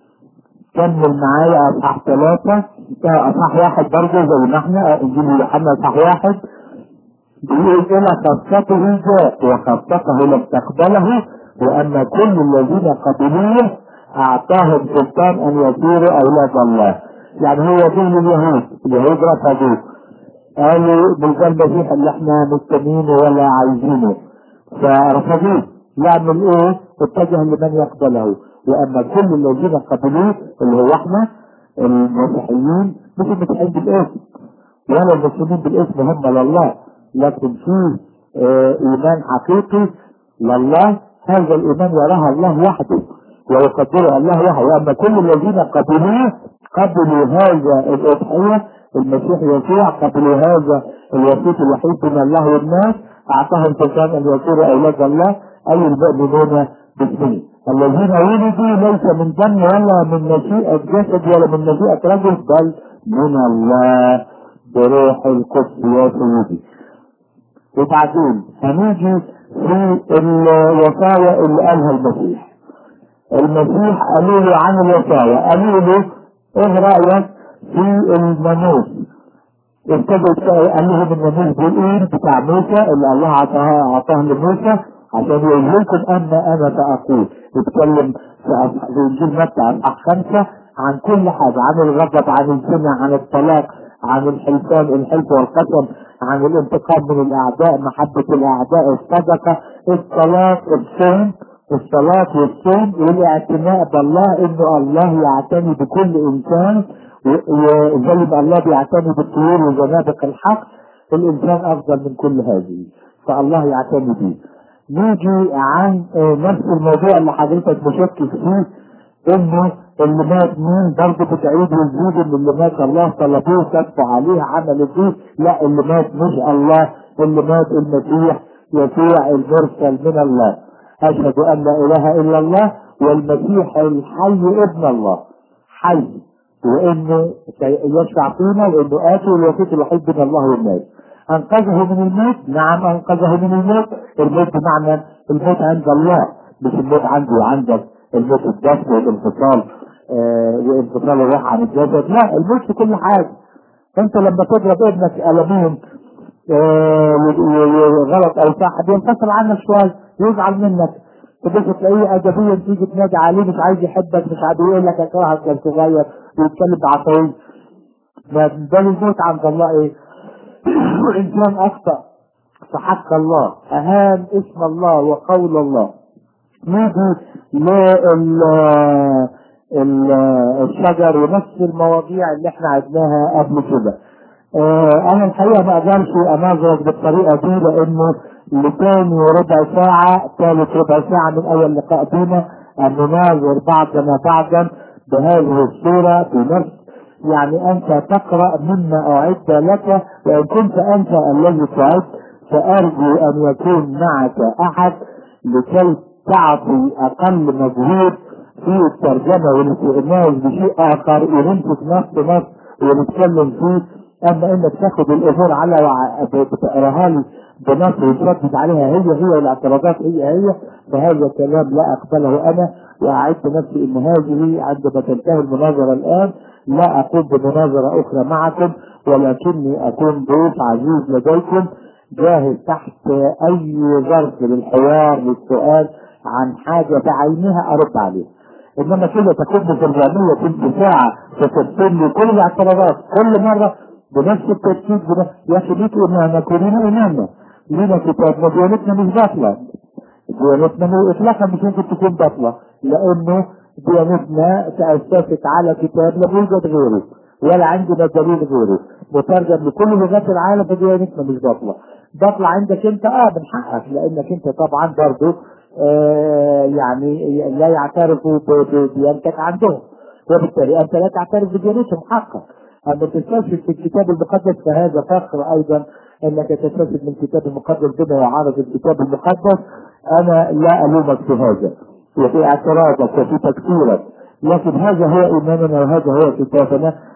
كمل معايا اصحاح ثلاثة اصحاح واحد برضه زي ما احنا انجيل يوحنا اصحاح واحد بيقول الى خاصته جاء وخاصته لم تقبله وان كل الذين قبلوه اعطاهم سلطان ان يصيروا اولاد الله. يعني هو دين اليهود، اليهود رفضوه قالوا بالذات المسيح اللي احنا مستنينه ولا عايزينه فرفضوه، يعمل ايه؟ اتجه لمن يقبله. واما كل الذين قبلوه اللي هو احنا المسيحيين، مش المسيحيين بالاسم ولا المسلمين بالاسم هم لله، لكن فيه اه ايمان حقيقي لله، هذا الايمان يراها الله وحده ويقدره الله وحده. واما كل الذين قبلوه قبلوا هذا الاضحيه المسيح يسوع، قبلوا هذا الوسيط الوحيد بين الله والناس، اعطاهم سلطان ان يصيروا اولاد الله اي المؤمنون باسمه الذين ولدوا ليس من دم ولا من مشيئة جسد ولا من مشيئة رجل بل من الله بروح القدس يا سيدي. وبعدين هنيجي في الوصايا اللي قالها المسيح. المسيح قالوا له عن الوصايا، قالوا له ايه رأيك في الناموس؟ ابتدوا قال لهم الناموس بالايد بتاع موسى اللي الله عطاه عطاه لموسى عشان يقول لكم ان انا ساقول. اتكلم في انجيل متى اصحاح خمسه عن كل حاجه، عن الغضب، عن الزنا، عن الطلاق، عن الحلفان الحلف والقسم، عن الانتقام من الاعداء، محبه الاعداء، الصدقه، الصلاه، الصوم، الصلاه والصوم والاعتناء بالله، انه الله يعتني بكل انسان وزي ما الله بيعتني بالطيور وزنابق الحق، الانسان افضل من كل هذه فالله يعتني به. نيجي عن نفس الموضوع اللي حضرتك مشكك فيه، انه اللي مات مين برضه بتعيد وتزيد، ان اللي مات الله طلبوه كفوا عليه عمل فيه. لا، اللي مات مش الله، اللي مات المسيح يسوع المرسل من الله. اشهد ان لا اله الا الله والمسيح الحي ابن الله حي، وانه يشفع فينا وانه اتي الوسيط الوحيد بين الله والناس. انقذه من الموت، نعم انقذه من الموت. الموت بمعنى الموت عند الله، مش الموت عندي وعندك، الموت الدفن والانفصال آه وانفصال الروح عن الجسد، لا، الموت في كل حاجه. انت لما تضرب ابنك قلمين آه وغلط او صح بينفصل عنك شويه يزعل منك، تبص تلاقيه ادبيا تيجي تنادي عليه مش عايز يحبك، مش عايز يقول لك اكرهك كان صغير ويتكلم بعصبيه. ده الموت عند الله ايه؟ وإنسان أخطأ في حق الله، أهان اسم الله وقول الله. نيجي للشجر ونفس المواضيع اللي احنا عدناها قبل كده. اه انا الحقيقة ما اقدرش اناظرك بالطريقة دي، لانه لتاني ربع ساعة ثالث ربع ساعة من اول لقاء بينا ان نناظر بعضنا بعضا بهذه الصورة بنفس، يعني انت تقرأ مما اعد لك، وان كنت انت الذي تعد فارجو ان يكون معك احد لكي تعطي اقل مجهود في الترجمة والاستئناس بشيء اخر ونمسك نفس نفس ونتكلم فيه. اما انك تاخد الامور على بتقراها لي بنص وتردد عليها هي هي والاعتراضات هي هي، فهذا كلام لا اقبله انا. واعد نفسي ان هذه عندما تنتهي المناظرة الان لا اقوم بمناظرة اخرى معكم، ولكني اكون ضيف عزيز لديكم جاهز تحت اي ظرف للحوار للسؤال عن حاجة بعينها ارد عليها. انما كده تكون في الرامية تلت ساعة تفسر لي كل الاعتراضات كل مرة بنفس التركيز. يا اخي ليكوا اننا كلنا امامنا لنا كتابنا، ديانتنا مش باطلة، ديانتنا اطلاقا مش ممكن تكون باطلة، لانه ديانتنا تأسست على كتاب لا يوجد غيره ولا عندنا دليل غيره مترجم لكل لغات العالم، فديانتنا مش باطلة. باطلة عندك انت اه من حقك، لانك انت طبعا برضه آه يعني لا يعترفوا بديانتك عندهم، وبالتالي انت لا تعترف بديانتهم حقا. اما تستشهد في الكتاب المقدس فهذا فخر ايضا انك تستشهد من الكتاب المقدس بما يعارض الكتاب المقدس. انا لا الومك في هذا وفي اعتراضك وفي تكفيرك، لكن هذا هو ايماننا وهذا هو كتابنا.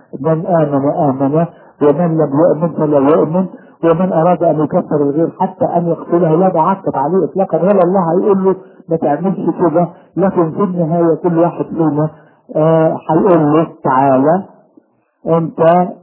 من آمن آمن ومن لم يؤمن فلا يؤمن، ومن أراد أن يكفر الغير حتى أن يقتله لا بعقب عليه إطلاقا، ولا الله هيقول له ما تعملش كده. لكن في النهاية كل واحد فينا هيقول آه له تعالى أنت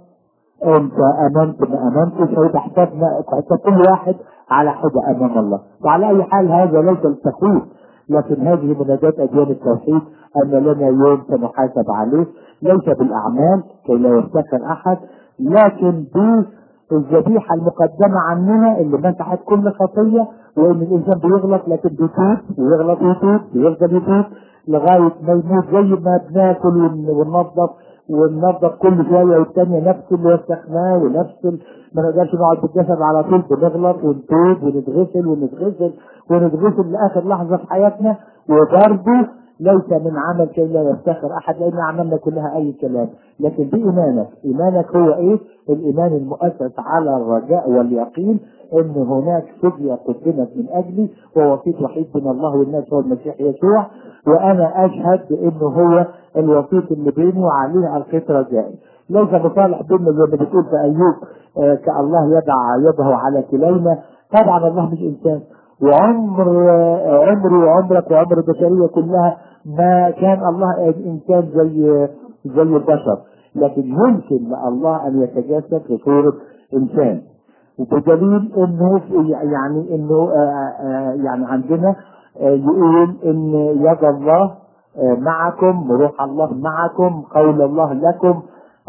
أنت أمنت ما أمنتش، هيبقى حسابنا كل واحد على حدة أمام الله. وعلى أي حال هذا ليس التخويف، لكن هذه مناداة أديان التوحيد أن لنا يوم سنحاسب عليه، ليس بالأعمال كي لا يفتخر أحد، لكن بالذبيحة المقدمة عننا اللي مسحت كل خطية. وإن الإنسان بيغلط لكن بيتوب، ويغلط ويتوب، ويفضل يتوب لغاية ما يموت، زي ما بناكل وننظف وننظف كل شوية والتانية نفس اللي وسخناه ونفس ال... ما نقدرش نقعد بالجسد على طول، بنغلط ونتوب ونتغسل ونتغسل ونتغسل لآخر لحظة في حياتنا. وبرضه ليس من عمل كي لا يفتخر أحد، لأن أعمالنا كلها أي كلام. لكن بإيمانك، إيمانك هو إيه؟ الإيمان المؤسس على الرجاء واليقين إن هناك فدية قدمت من أجلي، ووسيط وحيد بين الله والناس هو المسيح يسوع، وأنا أشهد بأنه هو الوسيط اللي بيني وعليه الخيط رجائي. ليس مصالح بيننا زي ما بتقول في أيوب آه كالله يدع يده على كلينا. طبعا الله مش إنسان، وعمر آه عمري وعمرك وعمر البشرية كلها ما كان الله إنسان زي زي البشر، لكن يمكن لله أن يتجسد في صورة إنسان. وبدليل انه يعني انه آآ آآ يعني عندنا يقول ان يد الله معكم وروح الله معكم، قول الله لكم،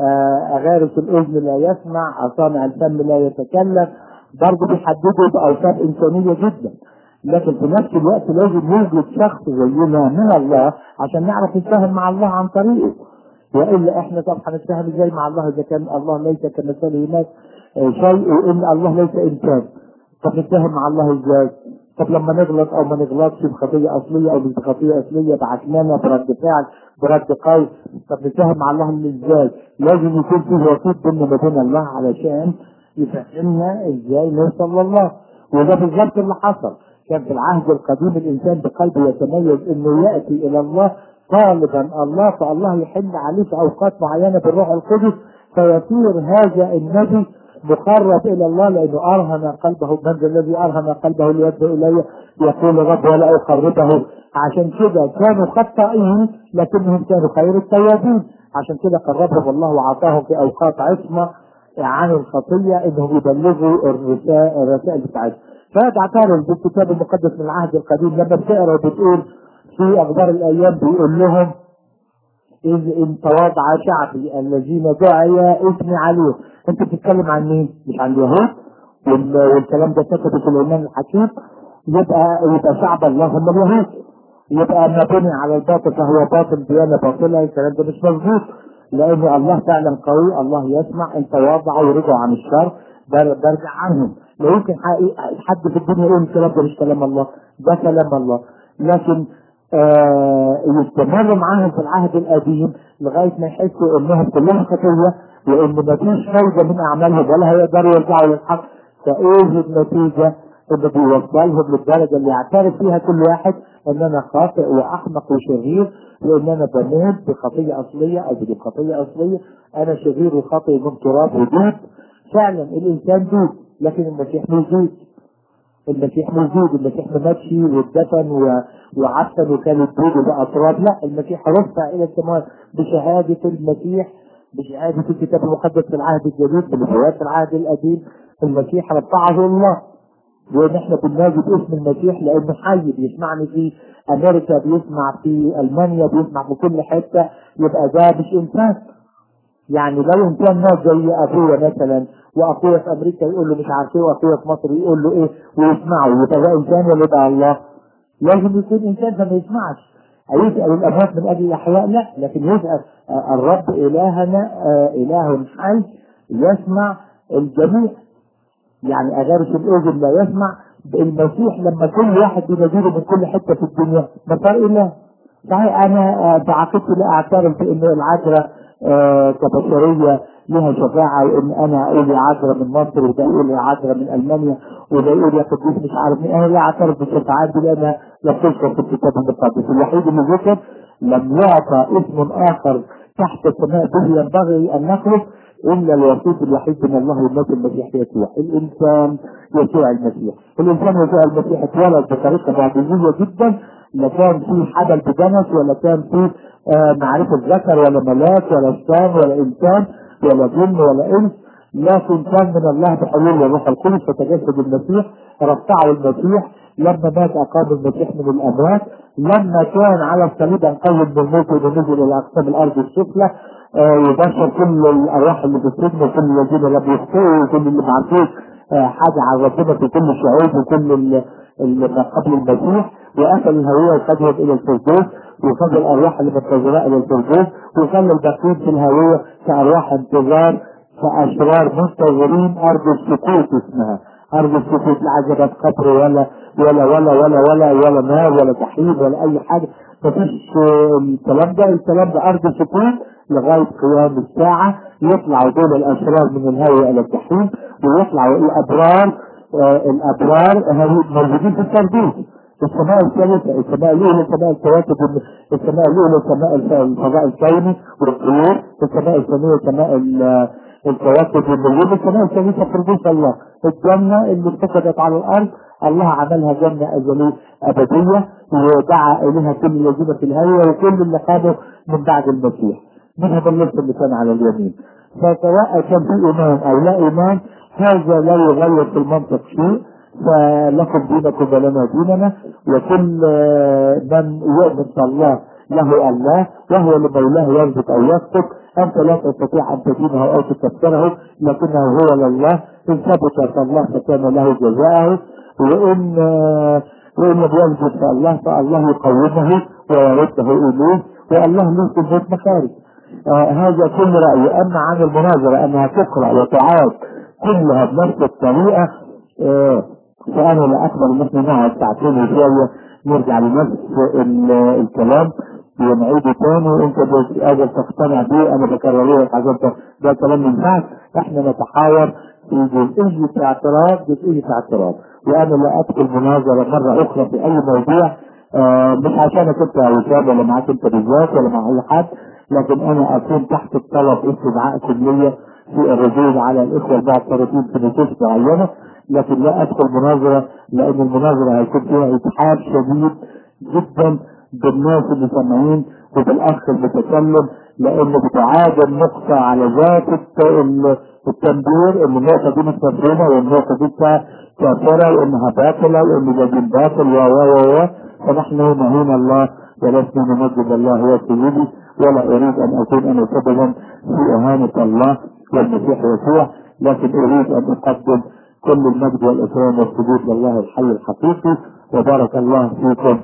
اغارس الاذن لا يسمع، اصانع الفم لا يتكلم. برضه بيحددوا باوصاف انسانيه جدا، لكن في نفس الوقت لازم يوجد شخص زينا من الله عشان نعرف نتفاهم مع الله عن طريقه. والا احنا طبعا هنتفاهم ازاي مع الله اذا كان الله ليس كمثله ناس شيء، وان الله ليس انسان؟ طب نتفاهم مع الله ازاي؟ طب لما نغلط او ما نغلطش بخطيه اصليه او مش بخطيه اصليه، بعكنانه برد فعل برد قول، طب نتفاهم مع الله ازاي؟ لازم يكون في وسيط بيننا وبين الله علشان يفهمنا ازاي نوصل لله. وده بالظبط اللي حصل. كان في العهد القديم الانسان بقلبه يتميز انه ياتي الى الله طالبا الله، فالله يحل عليه في اوقات معينه بالروح القدس، فيصير هذا النبي مقرب الى الله لانه ارهن قلبه. من الذي ارهن قلبه ليدعو الي؟ يقول الرب ولا اقربه. عشان كده كانوا خطائين لكنهم كانوا خير التوابين، عشان كده قربهم الله وعطاهم في اوقات عصمه عن الخطيه انهم يبلغوا الرسائل بتاعتهم. فتعترف بالكتاب المقدس من العهد القديم لما بتقرا وبتقول في اخبار الايام بيقول لهم إذ إن تواضع شعبي الذين دعي اسمي عليه. أنت بتتكلم عن مين؟ مش عن اليهود؟ والكلام ده كتبه سليمان الحكيم. يبقى يبقى شعب الله هم اليهود. يبقى ما بني على الباطل فهو باطل، ديانة باطلة. الكلام ده مش مظبوط، لأن الله فعلا قوي، الله يسمع. إن تواضعوا ورجعوا عن الشر برجع عنهم. لا يمكن حد في الدنيا يقول الكلام ده مش كلام الله، ده كلام الله. لكن آه يستمر معاهم في العهد القديم لغايه ما يحسوا انهم كلهم خطيه وان مفيش فايده من اعمالهم ولا هيقدروا يرجعوا للحق. فايه النتيجه؟ انه بيوصلهم للدرجه اللي يعترف فيها كل واحد ان انا خاطئ واحمق وشرير، وان انا بموت بخطيه اصليه او بدون خطيه اصليه. انا شرير وخاطئ من تراب ودود. فعلا الانسان دود، لكن المسيح مش دود. المسيح موجود، المسيح ممشي واتدفن وعفن وكان الدود وبقى تراب. لا، المسيح رفع الى السماء بشهاده المسيح، بشهاده الكتاب المقدس في العهد الجديد، بنبوات في العهد القديم. المسيح رفعه الله، وان احنا بننادي باسم المسيح لانه حي. بيسمعني في امريكا، بيسمع في المانيا، بيسمع في كل حته. يبقى ده مش انسان. يعني لو انسان ناس زي ابويا مثلا، واخويا في امريكا يقول له مش عارف ايه، واخويا في مصر يقول له ايه ويسمعه، يبقى ده انسان ولا يبقى الله؟ لازم يكون انسان فما يسمعش. هيسال الاموات من اجل الاحياء؟ لا، لكن يسال الرب الهنا اله حي يسمع الجميع. يعني اغارس الاذن لا يسمع. المسيح لما كل واحد بيناديله من كل حته في الدنيا ما فرق الله. صحيح انا بعقيدتي لا اعترف بان العذراء آه كبشريه لها شفاعه، وان انا اقول يا عذراء من مصر وده يقول يا عذراء من المانيا وده يقول يا قديس مش عارف مين. انا لا اعترف بالشفاعات دي لانها لا تذكر في الكتاب المقدس. الوحيد اللي ذكر لم يعطى اسم اخر تحت السماء به ينبغي ان نخلص الا الوسيط الوحيد من الله والناس المسيح يسوع، الانسان يسوع المسيح. الانسان يسوع المسيح اتولد بطريقه معجزيه جدا، لا كان فيه حبل بدنس ولا كان فيه آه معرفه ذكر ولا ملاك ولا شيطان ولا انسان ولا جن ولا انس، لكن كان من الله بحلول الروح القدس فتجسد المسيح، رفعه المسيح لما مات اقام المسيح من الاموات، لما كان على الصليب انقذ من الموت ونزل الى اقسام الارض السفلى آه يبشر كل الارواح اللي في السجن وكل الذين لم يخطئوا وكل اللي ما عرفوش آه حاجه عن ربنا في كل الشعوب وكل اللي ما قبل المسيح، واكل الهويه وخدهم الى الفردوس، وخد الارواح اللي منتظره الى الفردوس، وخلى الباقيين في الهويه كارواح انتظار كاشرار منتظرين ارض السكوت اسمها ارض السكوت، لا عذابات قبر ولا ولا ولا ولا ولا ولا نار ولا جحيم ولا اي حاجه، مفيش الكلام ده. الكلام ده ارض سكوت لغايه قيام الساعه، يطلعوا دول الاشرار من الهويه الى الجحيم، ويطلعوا الابرار آه الابرار موجودين في الفردوس، السماء الثالثه، السماء الاولى، السماء الكواكب، السماء الاولى سماء الفضاء الكوني والطيور، السماء الثانيه سماء الكواكب والنجوم، السماء الثالثه فردوس الله، الجنه اللي اتخذت على الارض الله عملها جنه ازليه ابديه، ودعا اليها كل الذين في الهويه وكل اللي قاموا من بعد المسيح، منهم اللص اللي كان على اليمين. فسواء كان في ايمان او لا ايمان هذا لا يغير في المنطق شيء، فلكم دينكم ولنا ديننا، وكل من يؤمن بالله له الله وهو لمولاه يرزق او يسقط، انت لا تستطيع ان تدينه او تكفره لكنه هو لله، ان ثبت فالله فكان له جزاءه، وان وان لم يثبت فالله فالله يقومه ويرده اليه، والله ليس البيت مخارج. آه هذا كل رايي. اما عن المناظره انها تقرا وتعاد كلها بنفس الطريقه آه فانا لا اقبل ان احنا نقعد ساعتين وشويه نرجع لنفس الكلام ونعيده تاني وانت قادر تقتنع بيه. انا بكرر لك عشان ده كلام ما ينفعش، احنا نتحاور في جزئيه اعتراض جزئيه اعتراض، وانا لا ادخل مناظره مره اخرى في اي موضوع آه مش عشانك انت يا وسام ولا معاك انت بالذات ولا مع اي حد، لكن انا اكون تحت الطلب استدعاء كليه في الردود على الاخوه المعترضين في نصوص معينه، لكن لا ادخل مناظره لان المناظره هيكون فيها اتحاد شديد جدا بالناس اللي سامعين وبالاخ المتكلم، لانه بتعاد النقطه على ذات التنبير ان النقطه دي مش مفهومه والنقطه دي كافره وانها باطله وان ده دين باطل و و و فنحن نهين الله ولسنا نمجد الله هو سيدي، ولا اريد ان اكون انا سببا في اهانه الله والمسيح يسوع، لكن اريد ان اقدم كل المجد والاكرام والسجود لله الحي الحقيقي. وبارك الله فيكم،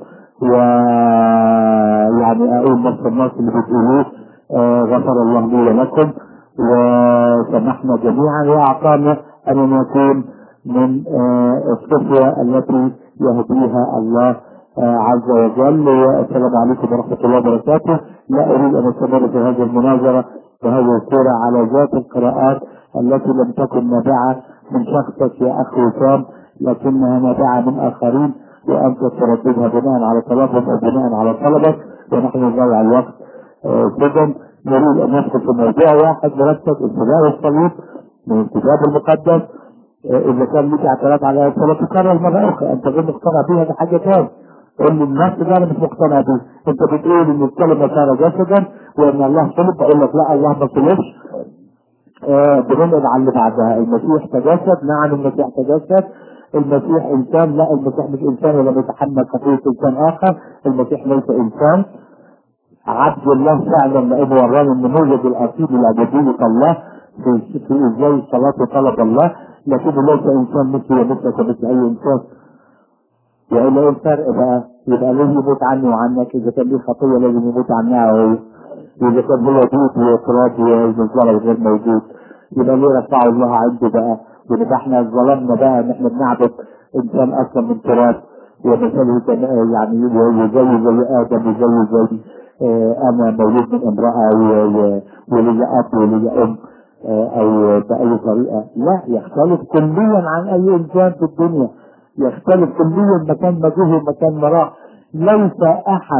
ويعني اقول نفس الناس اللي بتقولوه آه غفر الله لي ولكم وسمحنا جميعا واعطانا ان نكون من آه الصفوه التي يهديها الله آه عز وجل. والسلام عليكم ورحمه الله وبركاته. لا اريد ان استمر في هذه المناظره وهذه الصوره على ذات القراءات التي لم تكن نابعه من شخصك يا اخ وسام، لكنها نابعه من اخرين، وانت ترددها بناء على طلبهم او بناء على طلبك، ونحن نضيع الوقت جدا. نريد ان ندخل في موضوع واحد مرتب، ابتداء الصليب من الكتاب المقدس. اذا كان لك اعتراض على الصلاه تكرر مره اخرى، انت غير مقتنع بها ده حاجه ثانيه. قول لي الناس ده انا مش مقتنع بيه، انت بتقول ان الكلمه صار جسدا وان الله صلب، بقول لك لا الله ما صلبش. آه بننقل على اللي بعدها، المسيح تجسد، نعم المسيح تجسد، المسيح انسان، لا المسيح مش انسان ولا بيتحمل خطيه انسان اخر، المسيح ليس انسان، عبد الله فعلا لانه ورانا النموذج الاصيل الابدي الله في في ازاي الصلاه وطلب الله، لكنه ليس انسان مثلي ومثلك ومثل اي انسان. والا ايه الفرق بقى؟ يبقى لازم يموت عني وعنك، اذا كان ليه خطيه لازم يموت عنها هو، واذا كان هو بيت وتراب وزلزال غير موجود يبقى ليه رفعه الله عنده بقى؟ ونبقى احنا ظلمنا بقى ان احنا بنعبد انسان اصلا من تراب ومثله يعني زي زي ادم وزي زي اه انا مولود من امراه ولي اب ولي ام اه او باي طريقه، لا يختلف كليا عن اي انسان في الدنيا، يختلف كليا مكان ما جه ومكان ما راح. ليس احد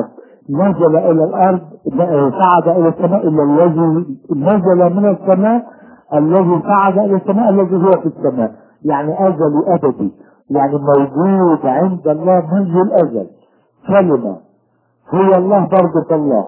نزل الى الارض صعد الى السماء الا الذي نزل من السماء الذي صعد الى السماء الذي هو في السماء، يعني ازلي ابدي، يعني موجود عند الله منذ الازل. كلمه هي الله برضه الله،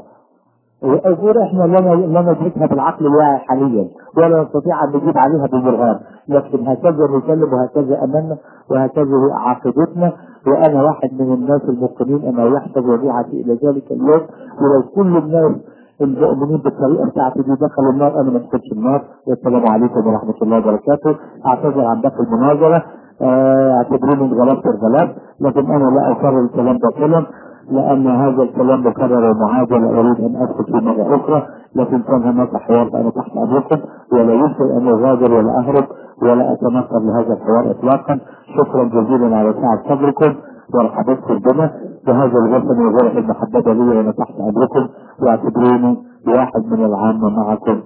وأقول احنا لا ندركها بالعقل الواعي حاليا ولا نستطيع ان نجيب عليها بالبرهان، لكن هكذا نكلم وهكذا امنا وهكذا عقيدتنا. وانا واحد من الناس المؤمنين انا يحسب وديعتي الى ذلك اليوم، ولو كل الناس المؤمنين بالطريقه بتاعتي دي دخلوا النار انا ما ادخلش النار. والسلام عليكم ورحمه الله وبركاته. اعتذر عن باقي المناظره، اعتبروني انغلبت الغلاب، لكن انا لا اكرر الكلام ده كله لأن هذا الكلام مكرر ومعاد ولا أريد أن أدخل فيه مرة أخرى، لكن كان هناك حوار فأنا تحت أمركم ولا يمكن أن أغادر ولا أهرب ولا أتنكر لهذا الحوار إطلاقا. شكرا جزيلا على سعة صدركم ورحبتكم بنا بهذا الوطن وغيره المحببة لي، وأنا تحت أمركم واعتبروني واحد من العامة معكم.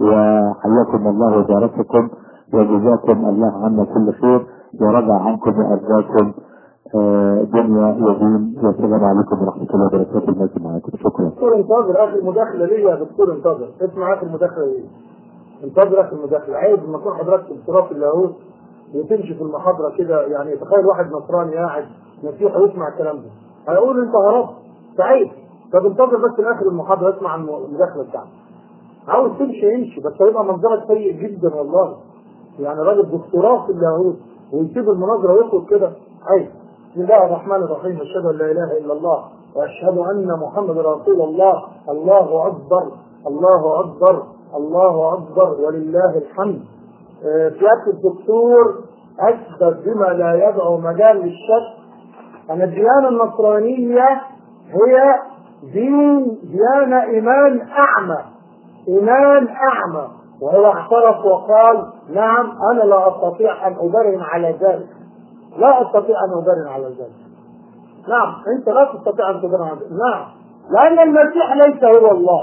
وحياكم الله وبارككم وجزاكم الله عنا كل خير ورضى عنكم وأرضاكم دنيا ودين. والسلام عليكم ورحمة الله وبركاته. الناس معاكم. شكرا. دكتور انتظر اخر مداخلة ليا يا دكتور، انتظر اسمع اخر مداخلة ليا، انتظر اخر مداخلة. عيب لما تكون حضرتك في اضطراب اللاهوت وتمشي في المحاضرة كده، يعني تخيل واحد نصراني قاعد مسيحي ويسمع الكلام ده هيقول انت هربت، عيب. طب انتظر بس لاخر المحاضرة اسمع المداخلة بتاعتك. عاوز تمشي يمشي، بس هيبقى منظرك سيء جدا والله. يعني راجل دكتوراه في اللاهوت ويسيب المناظرة ويخرج كده، عيب. بسم الله الرحمن الرحيم. أشهد أن لا إله إلا الله وأشهد أن محمد رسول الله. الله أكبر الله أكبر الله أكبر ولله الحمد. سيادة الدكتور أثبت بما لا يدعو مجال للشك أن الديانة النصرانية هي دين ديانة إيمان أعمى، إيمان أعمى. وهو اعترف وقال نعم أنا لا أستطيع أن أبرهن على ذلك، لا أستطيع أن أبرهن على ذلك. نعم أنت لا تستطيع أن تبرهن على ذلك. نعم، لأن المسيح ليس هو الله،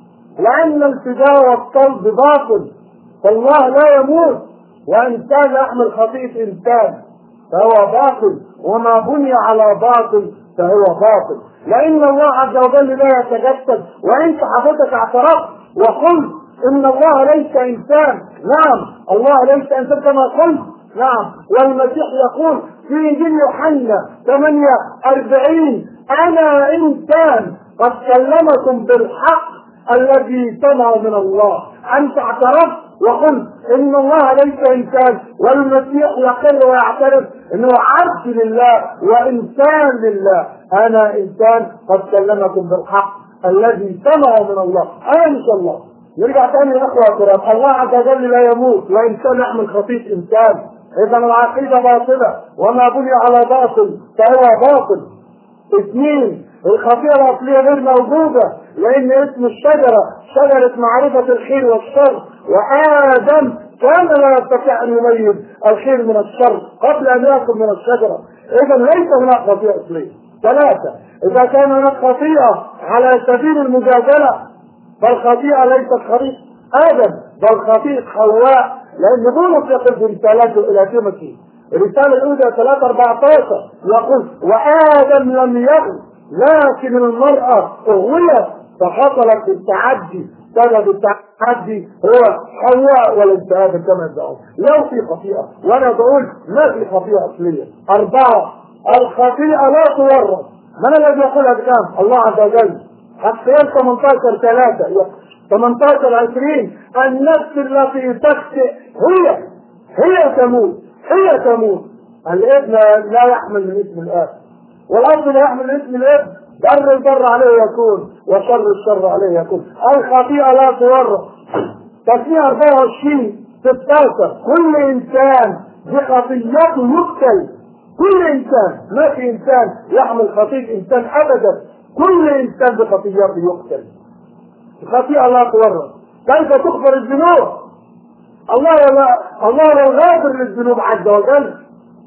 لأن الفداء والطلب باطل، فالله لا يموت، وإن كان يحمل خطيئة إنسان فهو باطل، وما بني على باطل فهو باطل. لأن الله عز وجل لا يتجسد، وأنت حضرتك اعترفت وقلت إن الله ليس إنسان. نعم الله ليس إنسان كما قلت. نعم، والمسيح يقول في إنجيل يوحنا ثمانية وأربعين أنا إنسان قد كلمكم بالحق الذي سمع من الله. أنت اعترفت وقلت إن الله ليس إنسان، والمسيح يقر ويعترف إنه عبد لله وإنسان لله. أنا إنسان قد كلمكم بالحق الذي سمع من الله. أنا إن شاء الله نرجع تاني يا أخوة الكرام. الله عز وجل لا يموت، وإنسان يحمل خطيئة إنسان. إذا العقيدة باطلة، وما بني على باطل فهو باطل. اثنين، الخطيئة الأصلية غير موجودة، لأن اسم الشجرة شجرة معرفة الخير والشر، وآدم كان لا يستطيع أن يميز الخير من الشر قبل أن يأكل من الشجرة. إذا ليس هناك خطيئة أصلية. ثلاثة، إذا كان هناك خطيئة على سبيل المجادلة فالخطيئة ليست خطيئة آدم بل خطيئة حواء، لأن بولس يقول في رسالته إلى تيموثي الرسالة الأولى ثلاثة أربعة عشر يقول وآدم لم يغل لكن المرأة أغويت فحصلت التعدي. سبب التعدي هو حواء وليس آدم كما يدعون. لو في خطيئة، وأنا بقول ما في خطيئة أصلية. أربعة، الخطيئة لا تورث. من الذي يقول هذا الكلام؟ الله عز وجل. حتى ثمانية عشر ثلاثة ثمانية عشر عشرين النفس التي تخطئ هي هي تموت هي تموت. الابن لا يحمل من اسم الاب، والاب لا يحمل من اسم الاب. بر البر عليه يكون وشر الشر عليه يكون. الخطيئة لا تورث. تسمية أربعة وعشرين ستة عشر كل انسان بخطيئته يقتل. كل انسان، ما في انسان يحمل خطيئة انسان ابدا، كل انسان بخطيئته يقتل. الخطيئة لا تورث. كيف تغفر الذنوب؟ الله لا الله لا غافر للذنوب عز وجل.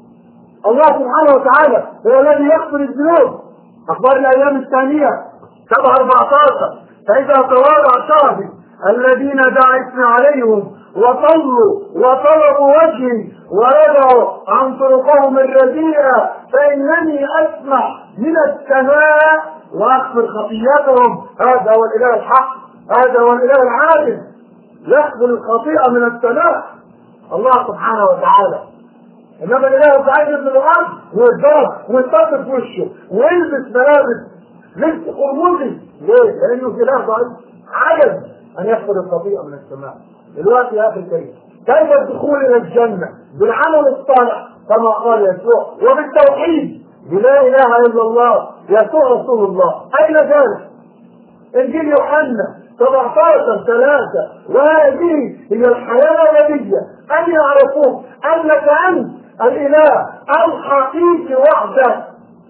الله سبحانه وتعالى هو الذي يغفر الذنوب. اخبار الايام الثانية سبعة أربعة عشر فاذا تواضع شعبي الذين دعا اسمي عليهم وصلوا وطلبوا وجهي ورجعوا عن طرقهم الرديئة فانني اسمع من السماء واغفر خطيئتهم. هذا هو الاله الحق، هذا هو الاله العادل، يقبل الخطيئه من السماء الله سبحانه وتعالى. انما الاله الضعيف من الارض ويتضرب ويتصل في وشه ويلبس ملابس لبس قرمزي. ليه؟ لانه اله ضعيف عجز ان يقبل الخطيئه من السماء. دلوقتي يا اخي الكريم، كيف الدخول الى الجنه؟ بالعمل الصالح كما قال يسوع، وبالتوحيد بلا اله الا الله يسوع رسول الله. اين ذلك؟ انجيل يوحنا سبعة عشر ثلاثة، وهذه هي الحياه الابديه ان يعرفوك انك انت الاله الحقيقي وحده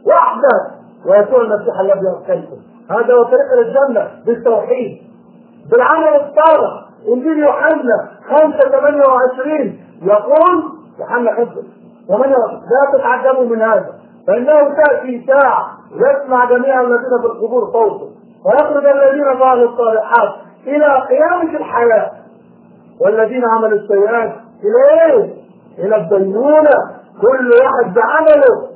وحده ويسوع المسيح الذي ارسلته. هذا هو طريق الجنه، بالتوحيد بالعمل الصالح. انجيل يوحنا خمسة ثمانية وعشرين يقول، يوحنا خمسة ثمانية وعشرين، لا تتعجبوا من هذا فانه تاتي ساعه يسمع جميع الذين في القبور صوته ويخرج الذين فعلوا الصالحات الى قيامه الحياه، والذين عملوا السيئات الى ايه؟ الى الدينونه. كل واحد بعمله،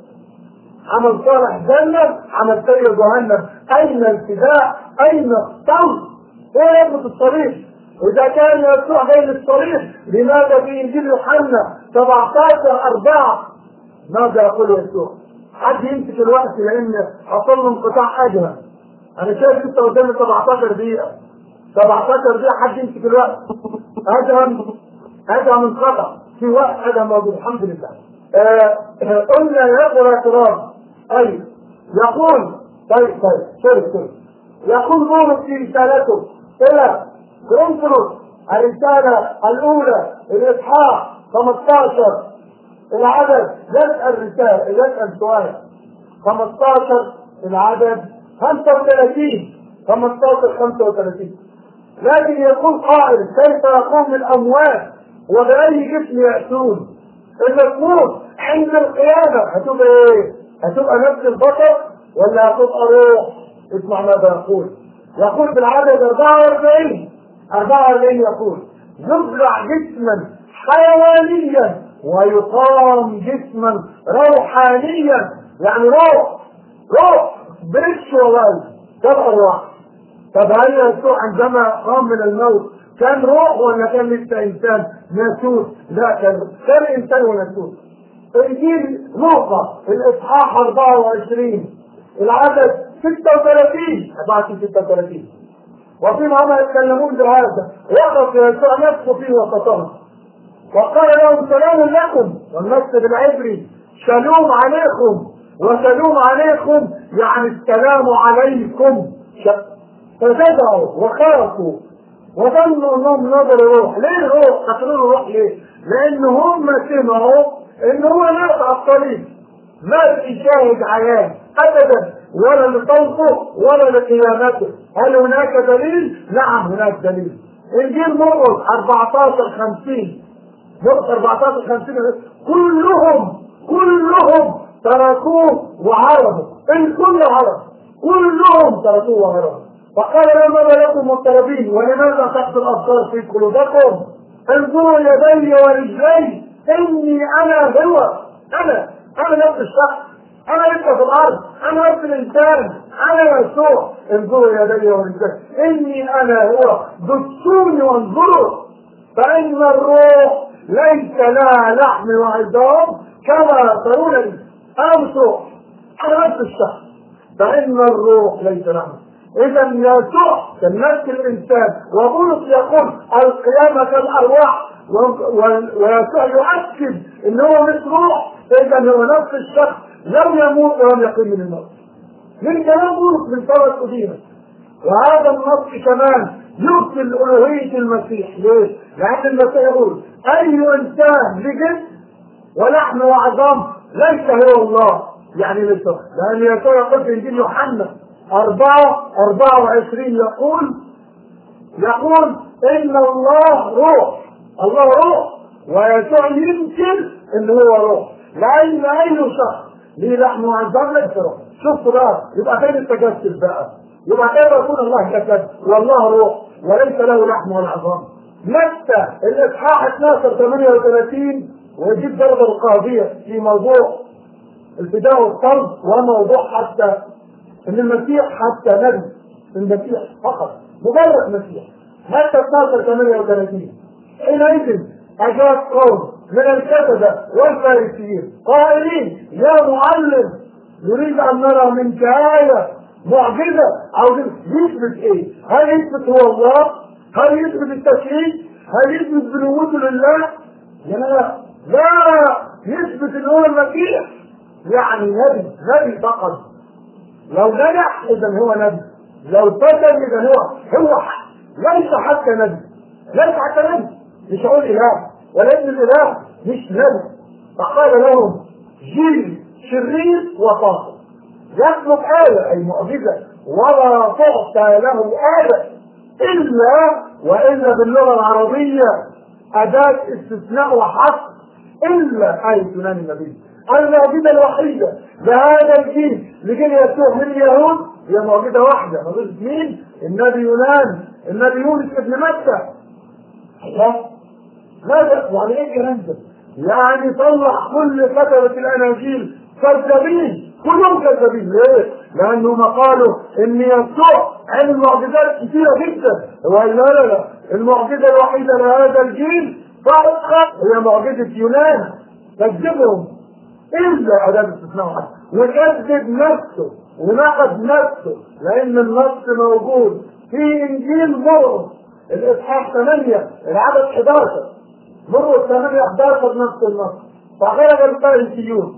عمل صالح جنه، عمل سيء جهنم. اين الفداء؟ اين الصوت؟ ايه يثبت الصليب؟ اذا كان يسوع جاي للصليب، لماذا في انجيل يوحنا سبعة عشر أربعة ماذا يقول يسوع؟ حد يمسك الوقت لان حصل له انقطاع اجهى. انا شايف انت قدامي سبعة عشر دقيقه سبعة عشر دقيقه، حد يمسك الوقت. اجهى اجهى من قطع في وقت اجهى موجود الحمد لله. آه قلنا يا اخوه الاعتراف. ايوه يقول طيب طيب سوري سوري يقول بولس في رسالته الى كورنثوس الرساله الاولى الاصحاح خمسة عشر العدد، يسال رساله يسال سؤال خمسة عشر العدد خمسة وثلاثين خمسة عشر خمسة وثلاثين، لكن يقول قائل كيف يقوم الاموات وبأي جسم يأتون؟ المفروض عند القيامة هتبقى ايه؟ هتبقى نفس البشر ولا هتبقى روح؟ اسمع ماذا يقول. يقول بالعدد أربعة وأربعين أربعة وأربعين يقول يزرع جسما حيوانيا ويقام جسما روحانيا. يعني روح روح بريش والله تبقى روح. طب هل يسوع عندما قام من الموت كان روح ولا كان لسه انسان ناسوت؟ لا، كان كان انسان وناسوت. انجيل لوقا الاصحاح أربعة وعشرين العدد ستة وثلاثين أربعة ستة وثلاثين، وفيما هم يتكلمون بهذا وقف يسوع نفسه في وسطهم وقال لهم سلام لكم، والنص بالعبري شالوم عليكم، وسلوم عليكم يعني السلام عليكم. فزدعوا وخافوا وظنوا انهم نظروا روح. ليه روح؟ قتلوا روح ليه؟ لان هم سمعوا ان هو مات على الطريق، مات يشاهد عيان ابدا، ولا لصوته ولا لقيامته. هل هناك دليل؟ نعم هناك دليل. انجيل مرقس أربعة عشر خمسين مرقس أربعة عشر خمسين كلهم كلهم تركوه وهربوا. الكل هرب، كلهم تركوه وهربوا. فقال لما لكم مضطربين ولماذا تحت الابصار في قلوبكم؟ انظروا يدي ورجلي اني انا هو. انا انا نفس الشخص، انا لسه في الارض، انا نفس الانسان، انا يسوع. انظروا يدي ورجلي اني انا هو، دسوني وانظروا فان الروح ليس لها لحم وعظام كما ترونني. انا يسوع، انا نفس الشخص، فان الروح ليس لحم. اذا يسوع كان نفس الانسان، وبولس يقول القيامه كالارواح، ويسوع يؤكد ان هو مش روح. اذا هو نفس الشخص لم يموت ولم يقم من الموت. من كلام بولس من طرف قديمه. وهذا النص كمان يبطل الوهيه المسيح. ليه؟ لان المسيح يقول اي انسان بجسم ولحم وعظام ليس هو الله. يعني ليس، لان يسوع يقول في انجيل يوحنا أربعة أربعة وعشرين يقول يقول إن الله روح. الله روح، ويسوع يمكن إن هو روح، لأن أي شخص ليه لحم وعظام ليس روح. شفتوا بقى؟ يبقى فين التجسد بقى؟ يبقى كيف يكون الله جسد والله روح وليس له لحم ولا عظام؟ متى الإصحاح اثناشر ثمانية وثلاثين ويجيب درجة القاضية في موضوع الفداء والطرد، وموضوع حتى ان المسيح حتى نبي، المسيح فقط مجرد مسيح حتى اثناشر ثمانية وثلاثين. حينئذ اجاب قوم من الكتبه والفارسيين قائلين يا معلم نريد ان نرى منك آية معجزة. او يثبت ايه؟ هل يثبت هو الله؟ هل يثبت التشريع؟ هل يثبت بنوته لله؟ لا لا يثبت ان هو المسيح، يعني نبي نبي فقط. لو نجح اذا هو نبي، لو فشل اذا هو هو ليس حتى نبي، ليس حتى نبي، مش هقول اله، ولكن الاله مش نبي. فقال لهم جيل شرير وفاقد يطلب آية أي معجزة ولا تعطى له آية إلا، وإلا باللغة العربية أداة استثناء وحصر، إلا آية يونان النبي. المعجزة الوحيدة لهذا الجيل لجيل يسوع من اليهود هي معجزة واحدة، معجزة مين؟ النبي يونان، النبي يونس ابن متى. لا ماذا يعني ايه الكلام ده؟ يعني طلع كل كتبة الأناجيل كذابين، كلهم كذابين. ليه؟ لأنهم قالوا إن يسوع عمل معجزات كثيرة جدا، وقال لا لا لا المعجزة الوحيدة لهذا الجيل فقط هي معجزة يونان. كذبهم إلا أداة استثناء واحد، وكذب نفسه ونقد نفسه، لأن النص موجود في إنجيل مرقس الإصحاح ثمانية العدد أحد عشر، مرقس ثمانية أحد عشر نفس النص. فخرج الفارسيون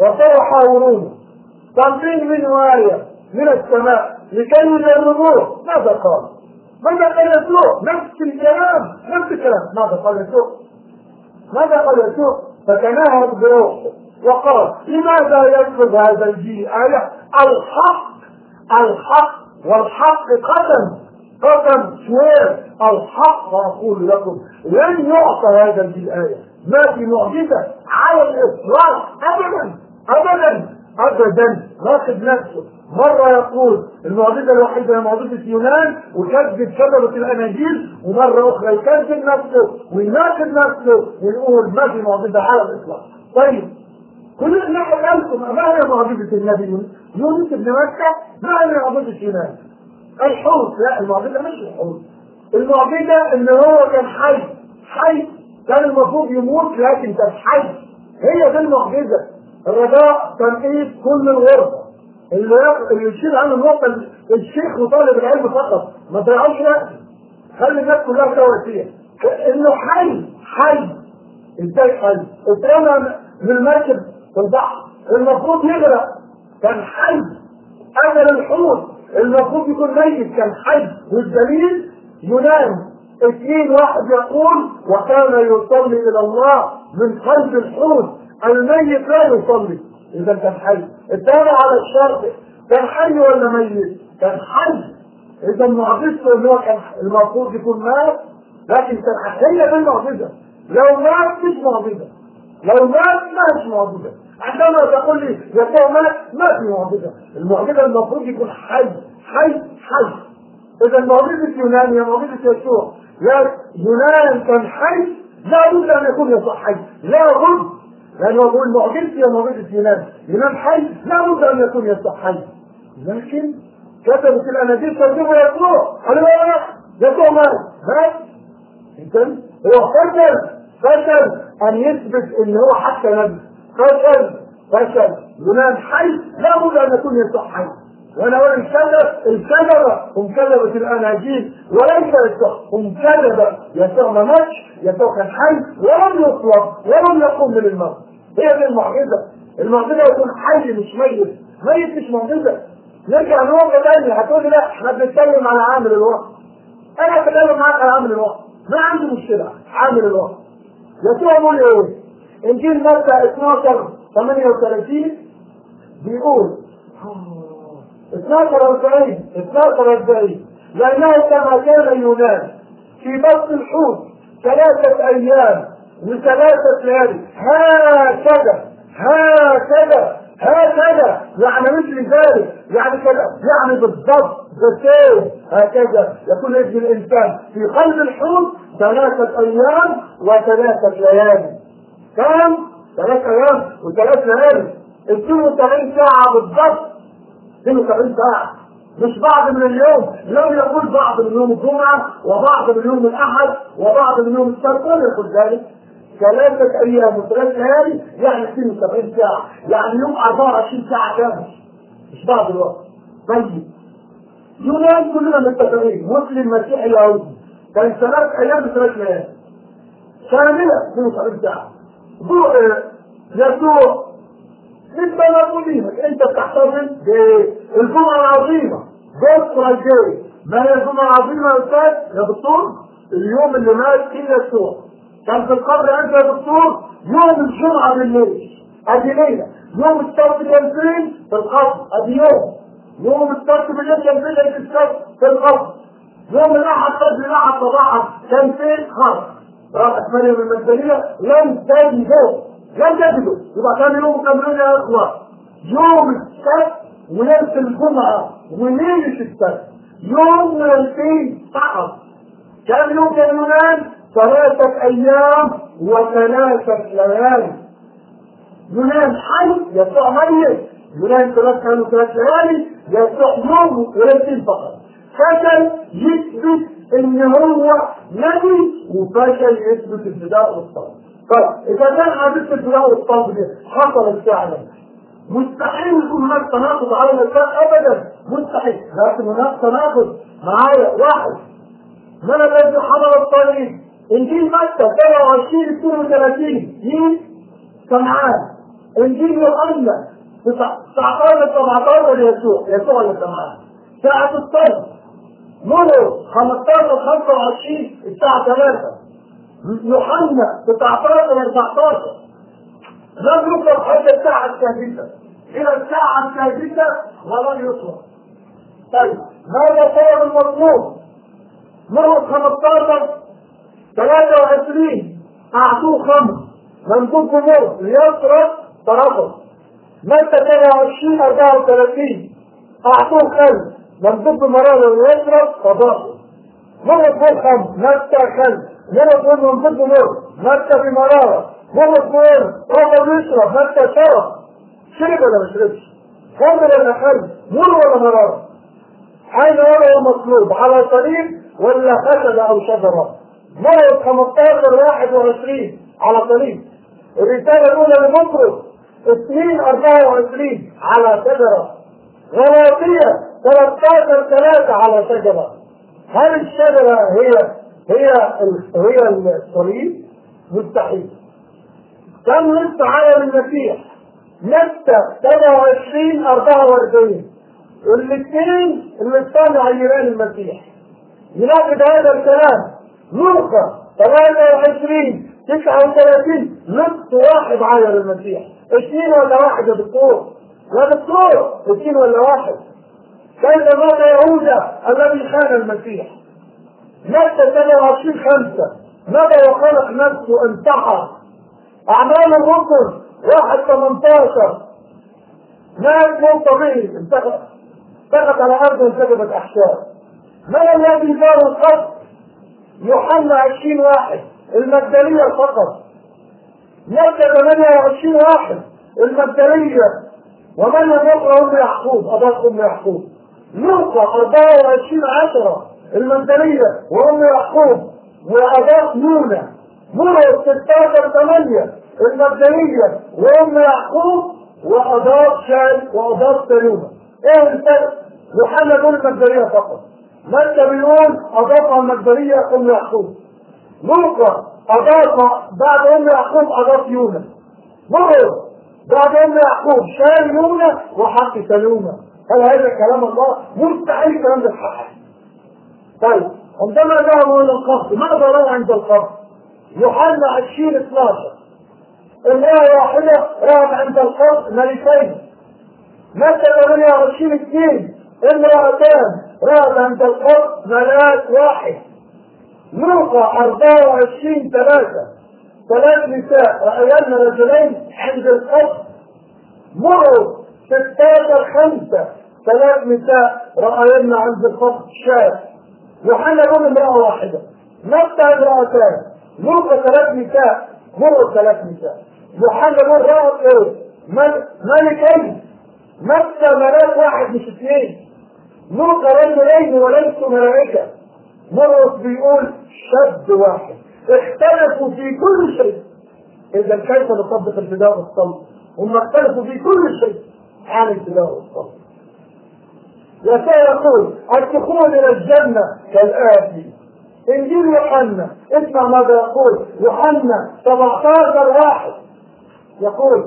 وتحاورون طالبين منه آية من السماء لكي يجربوه. ماذا قال؟ ماذا قال يسوع؟ نفس الكلام نفس الكلام. ماذا قال يسوع؟ ماذا قال يسوع؟ فتناهض بروحه وقال لماذا يطلب هذا الجيل آية؟ الحق الحق والحق قسم قسم شوير الحق أقول لكم لن يعطى هذا الجيل آية. ما في معجزة على الإطلاق أبدا أبدا أبدا. ناقد نفسه مرة يقول المعجزة الوحيدة هي معجزة يونان ويكذب كتبة الأناجيل، ومرة أخرى يكذب نفسه ويناقض نفسه ويقول ما في معجزة على الإطلاق. طيب كل نحن قالكم ما هي معجزة النبي يونس ابن مكة؟ ما هي معجزة يونان؟ الحوت. لا المعجزة مش الحوت، المعجزة إن هو كان حي حي كان المفروض يموت لكن كان حي. هي دي المعجزة. الرجاء تنقيب كل الغرفة اللي اللي يشيل عنه النقطة الشيخ وطالب العلم فقط، ما تضيعوش نفسه، خلي الناس كلها تدور فيها انه حي حي. ازاي حي؟ اترمى من المركب في البحر المفروض يغرق كان حي. اجل الحوت المفروض يكون ميت كان حي. والدليل يونان اثنين واحد يقول وكان يصلي الى الله من قلب الحوت، الميت لا يصلي، اذا كان حي. الثاني على الشرق كان حي ولا ميت؟ كان حي. اذا معجزته ان هو كان المفروض يكون مات لكن كان حي. هي دي المعجزه. لو مات مش معجزه، لو مات مش معجزه. عندما تقول لي يسوع مات ما في معجزه، المعجزه المفروض يكون حي حي حي. اذا معجزه يونان هي معجزه يسوع. لا يونان كان حي لا بد ان يكون يسوع حي، لا بد، لانه يقول معجزتي يا معجزه يونان، يونان حي لا بد ان يكون يسوع حي. لكن كتبت الاناجيل ترجمه يسوع، قالوا لا يسوع مات مات. اذا هو فشل فشل ان يثبت ان هو حتى نبي، فشل فشل. يونان حي لا بد ان يكون يسوع حي. وانا اقول الشجره الشجره هم كذبت الاناجيل وليس يسوع، هم كذب. يسوع ما ماتش، يسوع كان حي ولم يصلب ولم يقوم من الموت. هي دي المعجزه. المعجزه يكون حي مش ميت، ميت مش معجزه. نرجع نقطه ثانيه هتقول لا احنا بنتكلم على عامل الوقت. انا بتكلم معاك على عامل الوقت، ما عندي مشكله. عامل الوقت يسوع يقول ايه؟ انجيل متى اثناشر ثمانية وثلاثين بيقول اثناشر أربعين اثناشر أربعين لأنه كما كان يونان في بطن الحوت ثلاثة أيام وثلاثة ليالي هكذا هكذا هكذا، يعني مثل ذلك، يعني كذا، يعني بالضبط بالسير هكذا يكون ابن الإنسان في قلب الحوت ثلاثة أيام وثلاثة ليالي. كم؟ ثلاثة أيام وثلاثة ليالي، اثنين وثلاثين ساعة بالضبط. اثنين وسبعين ساعة، مش بعض من اليوم، لم يقول بعض من يوم الجمعة وبعض من يوم الأحد وبعض من يوم السبت، لم يقول ذلك. ثلاثة أيام وثلاث ليالي يعني اثنين وسبعين ساعة، يعني يوم أربعة وعشرين ساعة كامل، مش بعض الوقت. طيب يونان كلنا متفقين، مسلم مسيحي يهودي، كان ثلاث أيام وثلاث ليالي كاملة اثنين وسبعين ساعة. يسوع مما نقول لك انت بتحتفل بالجمعة العظيمة، بكرة الجاي. ما هي الجمعة العظيمة يا استاذ يا دكتور؟ اليوم اللي مات فيه يسوع. كان في القبر انت يا دكتور يوم الجمعة بالليل، ادي ليلة. يوم السبت كان فين؟ في القبر، ادي يوم. يوم السبت بالليل كان فين؟ في السبت في القبر. يوم الاحد قبل الاحد صباحا كان فين؟ خرج. راحت مريم المجدلية لم تجده، لم تجده. يبقى كان يوم كاملين يا اخوة، يوم السبت وليلة الجمعة وليلة السبت، يوم وليلتين فقط. كان يوم كان يونان ثلاثة أيام وثلاثة ليالي. يونان حي، يسوع ميت. يونان ثلاثة أيام وثلاث ليالي، يسوع يوم وليلتين فقط. فشل يثبت ان هو نبي، وفشل يثبت الفداء والصلب. طيب اذا كان حادثة الفداء والصلب دي حصلت فعلا، مستحيل يكون هناك تناقض على الانسان ابدا، مستحيل. لكن هناك تناقض معايا. واحد، من الذي حضر الطريق؟ انجيل متى سبعة وعشرين اثنين وثلاثين مين؟ سمعان. انجيل يوحنا تسعة عشر سبعة عشر يسوع، يسوع اللي سمعان. ساعة الصلب مروا خمسة عشر خمسة وعشرين الساعة ثلاثة. يوحنا تسعة عشر أربعة عشر. لم يطلق حتى الساعة السادسة، إلى الساعة السادسة ولم يطلق. طيب ماذا صار المطلوب؟ مروا خمسة عشر ثلاثة وعشرين أعطوه خمس، منطوق بمر ليصرف طرفه. متى سبعة وعشرين أربعة وثلاثين أعطوه خمس، منطوق بمرارة ليصرف طرفه. مرة تقول خمس، متى خمس، مرة تقول منطوق بمر، متى بمرارة، مرة تقول رفض يشرب، متى شرب. شرب ولا ما شربش؟ خمر ولا خمس؟ مر ولا مرارة؟ حين وضعه مطلوب على صليب ولا خشب أو شجرة؟ مرة خمسة عشر واحد وعشرين على صليب. الرسالة الأولى لبطرس اثنين أربعة وعشرين على شجرة. غلاطية ثلاثة عشر ثلاثة على شجرة. هل الشجرة هي هي هي الصليب؟ مستحيل. كم لسه عالم المسيح؟ متى سبعة وعشرين أربعة وأربعين. الاثنين اللي كانوا عيران المسيح يناقض هذا الكلام. لوقا ثلاثة وعشرين تسعة وثلاثين نص واحد عاير المسيح. اثنين ولا واحد يا دكتور؟ يا دكتور اثنين ولا واحد؟ كيف مات يهوذا الذي خان المسيح؟ متى سبعة وعشرين خمسة ماذا وخلق نفسه انتحر. أعمال الرسل واحد ثمانية عشر مات موت طبيعي، انتقل سقط على أرض وانسكبت أحشاء. من الذي زار القبر؟ يوحنا عشرين واحد المجدلية فقط. متى ثمانية وعشرين واحد المجدلية. ومن يمر أم يعقوب أباك أم يعقوب. لوقا أربعة وعشرين عشرة المجدلية وأم يعقوب وأباك يونا. مرة ستة عشر ثمانية المجدلية وأم يعقوب وأباك شال وأباك سلومة. ايه الفرق؟ يوحنا يقول المجدلية فقط. متى بيقول أضاف المجدلية أم يعقوب. لوقا أضاف بعد أم يعقوب أضاف يونا. مرة بعد أم يعقوب شال يونا وحق سلومة. هل هذا كلام الله؟ مستحيل كلام ده يتحقق. طيب عندما ذهبوا إلى القبر ماذا رأوا عند القبر؟ يوحنا عشرين اثناشر امرأة واحدة رأت عند القبر ملكين. متى ثمانية وعشرين اثنين امرأتان رأت عند القبر ملاك واحد. لوقا أربعة وعشرين ثلاثة ثلاث نساء رأيان رجلين عند القبر. مروا ستة عشر خمسة ثلاث نساء رأيان عند القبر شاب. يوحنا يقول امرأة واحدة. متى امرأتان. لوقا ثلاث نساء. مروا ثلاث نساء. يوحنا يقول رأت ايه؟ ملكين. مكة ملاك واحد مش اثنين، نور رجلين وليسوا ملائكة. مرقس بيقول شاب واحد اختلفوا في كل شيء. إذا كيف نطبق الفداء والصلب؟ هم اختلفوا في كل شيء عن الفداء والصلب. يسوع يقول الدخول إلى الجنة كالآتي. إنجيل يوحنا اسمع ماذا يقول يوحنا سبعة عشر واحد، يقول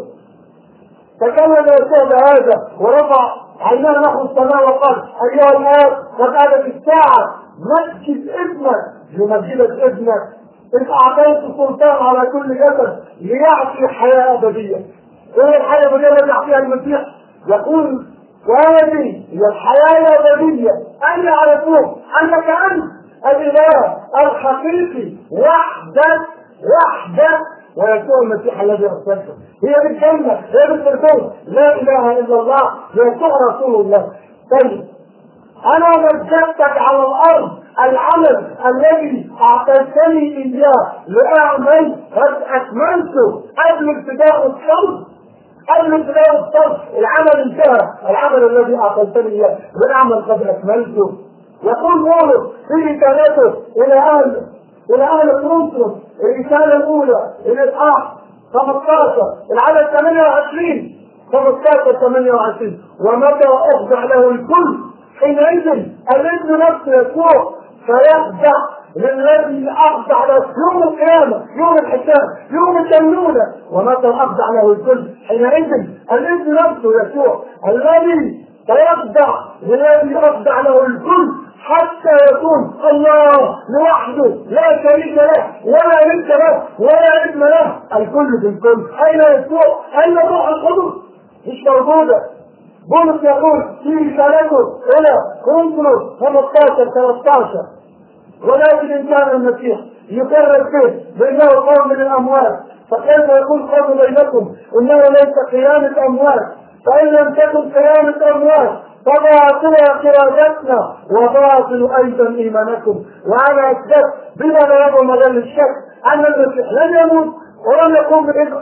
تكلم يسوع بهذا ورفع عيناه نحو السماء وقال أيها الآب قد آتت الساعة مجد ابنك لمجدك ابنك إذ أعطيت السلطان على كل جسد ليعطي حياة أبدية. إيه الحياة الأبدية التي يعطيها المسيح؟ يقول وهذه هي الحياة الأبدية أن يعرفوه أنك أنت الإله الحقيقي وحدك وحدك ويسوع المسيح الذي أرسلته. هي بالجنة، هي بالفردوس، لا إله إلا الله، يسوع رسول الله. طيب أنا مجدتك على الأرض العمل الذي أعطيتني إياه لأعمل قد أكملته قبل ابتداء الصلب. قبل ابتداء الصلب العمل انتهى، العمل الذي أعطيتني إياه لأعمل قد أكملته. يقول بولس في رسالته إلى أهل إلى أهل كورنثوس الرسالة الأولى الإصحاح خمسة عشر العدد ثمانية وعشرين خمسة عشر ثمانية وعشرين ومتى أخضع له الكل حينئذ الابن نفسه يسوع فيخضع للذي أخضع له يوم القيامة يوم الحساب يوم الدينونة. ومتى أخضع له الكل حينئذ الابن نفسه يسوع الذي فيخضع للذي أخضع له الكل حتى يكون الله لوحده لا شريك له ولا ند له ولا ابن له الكل في الكل. أين يسوع؟ أين الروح القدس؟ مش موجودة. بولس يقول في رسالته إلى كورنثوس خمسة عشر ثلاثة عشر ولكن إن كان المسيح يقرر فيه بأنه قام من الأموات فكيف يكون قام بينكم إنه ليس قيامة أموات؟ فإن لم تكن قيامة أموات فباطل قرادتنا وباطل أيضا إيمانكم. وأنا أثبت بما لا يبقى مجال الشك أن المسيح لن يموت ولم يقوم بإذن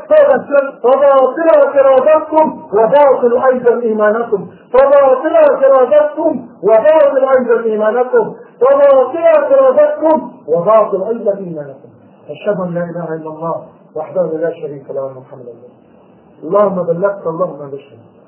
فباطل قرادتكم وباطل أيضا إيمانكم. فباطل قرادتكم وباطل أيضا إيمانكم. فباطل قرادتكم وباطل أيضا إيمانكم. أشهد أن لا إله إلا الله وحده لا شريك له محمد رسول الله. اللهم بلغت اللهم بشر.